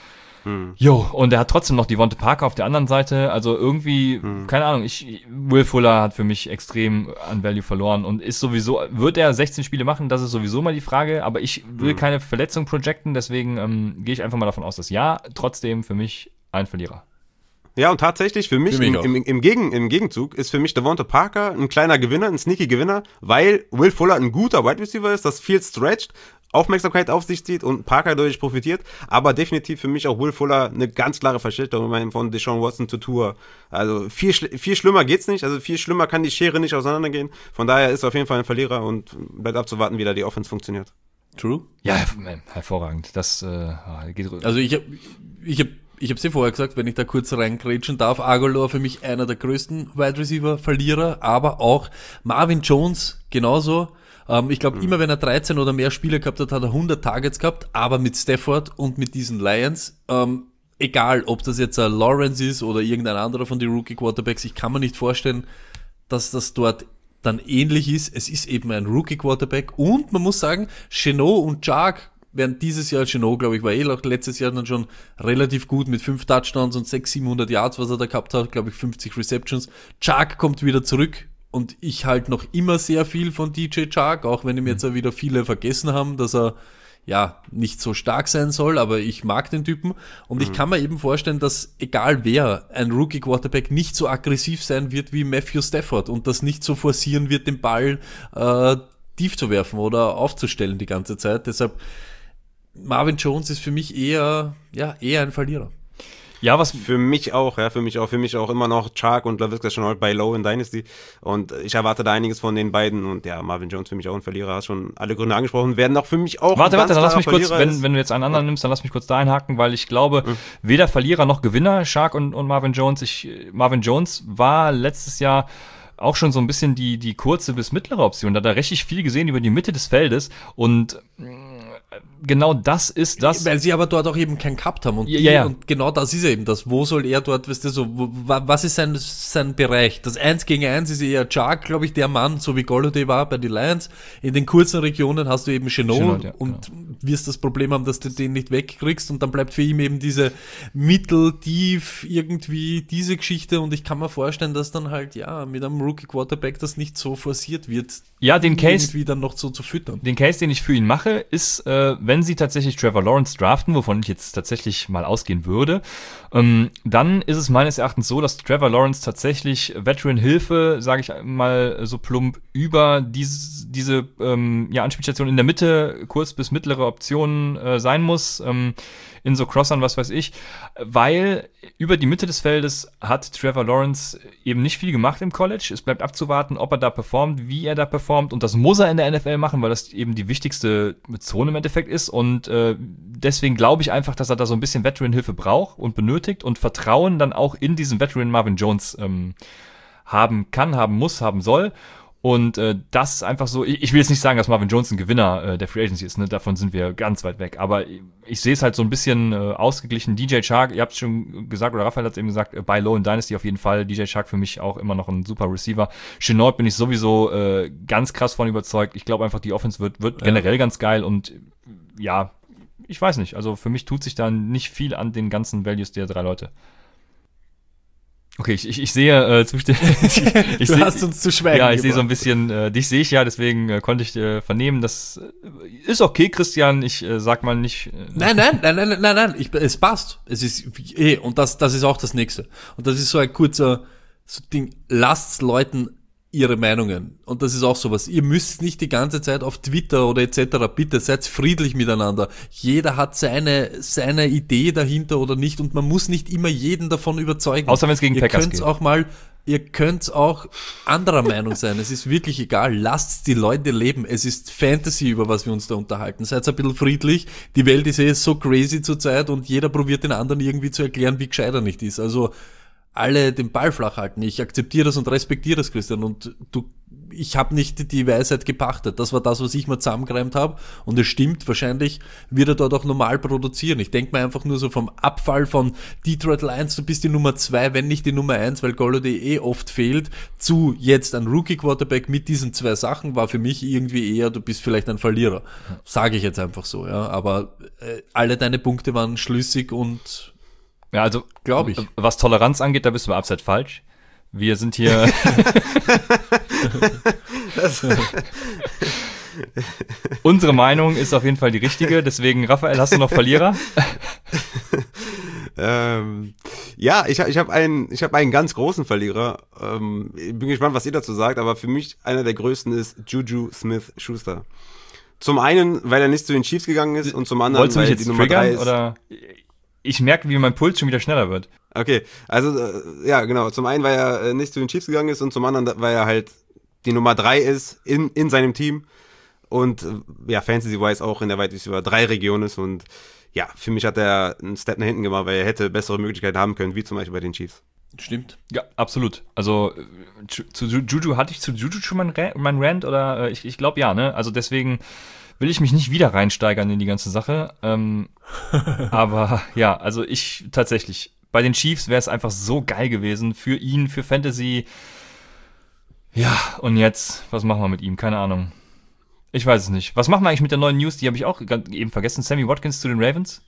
Jo, und er hat trotzdem noch Devonta Parker auf der anderen Seite. Also irgendwie, keine Ahnung, ich, Will Fuller hat für mich extrem an Value verloren und ist sowieso, wird er sechzehn Spiele machen? Das ist sowieso mal die Frage, aber ich will keine Verletzung projecten, deswegen ähm, gehe ich einfach mal davon aus, dass ja, trotzdem für mich ein Verlierer. Ja, und tatsächlich für mich, Für mich im, auch. im, im, Gegen, im Gegenzug ist für mich Devonta Parker ein kleiner Gewinner, ein sneaky Gewinner, weil Will Fuller ein guter Wide Receiver ist, das viel stretcht, Aufmerksamkeit auf sich zieht und Parker dadurch profitiert, aber definitiv für mich auch Will Fuller eine ganz klare Verschlechterung von Deshaun Watson zu Tua. Also viel, schl- viel schlimmer geht's nicht, also viel schlimmer kann die Schere nicht auseinandergehen, von daher ist er auf jeden Fall ein Verlierer und bleibt abzuwarten, wie da die Offense funktioniert. True. Ja, her- hervorragend. Das äh, geht rü- Also ich habe ich hab, ich hab's dir vorher gesagt, wenn ich da kurz reingrätschen darf, Agholor für mich einer der größten Wide Receiver Verlierer, aber auch Marvin Jones genauso. Ähm, ich glaube, mhm. immer wenn er dreizehn oder mehr Spiele gehabt hat, hat er hundert Targets gehabt, aber mit Stafford und mit diesen Lions, ähm, egal ob das jetzt ein Lawrence ist oder irgendein anderer von den Rookie Quarterbacks, ich kann mir nicht vorstellen, dass das dort dann ähnlich ist. Es ist eben ein Rookie Quarterback und man muss sagen, Chenot und Chark während dieses Jahr, Chenot, glaube ich, war eh auch letztes Jahr dann schon relativ gut mit fünf Touchdowns und sechshundert, siebenhundert Yards, was er da gehabt hat, glaube ich, fünfzig Receptions. Chark kommt wieder zurück und ich halte noch immer sehr viel von D J Chark, auch wenn ihm jetzt auch wieder viele vergessen haben, dass er ja nicht so stark sein soll, aber ich mag den Typen und mhm. ich kann mir eben vorstellen, dass egal wer, ein Rookie Quarterback nicht so aggressiv sein wird wie Matthew Stafford und das nicht so forcieren wird, den Ball äh, tief zu werfen oder aufzustellen die ganze Zeit. Deshalb Marvin Jones ist für mich eher, ja, eher ein Verlierer. Ja, was Für mich auch, ja, für mich auch, für mich auch immer noch Chark und Laviska Shenault bei Low in Dynasty und ich erwarte da einiges von den beiden und ja, Marvin Jones für mich auch ein Verlierer, hast schon alle Gründe angesprochen, werden auch für mich auch Warte, ein warte, ganz dann lass klarer mich kurz, Verlierer wenn, ist. wenn du jetzt einen anderen nimmst, dann lass mich kurz da einhaken, weil ich glaube, mhm. weder Verlierer noch Gewinner, Shark und, und Marvin Jones. Ich, Marvin Jones war letztes Jahr auch schon so ein bisschen die, die kurze bis mittlere Option. Da hat er richtig viel gesehen über die Mitte des Feldes und genau das ist das. Weil sie aber dort auch eben keinen gehabt haben. Und, ja, die, ja, ja. und genau das ist eben das. Wo soll er dort, weißt du, so, wo, was ist sein, sein Bereich? Das eins gegen eins ist eher Chark, glaube ich, der Mann, so wie Golladay war bei den Lions. In den kurzen Regionen hast du eben Chenot, Chenot, ja, und genau. wirst das Problem haben, dass du den nicht wegkriegst und dann bleibt für ihn eben diese mittel, tief, irgendwie diese Geschichte und ich kann mir vorstellen, dass dann halt, ja, mit einem Rookie Quarterback das nicht so forciert wird, Ja, den Case, irgendwie dann noch so zu füttern. den Case, den ich für ihn mache, ist, äh, wenn sie tatsächlich Trevor Lawrence draften, wovon ich jetzt tatsächlich mal ausgehen würde, ähm, dann ist es meines Erachtens so, dass Trevor Lawrence tatsächlich Veteran-Hilfe, sage ich mal so plump, über diese, diese ähm, ja, Anspielstation in der Mitte, kurz bis mittlere Optionen äh, sein muss, ähm, in so Crossern, was weiß ich, weil über die Mitte des Feldes hat Trevor Lawrence eben nicht viel gemacht im College. Es bleibt abzuwarten, ob er da performt, wie er da performt und das muss er in der N F L machen, weil das eben die wichtigste Zone im Endeffekt ist und äh, deswegen glaube ich einfach, dass er da so ein bisschen Veteran-Hilfe braucht und benötigt und Vertrauen dann auch in diesen Veteran Marvin Jones ähm, haben kann, haben muss, haben soll. Und äh, das ist einfach so, ich, ich will jetzt nicht sagen, dass Marvin Jones ein Gewinner äh, der Free Agency ist, ne? Davon sind wir ganz weit weg, aber ich, ich sehe es halt so ein bisschen äh, ausgeglichen. D J Chark, ihr habt es schon gesagt, oder Raphael hat es eben gesagt, äh, bei Low in Dynasty auf jeden Fall, D J Chark für mich auch immer noch ein super Receiver. Shenault bin ich sowieso äh, ganz krass von überzeugt. Ich glaube einfach, die Offense wird, wird ja. generell ganz geil und ja, ich weiß nicht, also für mich tut sich da nicht viel an den ganzen Values der drei Leute. Okay, ich, ich, ich sehe äh, zwischen ich, ich Du seh, hast uns zu schweigen Ja, ich sehe gebracht. so ein bisschen, äh, dich sehe ich ja, deswegen äh, konnte ich äh, vernehmen, das äh, ist okay, Christian, ich äh, sag mal nicht. Äh, Nein, nein, nein, nein, nein, nein, ich, es passt. Es ist, eh, und das, das ist auch das Nächste. Und das ist so ein kurzer, so Ding, lasst Leuten ihre Meinungen. Und das ist auch sowas. Ihr müsst nicht die ganze Zeit auf Twitter oder et cetera. Bitte seid friedlich miteinander. Jeder hat seine, seine Idee dahinter oder nicht und man muss nicht immer jeden davon überzeugen. Außer wenn es gegen ihr Packers könnt's geht. auch mal, ihr könnt auch anderer Meinung sein. Es ist wirklich egal. Lasst die Leute leben. Es ist Fantasy, über was wir uns da unterhalten. Seid ein bisschen friedlich. Die Welt ist eh so crazy zurzeit und jeder probiert den anderen irgendwie zu erklären, wie gescheit er nicht ist. Also, alle den Ball flach halten. Ich akzeptiere das und respektiere das, Christian. Und du, ich habe nicht die Weisheit gepachtet. Das war das, was ich mir zusammengereimt habe. Und es stimmt, wahrscheinlich wird er dort auch normal produzieren. Ich denke mir einfach nur so vom Abfall von Detroit Lions, du bist die Nummer zwei, wenn nicht die Nummer eins, weil Golladay eh oft fehlt, zu jetzt ein Rookie-Quarterback mit diesen zwei Sachen, war für mich irgendwie eher, du bist vielleicht ein Verlierer. Sage ich jetzt einfach so, ja. Aber äh, alle deine Punkte waren schlüssig und Ja, also, glaube ich. Was Toleranz angeht, da bist du bei Upside falsch. Wir sind hier. Unsere Meinung ist auf jeden Fall die richtige, deswegen, Raphael, hast du noch Verlierer? ähm, ja, ich, ich habe einen, ich hab einen ganz großen Verlierer. Ähm, ich bin gespannt, was ihr dazu sagt, aber für mich einer der größten ist Juju Smith-Schuster. Zum einen, weil er nicht zu den Chiefs gegangen ist und zum anderen, Wolltest du mich weil jetzt die Nummer drei triggern, ist. oder? Ich merke, wie mein Puls schon wieder schneller wird. Okay, also äh, ja, genau. Zum einen, weil er äh, nicht zu den Chiefs gegangen ist und zum anderen, weil er halt die Nummer drei ist in, in seinem Team und äh, ja, Fantasy-wise auch in der weit über drei Region ist und ja, für mich hat er einen Step nach hinten gemacht, weil er hätte bessere Möglichkeiten haben können, wie zum Beispiel bei den Chiefs. Stimmt. Ja, absolut. Also äh, zu, zu Juju, hatte ich zu Juju schon mein, Ra- mein Rant oder äh, ich, ich glaube ja, ne? Also deswegen will ich mich nicht wieder reinsteigern in die ganze Sache. Ähm, aber ja, also ich tatsächlich, bei den Chiefs wäre es einfach so geil gewesen für ihn, für Fantasy. Ja, und jetzt, was machen wir mit ihm? Keine Ahnung. Ich weiß es nicht. Was machen wir eigentlich mit der neuen News? Die habe ich auch eben vergessen. Sammy Watkins zu den Ravens?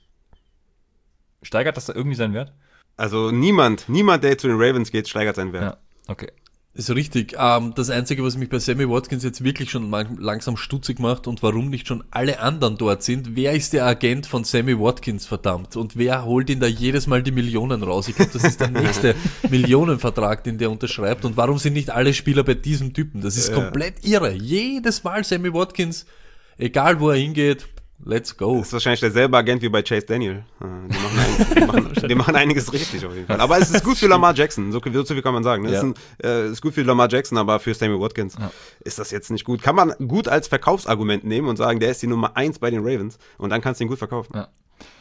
Steigert das da irgendwie seinen Wert? Also niemand, niemand, der zu den Ravens geht, steigert seinen Wert. Ja, okay. Ist richtig. Ähm, das Einzige, was mich bei Sammy Watkins jetzt wirklich schon lang- langsam stutzig macht und warum nicht schon alle anderen dort sind, wer ist der Agent von Sammy Watkins, verdammt? Und wer holt ihn da jedes Mal die Millionen raus? Ich glaube, das ist der nächste Millionenvertrag, den der unterschreibt. Und warum sind nicht alle Spieler bei diesem Typen? Das ist Ja. komplett irre. Jedes Mal Sammy Watkins, egal wo er hingeht, let's go. Das ist wahrscheinlich derselbe Agent wie bei Chase Daniel. Die machen, ein, die machen, die machen einiges richtig auf jeden Fall. Aber es ist gut für Lamar Jackson, so, so viel kann man sagen. Es Ja. ist, ein, äh, ist gut für Lamar Jackson, aber für Sammy Watkins Ja. ist das jetzt nicht gut. Kann man gut als Verkaufsargument nehmen und sagen, der ist die Nummer eins bei den Ravens und dann kannst du ihn gut verkaufen. Ja.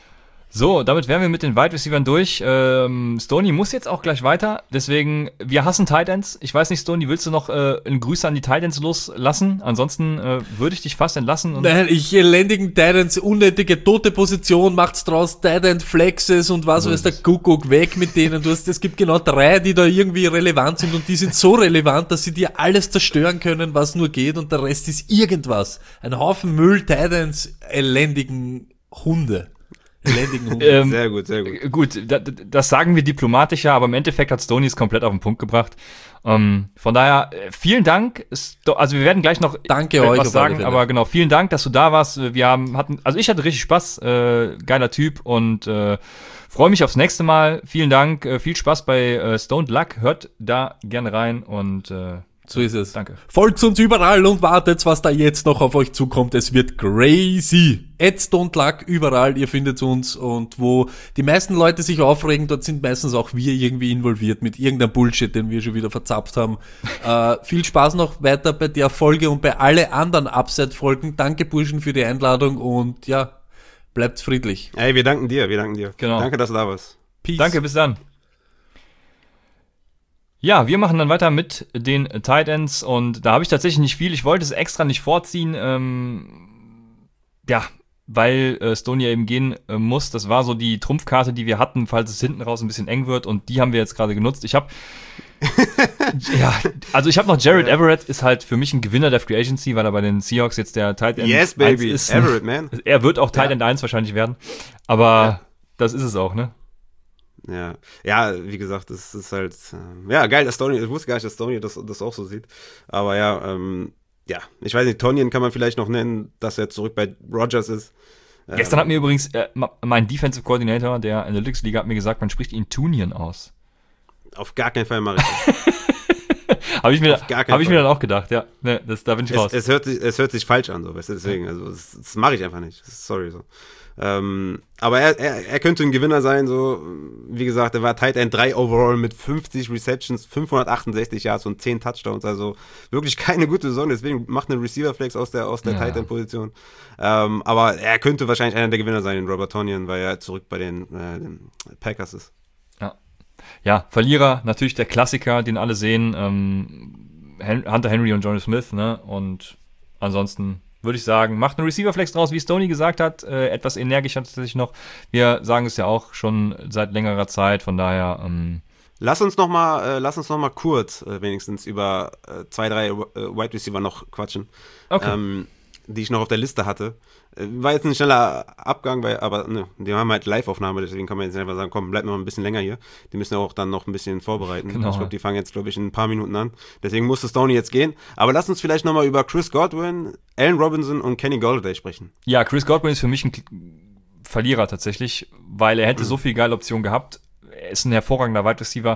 So, damit wären wir mit den Wide Receivers durch. Ähm, Stoney muss jetzt auch gleich weiter, deswegen, wir hassen Tight Ends. Ich weiß nicht, Stoney, willst du noch äh, einen Grüße an die Tight Ends loslassen? Ansonsten äh, würde ich dich fast entlassen. Und Nein, ich elendigen Titans, unnötige tote Position, macht's draus, Titan Flexes und was So weiß ist der es. Kuckuck, weg mit denen. Du hast, es gibt genau drei, die da irgendwie relevant sind und die sind so relevant, dass sie dir alles zerstören können, was nur geht und der Rest ist irgendwas. Ein Haufen Müll, Titans, elendigen Hunde. Elendigen Hunde. ähm, Sehr gut, sehr gut. Äh, Gut, da, das sagen wir diplomatischer, aber im Endeffekt hat Stoney es komplett auf den Punkt gebracht. Ähm, von daher, äh, vielen Dank. Sto- Also wir werden gleich noch Danke etwas euch auf alle sagen, Fälle. aber genau, vielen Dank, dass du da warst. Wir haben, hatten, also ich hatte richtig Spaß, äh, geiler Typ und äh, freue mich aufs nächste Mal. Vielen Dank, äh, viel Spaß bei äh, Stoned Luck. Hört da gerne rein und äh, So ist es. danke. Folgt uns überall und wartet, was da jetzt noch auf euch zukommt. Es wird crazy. At Don't Luck, überall, ihr findet uns. Und wo die meisten Leute sich aufregen, dort sind meistens auch wir irgendwie involviert mit irgendeinem Bullshit, den wir schon wieder verzapft haben. äh, viel Spaß noch weiter bei der Folge und bei alle anderen Upside-Folgen. Danke, Burschen, für die Einladung und ja, bleibt friedlich. Ey, wir danken dir, wir danken dir. Genau. Danke, dass du da warst. Peace. Danke, bis dann. Ja, wir machen dann weiter mit den Tight Ends und da habe ich tatsächlich nicht viel. Ich wollte es extra nicht vorziehen, ähm, ja, weil äh, Stoney eben gehen äh, muss. Das war so die Trumpfkarte, die wir hatten, falls es hinten raus ein bisschen eng wird und die haben wir jetzt gerade genutzt. Ich habe ja, also ich habe noch Jared Everett, ist halt für mich ein Gewinner der Free Agency, weil er bei den Seahawks jetzt der Tight End yes, baby. ist. Everett, man. Er wird auch Tight End ja. eins wahrscheinlich werden, aber ja. das ist es auch, ne? Ja, ja, wie gesagt, das ist halt, äh, ja, geil, dass Stoney, ich wusste gar nicht, dass Stoney das, das auch so sieht, aber ja, ähm, ja, ich weiß nicht, Tonyan kann man vielleicht noch nennen, dass er zurück bei Rodgers ist. Ähm, Gestern hat mir übrigens äh, mein Defensive Coordinator der Analytics-Liga hat mir gesagt, man spricht ihn Tunian aus. Auf gar keinen Fall mache ich das. Habe ich, mir, hab ich mir dann auch gedacht, ja, ne, das, da bin ich es, raus. Es hört, sich, es hört sich falsch an, so, weißt du, deswegen, also das, das mache ich einfach nicht, sorry, so. Ähm, aber er, er, er könnte ein Gewinner sein, so, wie gesagt, er war Tight End drei overall mit fünfzig Receptions, fünfhundertachtundsechzig Yards und zehn Touchdowns, also wirklich keine gute Saison, deswegen macht eine Receiver-Flex aus der, aus der ja. Tight End-Position. Ähm, aber er könnte wahrscheinlich einer der Gewinner sein, in Robert Tonyan, weil er zurück bei den, äh, den Packers ist. Ja. Ja, Verlierer, natürlich der Klassiker, den alle sehen, ähm, Hunter Henry und Johnny Smith, ne, und ansonsten würde ich sagen, macht eine Receiver-Flex draus, wie Stoney gesagt hat, äh, etwas energischer tatsächlich noch. Wir sagen es ja auch schon seit längerer Zeit, von daher. Ähm lass uns noch mal, äh, lass uns noch mal kurz äh, wenigstens über äh, zwei, drei äh, Wide Receiver noch quatschen, okay. ähm, die ich noch auf der Liste hatte. Äh, war jetzt ein schneller Abgang, weil, aber ne, die haben halt Live-Aufnahme, deswegen kann man jetzt einfach sagen, komm, bleib noch ein bisschen länger hier. Die müssen ja auch dann noch ein bisschen vorbereiten. Genau. Ich glaube, die fangen jetzt, glaube ich, in ein paar Minuten an. Deswegen musste Stoney jetzt gehen. Aber lass uns vielleicht noch mal über Chris Godwin, Allen Robinson und Kenny Golladay sprechen. Ja, Chris Godwin ist für mich ein Verlierer tatsächlich, weil er hätte mhm. so viel geile Optionen gehabt. Er ist ein hervorragender Wide Receiver.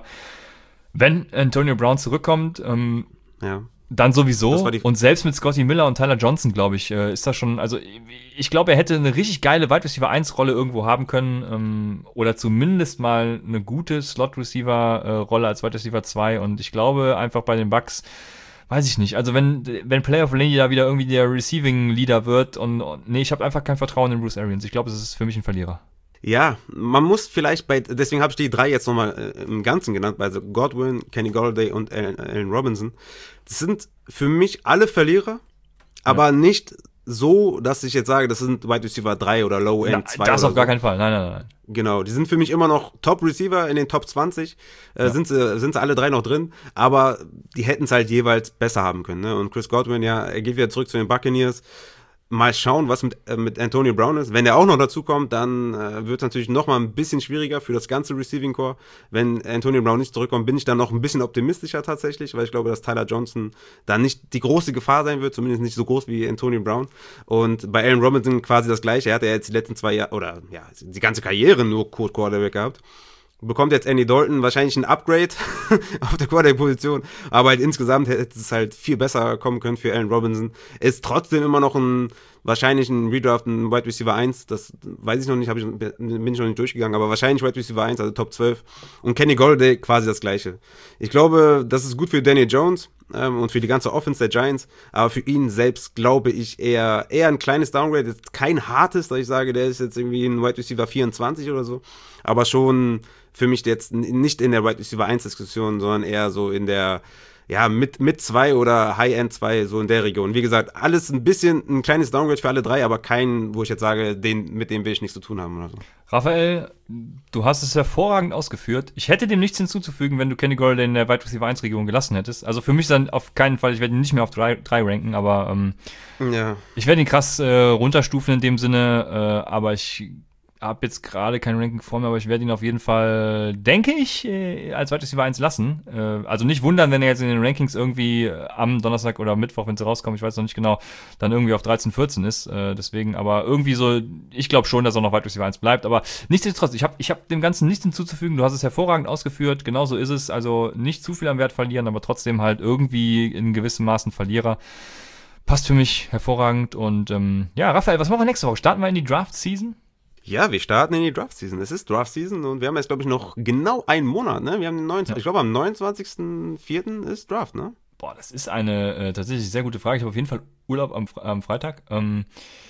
Wenn Antonio Brown zurückkommt, ähm, ja. dann sowieso. Und selbst mit Scotty Miller und Tyler Johnson, glaube ich, äh, ist das schon, also ich glaube, er hätte eine richtig geile Wide Receiver eins Rolle irgendwo haben können, ähm, oder zumindest mal eine gute Slot Receiver äh, Rolle als Wide Receiver zwei, und ich glaube einfach bei den Bucks, weiß ich nicht, also wenn wenn Player of the Year da wieder irgendwie der Receiving Leader wird und, und nee, ich habe einfach kein Vertrauen in Bruce Arians. Ich glaube, es ist für mich ein Verlierer. Ja, man muss vielleicht bei, deswegen habe ich die drei jetzt nochmal äh, im Ganzen genannt, also Godwin, Kenny Golladay und Allen, Allen Robinson. Das sind für mich alle Verlierer, aber ja. nicht so, dass ich jetzt sage, das sind Wide Receiver drei oder Low End zwei. Das auf so. gar keinen Fall, nein, nein, nein. Genau, die sind für mich immer noch Top Receiver in den Top zwanzig, äh, ja. sind, sie, sind sie alle drei noch drin, aber die hätten es halt jeweils besser haben können. Ne? Und Chris Godwin, ja, er geht wieder zurück zu den Buccaneers. Mal schauen, was mit, äh, mit Antonio Brown ist. Wenn er auch noch dazu kommt, dann äh, wird es natürlich noch mal ein bisschen schwieriger für das ganze Receiving Core. Wenn Antonio Brown nicht zurückkommt, bin ich dann noch ein bisschen optimistischer tatsächlich, weil ich glaube, dass Tyler Johnson da nicht die große Gefahr sein wird, zumindest nicht so groß wie Antonio Brown. Und bei Allen Robinson quasi das Gleiche. Er hat ja jetzt die letzten zwei Jahre, oder ja, die ganze Karriere nur Quarterback gehabt. Bekommt jetzt Andy Dalton wahrscheinlich ein Upgrade auf der Quarterback-Position, aber halt insgesamt hätte es halt viel besser kommen können für Allen Robinson. Ist trotzdem immer noch ein, wahrscheinlich ein Redraft, ein Wide Receiver eins, das weiß ich noch nicht, hab ich, bin ich noch nicht durchgegangen, aber wahrscheinlich Wide Receiver eins, also Top zwölf. Und Kenny Golladay quasi das Gleiche. Ich glaube, das ist gut für Daniel Jones ähm, und für die ganze Offense der Giants, aber für ihn selbst glaube ich eher, eher ein kleines Downgrade, jetzt kein hartes, dass ich sage, der ist jetzt irgendwie ein Wide Receiver vierundzwanzig oder so, aber schon für mich jetzt nicht in der Wide Receiver eins Diskussion, sondern eher so in der, ja, mit, mit zwei oder High-End zwei, so in der Region. Wie gesagt, alles ein bisschen, ein kleines Downgrade für alle drei, aber kein, wo ich jetzt sage, den, mit dem will ich nichts zu tun haben oder so. Raphael, du hast es hervorragend ausgeführt. Ich hätte dem nichts hinzuzufügen, wenn du Kenny Golladay in der Wide Receiver eins Region gelassen hättest. Also für mich dann auf keinen Fall, ich werde ihn nicht mehr auf drei, drei ranken, aber ähm, ja. ich werde ihn krass äh, runterstufen in dem Sinne, äh, aber ich habe jetzt gerade kein Ranking vor mir, aber ich werde ihn auf jeden Fall, denke ich, äh, als Wide Receiver eins lassen. Äh, also nicht wundern, wenn er jetzt in den Rankings irgendwie äh, am Donnerstag oder Mittwoch, wenn sie rauskommen, ich weiß noch nicht genau, dann irgendwie auf dreizehn, vierzehn ist. Äh, deswegen, aber irgendwie so, ich glaube schon, dass er noch Wide Receiver eins bleibt. Aber nichtsdestotrotz, ich habe ich hab dem Ganzen nichts hinzuzufügen. Du hast es hervorragend ausgeführt. Genau so ist es. Also nicht zu viel am Wert verlieren, aber trotzdem halt irgendwie in gewissem Maßen Verlierer. Passt für mich hervorragend. Und ähm, ja, Raphael, was machen wir nächste Woche? Starten wir in die Draft-Season? Ja, wir starten in die Draft-Season. Es ist Draft-Season und wir haben jetzt, glaube ich, noch genau einen Monat, ne? Wir haben den neunundzwanzigsten Ja. Ich glaube, am neunundzwanzigsten vierten ist Draft, ne? Boah, das ist eine äh, tatsächlich sehr gute Frage. Ich habe auf jeden Fall Urlaub am, am Freitag. Ähm,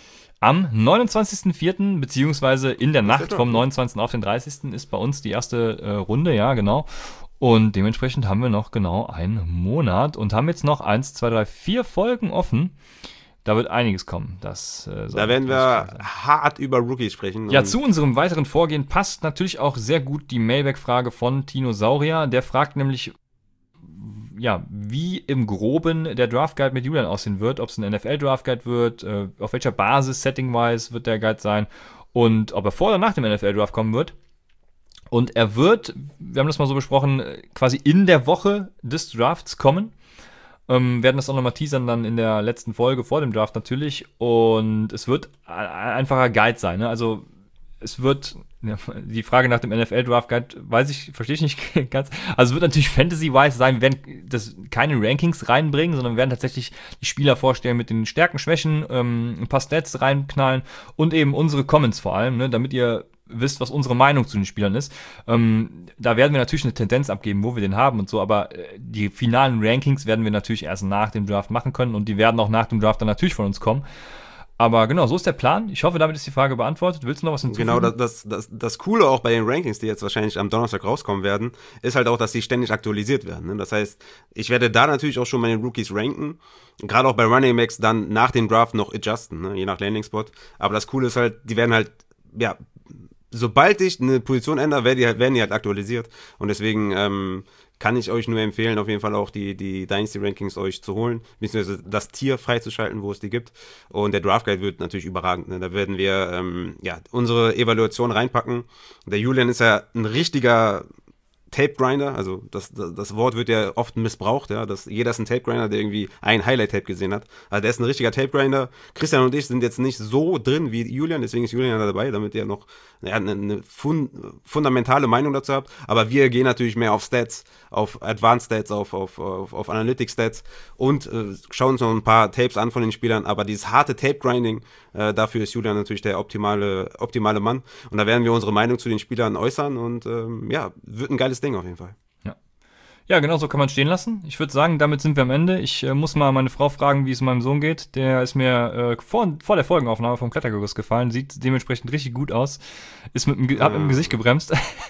am neunundzwanzigsten vierten beziehungsweise in der Nacht vom neunundzwanzigsten auf den dreißigsten ist bei uns die erste äh, Runde, ja, genau. Und dementsprechend haben wir noch genau einen Monat und haben jetzt noch eins, zwei, drei, vier Folgen offen. Da wird einiges kommen. Das, äh, da werden wir hart über Rookies sprechen. Ja, zu unserem weiteren Vorgehen passt natürlich auch sehr gut die Mailback-Frage von Tinosaurier. Der fragt nämlich, ja, wie im Groben der Draft-Guide mit Julian aussehen wird, ob es ein N F L-Draft-Guide wird, äh, auf welcher Basis, setting-wise wird der Guide sein und ob er vor oder nach dem N F L-Draft kommen wird. Und er wird, wir haben das mal so besprochen, quasi in der Woche des Drafts kommen. Ähm, werden das auch nochmal teasern dann in der letzten Folge vor dem Draft natürlich. Und es wird ein einfacher Guide sein. Ne? Also es wird, ja, die Frage nach dem N F L-Draft-Guide, weiß ich, verstehe ich nicht ganz. Also es wird natürlich Fantasy-wise sein, wir werden das keine Rankings reinbringen, sondern wir werden tatsächlich die Spieler vorstellen mit den Stärken, Schwächen, ähm, ein paar Stats reinknallen und eben unsere Comments vor allem, ne, damit ihr wisst, was unsere Meinung zu den Spielern ist. Ähm, da werden wir natürlich eine Tendenz abgeben, wo wir den haben und so, aber äh, die finalen Rankings werden wir natürlich erst nach dem Draft machen können und die werden auch nach dem Draft dann natürlich von uns kommen. Aber genau, so ist der Plan. Ich hoffe, damit ist die Frage beantwortet. Willst du noch was hinzufügen? Genau, das, das, das, das Coole auch bei den Rankings, die jetzt wahrscheinlich am Donnerstag rauskommen werden, ist halt auch, dass die ständig aktualisiert werden. Ne? Das heißt, ich werde da natürlich auch schon meine Rookies ranken. Gerade auch bei Running Backs dann nach dem Draft noch adjusten, ne? Je nach Landing-Spot. Aber das Coole ist halt, die werden halt, ja, sobald ich eine Position ändere, werden die halt, werden die halt aktualisiert. Und deswegen ähm, kann ich euch nur empfehlen, auf jeden Fall auch die, die Dynasty-Rankings euch zu holen, beziehungsweise das Tier freizuschalten, wo es die gibt. Und der Draft Guide wird natürlich überragend. Ne? Da werden wir ähm, ja, unsere Evaluation reinpacken. Der Julian ist ja ein richtiger Tape-Grinder, also das, das, das Wort wird ja oft missbraucht, ja, dass jeder ist ein Tape-Grinder, der irgendwie ein Highlight-Tape gesehen hat. Also der ist ein richtiger Tape-Grinder. Christian und ich sind jetzt nicht so drin wie Julian, deswegen ist Julian dabei, damit ihr noch ja, eine, eine fun- fundamentale Meinung dazu habt. Aber wir gehen natürlich mehr auf Stats, auf Advanced Stats, auf, auf, auf, auf Analytics-Stats und äh, schauen uns noch ein paar Tapes an von den Spielern. Aber dieses harte Tape-Grinding, äh, dafür ist Julian natürlich der optimale, optimale Mann. Und da werden wir unsere Meinung zu den Spielern äußern und ähm, ja, wird ein geiles Ding auf jeden Fall. Ja, ja, genau so kann man stehen lassen. Ich würde sagen, damit sind wir am Ende. Ich äh, muss mal meine Frau fragen, wie es meinem Sohn geht. Der ist mir äh, vor, vor der Folgenaufnahme vom Klettergerüst gefallen. Sieht dementsprechend richtig gut aus. Ist mit dem, Ge- Ja. hat mit dem Gesicht gebremst.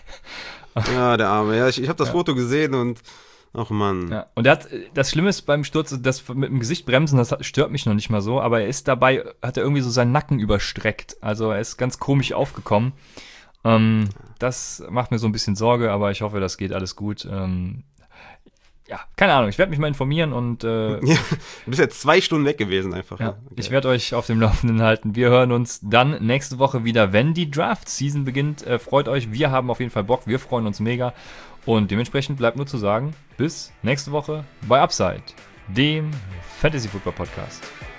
Ja, der Arme. Ja, ich, ich habe das Ja. Foto gesehen und ach Mann. Ja. Und er hat, das Schlimme ist beim Sturz, das mit dem Gesicht bremsen, das hat, stört mich noch nicht mal so, aber er ist dabei, hat er irgendwie so seinen Nacken überstreckt. Also er ist ganz komisch aufgekommen. Ähm, das macht mir so ein bisschen Sorge, aber ich hoffe, das geht alles gut. Ähm, ja, keine Ahnung, ich werde mich mal informieren und äh, Ja, du bist jetzt zwei Stunden weg gewesen einfach. ja, ne? Okay. ich werde euch auf dem Laufenden halten. Wir hören uns dann nächste Woche wieder, wenn die Draft-Season beginnt. Äh, freut euch, wir haben auf jeden Fall Bock, wir freuen uns mega. Und dementsprechend bleibt nur zu sagen, bis nächste Woche bei Upside, dem Fantasy Football Podcast.